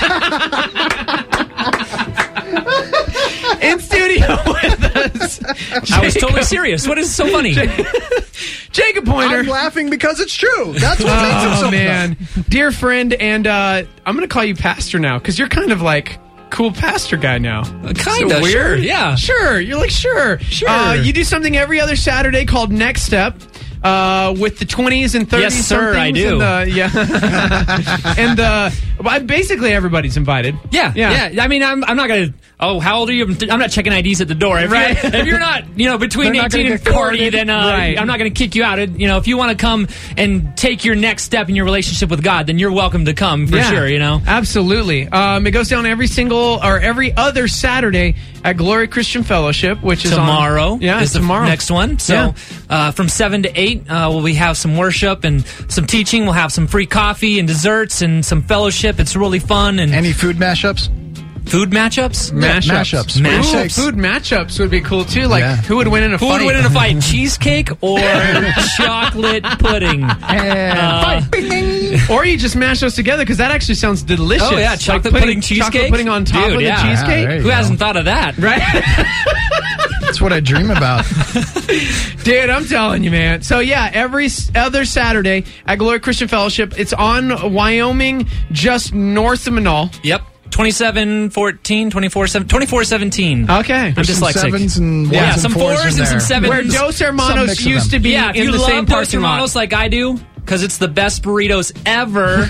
In studio with us. I was totally Jacob- serious. What is so funny? Jacob Pointer. I'm laughing because it's true. That's what makes it Oh so man, dear friend, and uh, I'm going to call you Pastor now because you're kind of like cool pastor guy now. Kinda, So weird. sure, yeah. Sure. You're like sure. Sure. Uh, you do something every other Saturday called Next Step. Uh, with the twenties and thirties, Yes, sir, I somethings do. And, uh, yeah, and uh, well, basically everybody's invited. Yeah, Yeah. yeah. I mean, I'm, I'm not gonna. Oh, how old are you? I'm not checking I Ds at the door. If, Right. you're, if you're not, you know, between They're not eighteen gonna and get forty, carded. then uh, Right. I'm not going to kick you out. It- You know, if you want to come and take your next step in your relationship with God, then you're welcome to come for Yeah, sure. You know. absolutely. Um, it goes down every single or every other Saturday at Glory Christian Fellowship, which is on- Tomorrow yeah, is the tomorrow. next one. So Yeah. uh, from seven to eight, uh, will we have some worship and some teaching. We'll have some free coffee and desserts and some fellowship. It's really fun. And Any food mashups? Food matchups? Mashups. mashups. Mashups. Ooh, food matchups would be cool too. Like, Yeah. who would win in a Who fight? would win in a fight? Cheesecake or chocolate pudding? Uh, Or you just mash those together because that actually sounds delicious. Oh, yeah, chocolate pudding cheesecake? Chocolate pudding on top Dude, of yeah. the cheesecake. Yeah, there you Who go. hasn't thought of that? Right? That's what I dream about. Dude, I'm telling you, man. So, yeah, every s- other Saturday at Glory Christian Fellowship, it's on Wyoming, just north of Manal. Yep. twenty-seven fourteen, twenty-four seventeen. Okay. I'm There's some dyslexic. sevens and Yeah, ones and some fours fours in and some there. sevens. Where Dos Some Hermanos mix of used them. to be Yeah, if in you the love same Dos parking lot. Hermanos like I do, because it's the best burritos ever,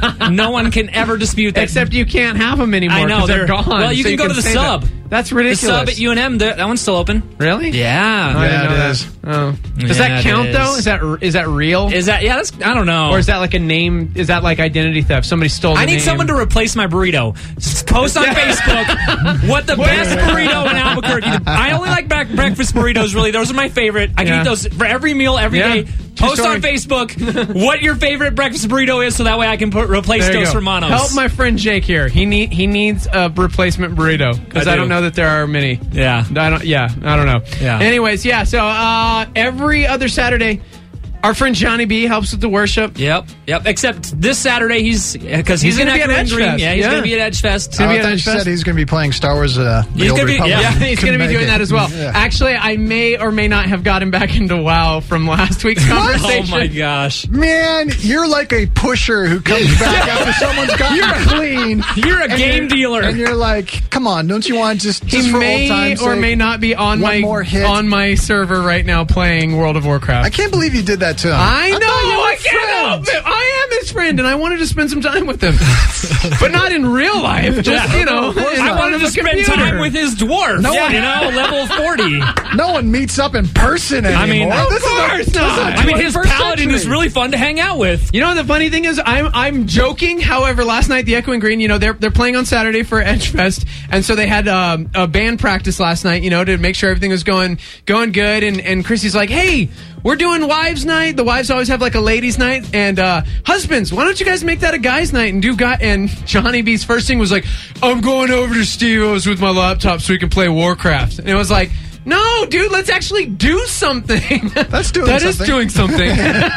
no one can ever dispute that. Except you can't have them anymore I know, 'cause they're, they're- gone. well, you so can go to the save sub. it. That's the ridiculous. sub at U N M, that that one's still open. Really? Yeah. I didn't Yeah, know it that. is. Oh. Does Yeah, that it count is. though? Is that is that real? Is that, yeah, that's, I don't know. Or is that like a name? Is that like identity theft? Somebody stole the I need name. someone to replace my burrito. Just post on Facebook what the best burrito in Albuquerque. I only like bre- breakfast burritos, really. Those are my favorite. I can Yeah. eat those for every meal, every Yeah. day. True Post story. on Facebook what your favorite breakfast burrito is so that way I can put replace There you Dos go. Hermanos. Help my friend Jake here. He need he needs a replacement burrito because I I, do. don't know that there are many. Yeah. I don't. Yeah, I don't know. Yeah. Anyways, yeah. So uh, every other Saturday, our friend Johnny B helps with the worship. Yep, yep. Except this Saturday, he's because he's, He's in gonna be at Echoing Green. Edgefest. Yeah, he's Yeah. going to be at Edgefest. Oh, be I at thought you Edgefest. said he's going to be playing Star Wars. Uh, the He's Old gonna be- Republic. yeah, He's going to be Couldn't doing make that it. as well. Yeah. Actually, I may or may not have got him back into WoW from last week's conversation. Oh my gosh. Man, you're like a pusher who comes back after someone's gotten clean. You're a and game you're- dealer. And you're like, come on, don't you want just, just He for may old time's or sake? may not be on One my more hit. on my server right now playing World of Warcraft. I can't believe you did that to him. I know. thought you were I can't help friends. it. I am his friend, and I wanted to spend some time with him, but not in real life. Just you know, in I front wanted of to a spend computer. time with his dwarf. No yeah, one- you know, level forty. No one meets up in person anymore. I mean, this of course is a, not. This is I mean, his twenty-first paladin is century. really fun to hang out with. You know, the funny thing is, I'm I'm joking. However, last night the Echoing Green, you know, they're they're playing on Saturday for Edgefest, and so they had um, a band practice last night, you know, to make sure everything was going going good. And and Chrissy's like, hey, we're doing wives' night. The wives always have like a ladies' night, and uh, husbands, why don't you guys make that a guys' night and do guy? And Johnny B's first thing was like, I'm going over to Steve's with my laptop so we can play Warcraft, and it was like. No, dude, let's actually do something. That's doing That is something. doing something.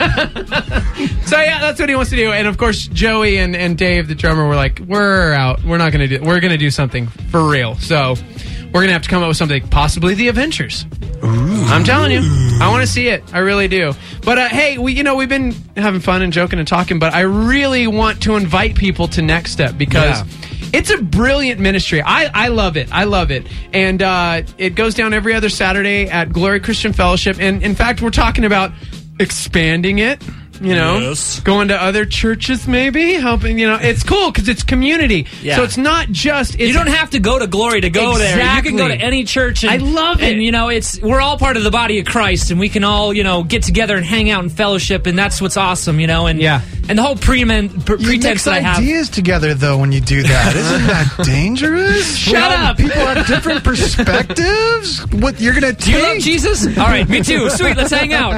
So yeah, that's what he wants to do. And of course, Joey and, and Dave, the drummer, were like, "We're out. We're not going to do. We're going to do something for real." So we're going to have to come up with something, possibly the Avengers. I'm telling you, I want to see it. I really do. But uh, hey, we you know we've been having fun and joking and talking, but I really want to invite people to Next Step because. Yeah. It's a brilliant ministry. I, I love it. I love it. And uh, it goes down every other Saturday at Glory Christian Fellowship. And in fact, we're talking about expanding it. You know, Yes. going to other churches, maybe helping. You know, it's cool because it's community. Yeah. So it's not just. It's, You don't have to go to Glory to go there. You Exactly. can go to any church. And, I love it. And you know, it's we're all part of the body of Christ, and we can all you know get together and hang out and fellowship, and that's what's awesome. You know, and Yeah. and the whole premen, pre- You pretense mix that I have. ideas together, though, when you do that. Isn't that dangerous? Shut Well, up. People have different perspectives. What you're going to Do you love take? Jesus? All right, me too. Sweet, let's hang out.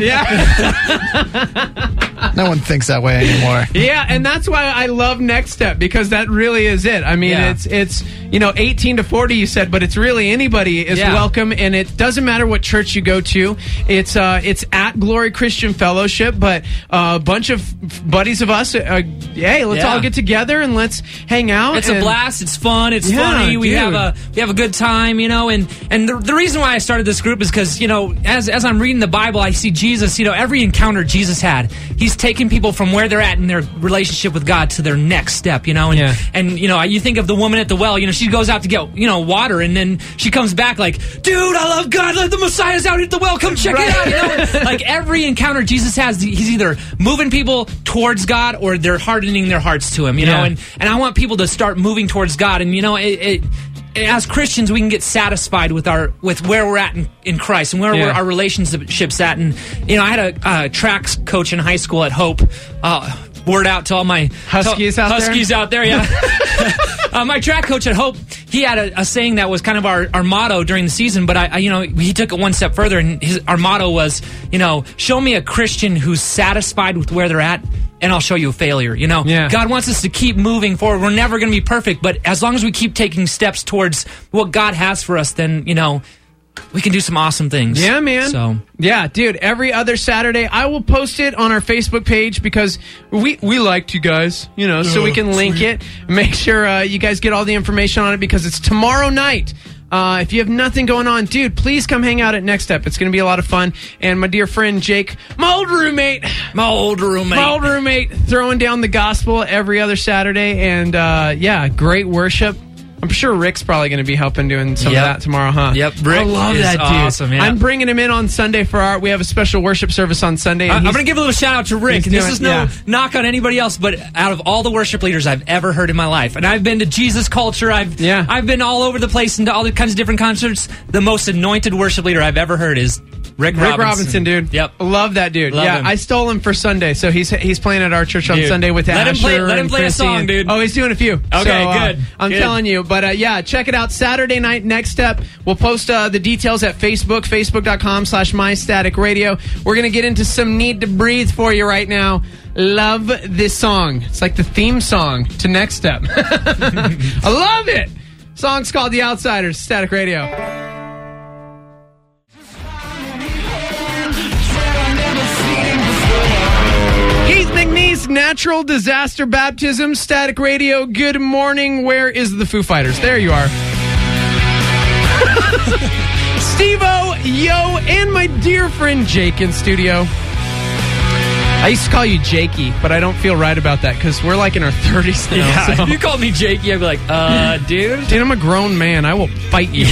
Yeah. No one thinks that way anymore. Yeah, and that's why I love Next Step because that really is it. I mean, Yeah. it's it's you know eighteen to forty you said, but it's really anybody is Yeah. welcome, and it doesn't matter what church you go to. It's uh it's at Glory Christian Fellowship, but uh, a bunch of buddies of us, uh, hey, let's Yeah. all get together and let's hang out. It's a and- blast. It's fun. It's Yeah, funny. We dude. have a we have a good time, you know. And and the, the reason why I started this group is because you know, as as I'm reading the Bible, I see Jesus. You know, every encounter Jesus had, he's taking people from where they're at in their relationship with God to their next step. You know, and Yeah. and you know, you think of the woman at the well. You know, she goes out to get you know water, and then she comes back like, dude, I love God. Like, the Messiah's out at the well. Come check it out. You know, like every encounter Jesus has, he's either moving people towards God or they're hardening their hearts to Him. You Yeah. know, and and I want people to start moving towards God. And you know, it, it as Christians, we can get satisfied with our with where we're at in, in Christ and where Yeah. we're, our relationships at. And you know, I had a uh, track coach in high school at Hope. Uh, word out to all my Huskies to, out there? Huskies out there, yeah. uh, my track coach at Hope, he had a, a saying that was kind of our, our motto during the season. But I, I, you know, he took it one step further, and his, our motto was, you know, show me a Christian who's satisfied with where they're at and I'll show you a failure. You know, Yeah. God wants us to keep moving forward. We're never going to be perfect, but as long as we keep taking steps towards what God has for us, then, you know, we can do some awesome things. Yeah, man. So, yeah, dude, every other Saturday, I will post it on our Facebook page because we, we liked you guys, you know, so we can link it. Make sure uh, you guys get all the information on it because it's tomorrow night. Uh, if you have nothing going on, dude, please come hang out at Next Step. It's going to be a lot of fun. And my dear friend Jake, my old roommate, my old roommate, my old roommate, throwing down the gospel every other Saturday. And uh, yeah, great worship. I'm sure Rick's probably going to be helping doing some Yep. of that tomorrow, huh? Yep, I Rick love is that, dude. awesome, yeah. I'm bringing him in on Sunday for our. We have a special worship service on Sunday. I, and I'm he's- going to give a little shout out to Rick. he's And this doing- is no yeah. knock on anybody else, but out of all the worship leaders I've ever heard in my life, and I've been to Jesus Culture, I've Yeah. I've been all over the place and to all the kinds of different concerts. The most anointed worship leader I've ever heard is Rick Robinson. Rick Robinson, dude. Yep. Love that dude. Love yeah, him. I stole him for Sunday, so he's he's playing at our church on Dude, Sunday with let him Asher play- let him and play a Chrissy song, and- dude. Oh, he's doing a few. Okay, So, uh, good, I'm good. telling you, but uh, yeah, check it out Saturday night. Next Step. We'll post uh, the details at Facebook, facebook.com slash My Static Radio. We're gonna get into some Need to Breathe for you right now. Love this song. It's like the theme song to Next Step. I love it. Song's called The Outsiders. Static Radio. Keith McNeese, Natural Disaster Baptism, Static Radio. Good morning. Where is the Foo Fighters? There you are. Steve-O, Yo, and my dear friend Jake in studio. I used to call you Jakey, but I don't feel right about that because we're like in our thirties now. Yeah, so- if you called me Jakey, I'd be like, uh, dude. Dude, I'm a grown man. I will fight you.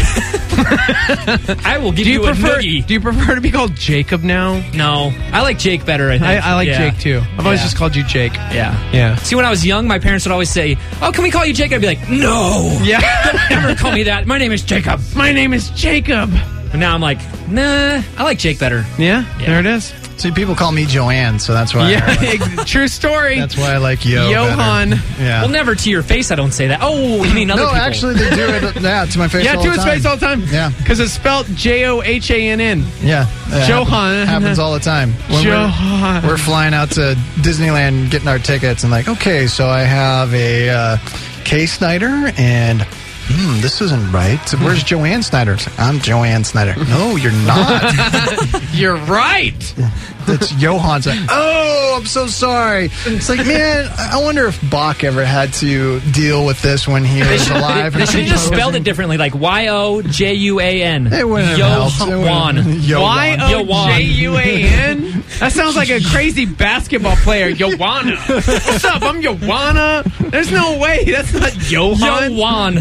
I will give do you, you, prefer? a noogie. Do you prefer to be called Jacob now? No, I like Jake better, I think. I, I like Yeah. Jake too. I've always Yeah. just called you Jake. Yeah. Yeah. See, when I was young, my parents would always say, oh, can we call you Jake? I'd be like, no. Yeah. Don't ever call me that. My name is Jacob. My name is Jacob. But now I'm like, nah, I like Jake better. Yeah, there it is. See, people call me Joanne, so that's why. Yeah, I like, true story. that's why I like Yo. Johan. better. Yeah. Well, never to your face, I don't say that. Oh, you mean other no, people? actually, they do it. Yeah, to my face. Yeah, all to the his time. face all the time. Yeah. Because it's spelled J O H A N N. Yeah, it Johan. happen- happens all the time. When Johan. We're, we're flying out to Disneyland, getting our tickets, and like, okay, so I have a uh, Kay Snyder, and hmm, this isn't right. Where's Joanne Snyder? It's like, I'm Joanne Snyder. No, you're not. You're right. It's Johan's like, oh, I'm so sorry. It's like, man, I wonder if Bach ever had to deal with this when he was alive. They and should have just composing. spelled it differently, like Y O J U A N. It wouldn't have helped. It Johan. wouldn't- Johan. Y O J U A N? That sounds like a crazy basketball player. Joanna. What's up? I'm Joanna. There's no way. That's not Johan. Johan.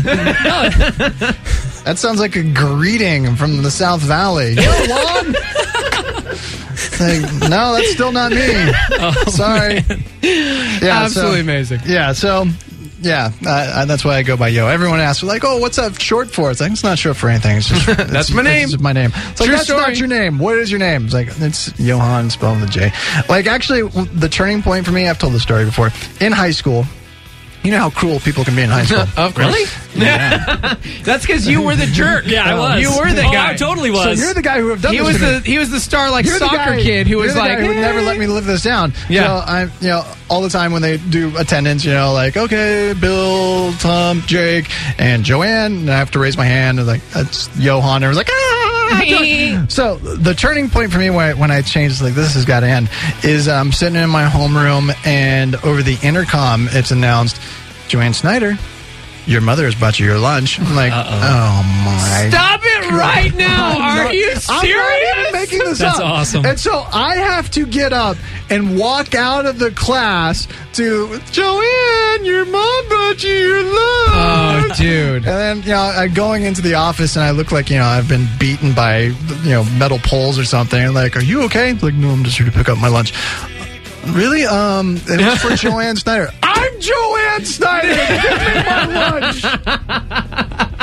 That sounds like a greeting from the South Valley. Yo, Juan! Like, no, that's still not me. Sorry. Yeah, Absolutely so, amazing. Yeah, so, yeah, uh, that's why I go by Yo. Everyone asks, like, oh, what's that short for? It's like, it's not short for anything. It's just, That's it's, my name. It's just my name. It's like, True that's story. not your name. What is your name? It's like, it's Johan, spelled with a J. Like, actually, the turning point for me, I've told the story before. In high school, you know how cruel people can be in high school. Of course. Really? Yeah. That's because you were the jerk. Yeah, I was. You were the Oh, guy. I totally was. So you're the guy who have done He this was to me. the he was the star like You're the soccer guy- kid who you're was the like guy who would "Eh." never let me live this down. Yeah. You know, I'm you know all the time when they do attendance, you know, like okay, Bill, Tom, Jake, and Joanne, and I have to raise my hand and like that's Johan. And I was like ah. So the turning point for me when I, when I changed like this has got to end is I'm sitting in my homeroom and over the intercom it's announced Joanne Snyder. Your mother has brought you your lunch. I'm like, Uh-oh. oh my. Stop it right now. I'm Are not- you I'm not serious? even making this That's up. awesome. And so I have to get up and walk out of the class to Joanne, your mom brought you your lunch. Oh, dude. And then, you know, I'm going into the office and I look like, you know, I've been beaten by, you know, metal poles or something. And like, are you okay? Like, no, I'm just here to pick up my lunch. Really? Um, it was for Joanne Snyder. I'm Joanne Snyder. Give me my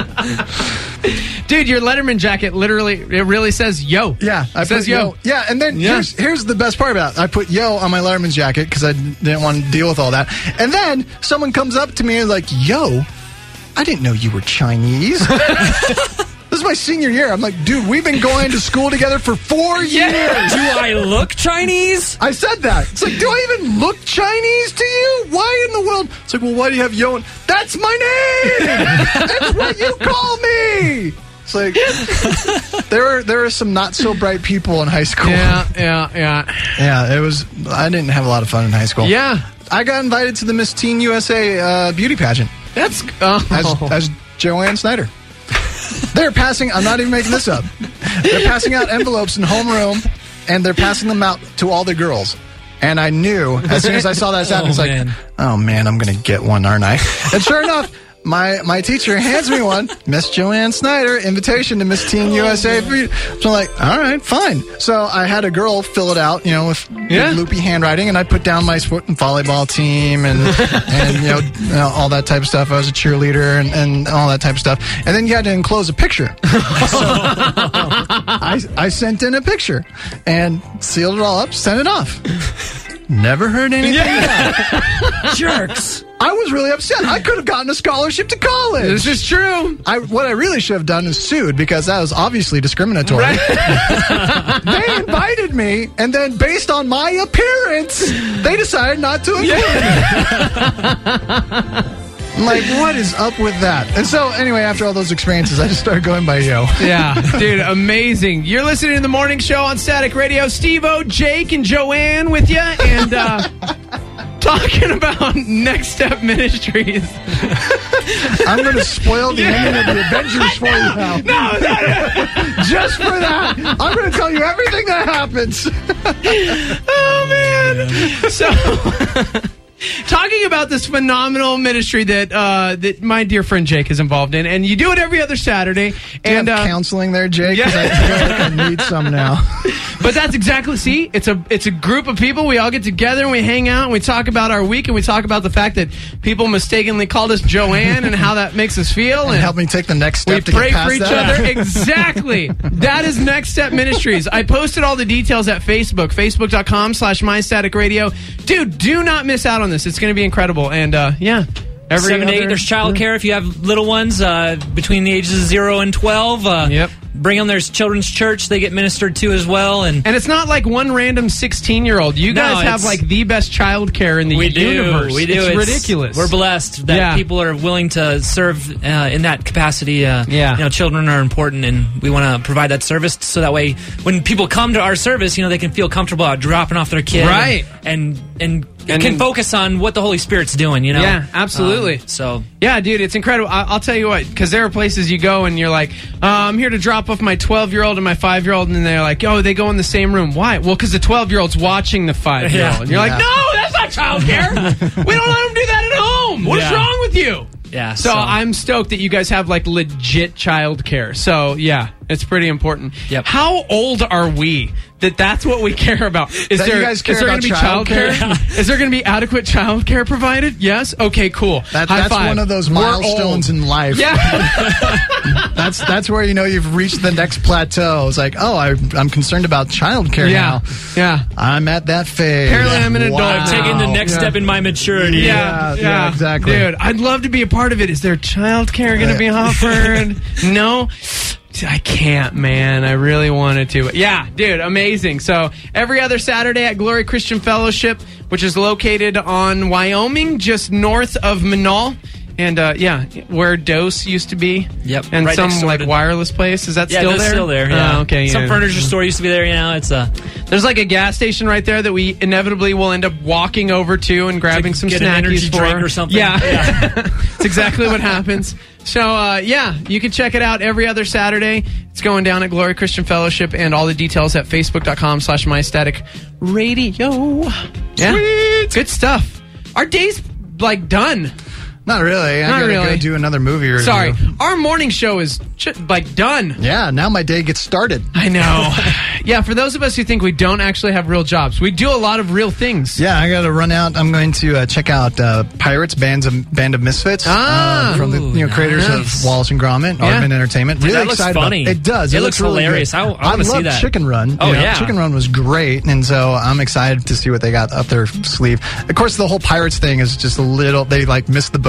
lunch. Dude, your Letterman jacket literally it really says yo. Yeah, I It says put yo. Yeah, and then Yeah. here's here's the best part about it. I put Yo on my Letterman's jacket because I didn't want to deal with all that. And then someone comes up to me and is like, Yo, I didn't know you were Chinese. This This is my senior year. I'm like, dude, we've been going to school together for four years. Do I look Chinese? I said that. It's like, do I even look Chinese to you? Why in the world? It's like, well, why do you have Yoan? That's my name. That's what you call me. It's like there were there were some not so bright people in high school. Yeah, yeah, yeah. Yeah, it was. I didn't have a lot of fun in high school. Yeah, I got invited to the Miss Teen U S A uh, beauty pageant. That's oh. as, as Joanne Snyder. They're passing. I'm not even making this up. They're passing out envelopes in homeroom, and they're passing them out to all the girls. And I knew as soon as I saw that happen, Oh, it's like, man. oh man, I'm gonna get one, aren't I? And sure enough. My my teacher hands me one, Miss Joanne Snyder, invitation to Miss Teen U S A. So I'm like, all right, fine. So I had a girl fill it out, you know, with Yeah. loopy handwriting, and I put down my sport and volleyball team and and you know, you know all that type of stuff. I was a cheerleader and, and all that type of stuff. And then you had to enclose a picture. So I I sent in a picture and sealed it all up, sent it off. Never heard anything back. Jerks. I was really upset. I could have gotten a scholarship to college. This is true. I, what I really should have done is sued because that was obviously discriminatory. Right. They invited me, and then based on my appearance, they decided not to include me. I'm like, what is up with that? And so, anyway, after all those experiences, I just started going by Yo. Yeah, dude, amazing. You're listening to the morning show on Static Radio. Steve-O, Jake, and Joanne with you, and uh, talking about Next Step Ministries. I'm going to spoil the ending of the Avengers for you now. No, that, Just for that, I'm going to tell you everything that happens. oh, man. So... Talking about this phenomenal ministry that uh, that my dear friend Jake is involved in, and you do it every other Saturday. Do you and have uh, counseling there, Jake? Yeah. 'Cause I feel like I need some now. But that's exactly, see, it's a it's a group of people. We all get together and we hang out and we talk about our week and we talk about the fact that people mistakenly called us Joanne and how that makes us feel. And And help me take the next step we to pray get past for each that. other. Exactly. That is Next Step Ministries. I posted all the details at Facebook, facebook.com slash mystaticradio. Dude, do not miss out on this. It's going to be incredible. And, uh, yeah. Every Seven to eight, other- there's childcare if you have little ones uh, between the ages of zero and twelve. Uh, Yep. Bring them. There's children's church. They get ministered to as well. And And it's not like one random sixteen-year-old. You No, guys have it's- like the best child care in the we do. universe. We do. It's, It's ridiculous. We're blessed that Yeah. people are willing to serve uh, in that capacity. Uh, Yeah. You know, children are important, and we want to provide that service so that way when people come to our service, you know, they can feel comfortable about dropping off their kid, Right. And and, And can then- focus on what the Holy Spirit's doing. You know. Yeah, absolutely. Um, so. Yeah, dude, it's incredible. I- I'll tell you what, because there are places you go and you're like, uh, I'm here to drop off my twelve-year-old and my five-year-old, and they're like, oh, they go in the same room. Why? Well, because the twelve-year-old's watching the five-year-old. Yeah. And you're like, Yeah. no, that's not child care. We don't let them do that at home. What is Yeah. wrong with you? Yeah. So, I'm stoked that you guys have like legit child care. So yeah, it's pretty important. Yep. How old are we that that's what we care about? Is That you there guys care is there about gonna be child care? childcare? Is there going to be adequate child care provided? Yes. Okay. Cool. That, High that's five. one of those We're milestones old. in life. Yeah. That's that's where you know you've reached the next plateau. It's like, oh, I, I'm concerned about childcare Yeah. now. Yeah. I'm at that phase. Apparently I'm an adult Wow. now. Taking the next Yeah. step in my maturity. Yeah, Yeah, yeah, exactly. Dude, I'd love to be a part of it. Is there child care going to be offered? No? I can't, man. I really wanted to. But yeah, dude, amazing. So every other Saturday at Glory Christian Fellowship, which is located on Wyoming, just north of Manal. And uh, yeah, where Dose used to be. Yep, And right some next door like to- wireless place. Is that Yeah, still that's there? still there. Yeah. Oh, okay. Some yeah. furniture store used to be there. You know, it's a There's like a gas station right there that we inevitably will end up walking over to and grabbing To some get an snackies energy for. drink or something. Yeah, Yeah. it's exactly what happens. So uh, yeah, you can check it out every other Saturday. It's going down at Glory Christian Fellowship, and all the details at facebook.com slash mystatic radio. Yeah, Sweet. good stuff. Our day's like done. Not really. I Not gotta really. go do another movie review. Sorry, our morning show is ch- like done. Yeah, now my day gets started. I know. Yeah, for those of us who think we don't actually have real jobs, we do a lot of real things. Yeah, I got to run out. I'm going to uh, check out uh, Pirates, Bands of, Band of Misfits, Ah. uh, from the you know, creators nice. of Wallace and Gromit, Yeah. Aardman Entertainment. Dude, Really that looks excited funny. about it. It does. It It, looks looks really hilarious. good. I- I wanna see love that. Chicken Run. Oh, You know, yeah. Chicken Run was great, and so I'm excited to see what they got up their sleeve. Of course, the whole Pirates thing is just a little. They like missed the boat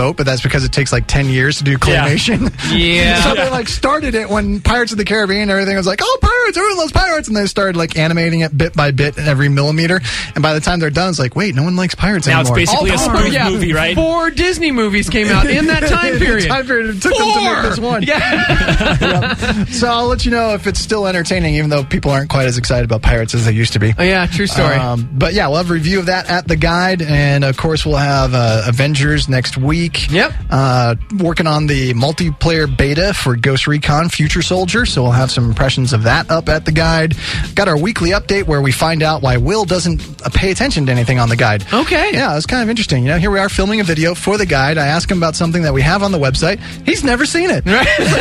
boat, but that's because it takes like ten years to do claymation. Yeah. So they like started it when Pirates of the Caribbean and everything was like, oh, pirates, everyone loves pirates. And they started like animating it bit by bit every millimeter. And by the time they're done, it's like, wait, no one likes pirates Now it's anymore. basically All a four, spoof yeah, movie, right? Four Disney movies came out in that time period. time period it took them to make this one. Yeah. Yep. So I'll let you know if it's still entertaining, even though people aren't quite as excited about pirates as they used to be. Oh, yeah, true story. Um, but yeah, we'll have a review of that at the guide, and of course we'll have uh, Avengers next week. Yep. Uh, working on the multiplayer beta for Ghost Recon Future Soldier, so we'll have some impressions of that up at the guide. Got our weekly update where we find out why Will doesn't uh, pay attention to anything on the guide. Okay. Yeah, it's kind of interesting. You know, here we are filming a video for the guide. I ask him about something that we have on the website. He's never seen it.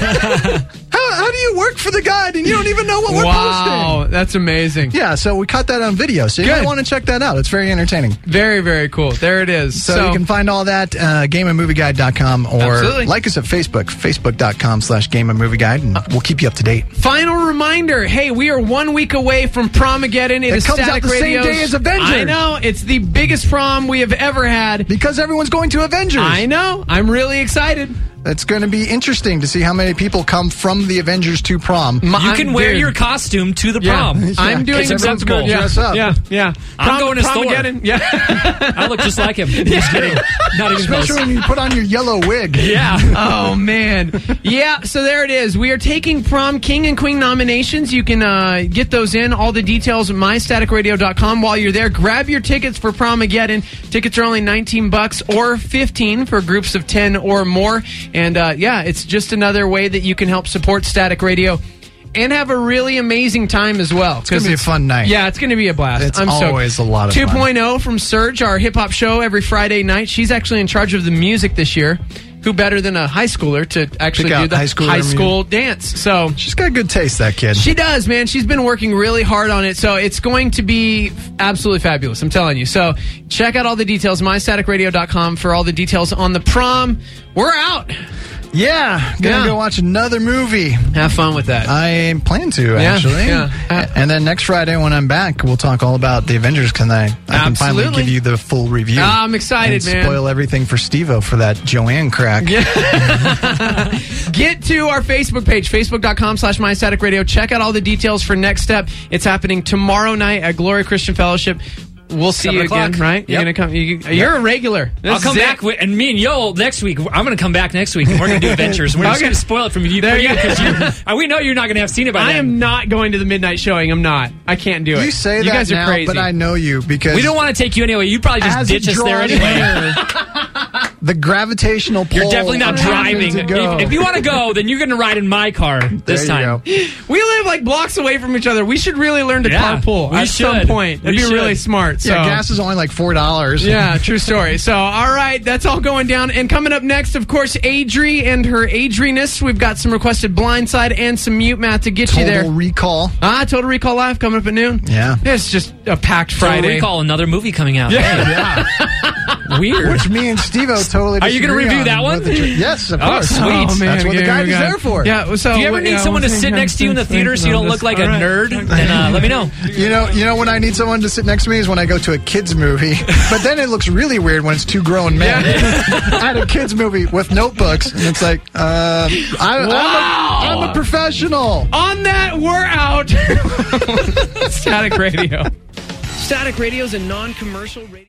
how, how do you work for the guide and you don't even know what we're wow, posting? That's amazing. Yeah, so we caught that on video, so you Good. might want to check that out. It's very entertaining. Very, very cool. There it is. So, So, you can find all that uh, game and movie guide dot com or Absolutely. like us at Facebook, facebook.com slash game and movie guide, and we'll keep you up to date. final reminder. Hey, we are one week away from Promageddon. It, It is comes out Static the same Radio's- day as Avengers. I know. It's the biggest prom we have ever had. Because everyone's going to Avengers. I know. I'm really excited. It's going to be interesting to see how many people come from the Avengers to prom. You can I'm- wear dude. your costume to the Yeah. prom. I'm doing It's everyone's acceptable. gonna dress up. Yeah, yeah. I'm Prom- going as Thor. Promageddon. Yeah. I look just like him. Just kidding. Not even close. Especially when you put on your yellow wig. Yeah. Oh, man. Yeah, so there it is. We are taking prom king and queen nominations. You can uh, get those in. All the details at my static radio dot com. While you're there, grab your tickets for Promageddon. Tickets are only nineteen bucks or fifteen for groups of ten or more. And uh, yeah, it's just another way that you can help support Static Radio and have a really amazing time as well. It's going to be a fun night. Yeah, it's going to be a blast. It's I'm always so, a lot of fun. two point oh from Surge, our hip-hop show every Friday night. She's actually in charge of the music this year. Who better than a high schooler to actually Pick do out the high high, schooler school dance? So She's got good taste, that kid. she does, man. She's been working really hard on it, so it's going to be absolutely fabulous. I'm telling you. So check out all the details, my static radio dot com for all the details on the prom. We're out. Yeah, gonna Yeah. go watch another movie. Have fun with that. I plan to, Yeah, actually. yeah. A- and then next Friday when I'm back, we'll talk all about the Avengers, because I, I can finally Absolutely. give you the full review. Ah, I'm excited, and man. spoil everything for Steve-O for that Joanne crack. Get to our Facebook page, facebook.com slash My Static Radio. Check out all the details for Next Step. It's happening tomorrow night at Glory Christian Fellowship. We'll see Seven you again, o'clock. right? You're Yep. gonna come. You, you're a regular. I'll This come is it. back, with, and me and Yo next week. I'm going to come back next week, and we're going to do Adventures. We're just Okay. going to spoil it from you, There for you you go. because we know you're not going to have seen it by I then. am not going to the midnight showing. I'm not. I can't do it. You say you that guys are now, crazy. but I know you because We don't want to take you anyway. You probably just as ditch it us there draws anyway. near, the gravitational pull. You're definitely not of having driving. to go. If, if you want to go, then you're going to ride in my car this There you time. go. We live like blocks away from each other. We should really learn to Yeah, carpool we at some should. point. That'd We be should. really smart. So. Yeah, gas is only like four dollars. Yeah, true story. So, all right, that's all going down. And coming up next, of course, Adri and her Adriness. We've got some requested Blindside and some Mute Math to get Total you there. Recall. Ah, Total Recall Live coming up at noon. Yeah. It's just a packed Total Friday. Recall, another movie coming out. Yeah. Hey. Weird. Which me and Steve-O totally Are you going to review that one? Yes, of Oh, course. sweet. Oh, man, That's what the okay, guide we is got- there for. Yeah, so If you ever need yeah, someone to we'll sit think next to you in the I'm theater so you don't thinking look like a on this. nerd, All right. then uh, let me know. You know, you know when I need someone to sit next to me is when I go to a kids movie. But then it looks really weird when it's two grown men at a kids movie with notebooks, and it's like, uh, I, Wow. I'm, a, I'm a professional. On that, we're out. Static Radio. Static Radio is a non-commercial radio.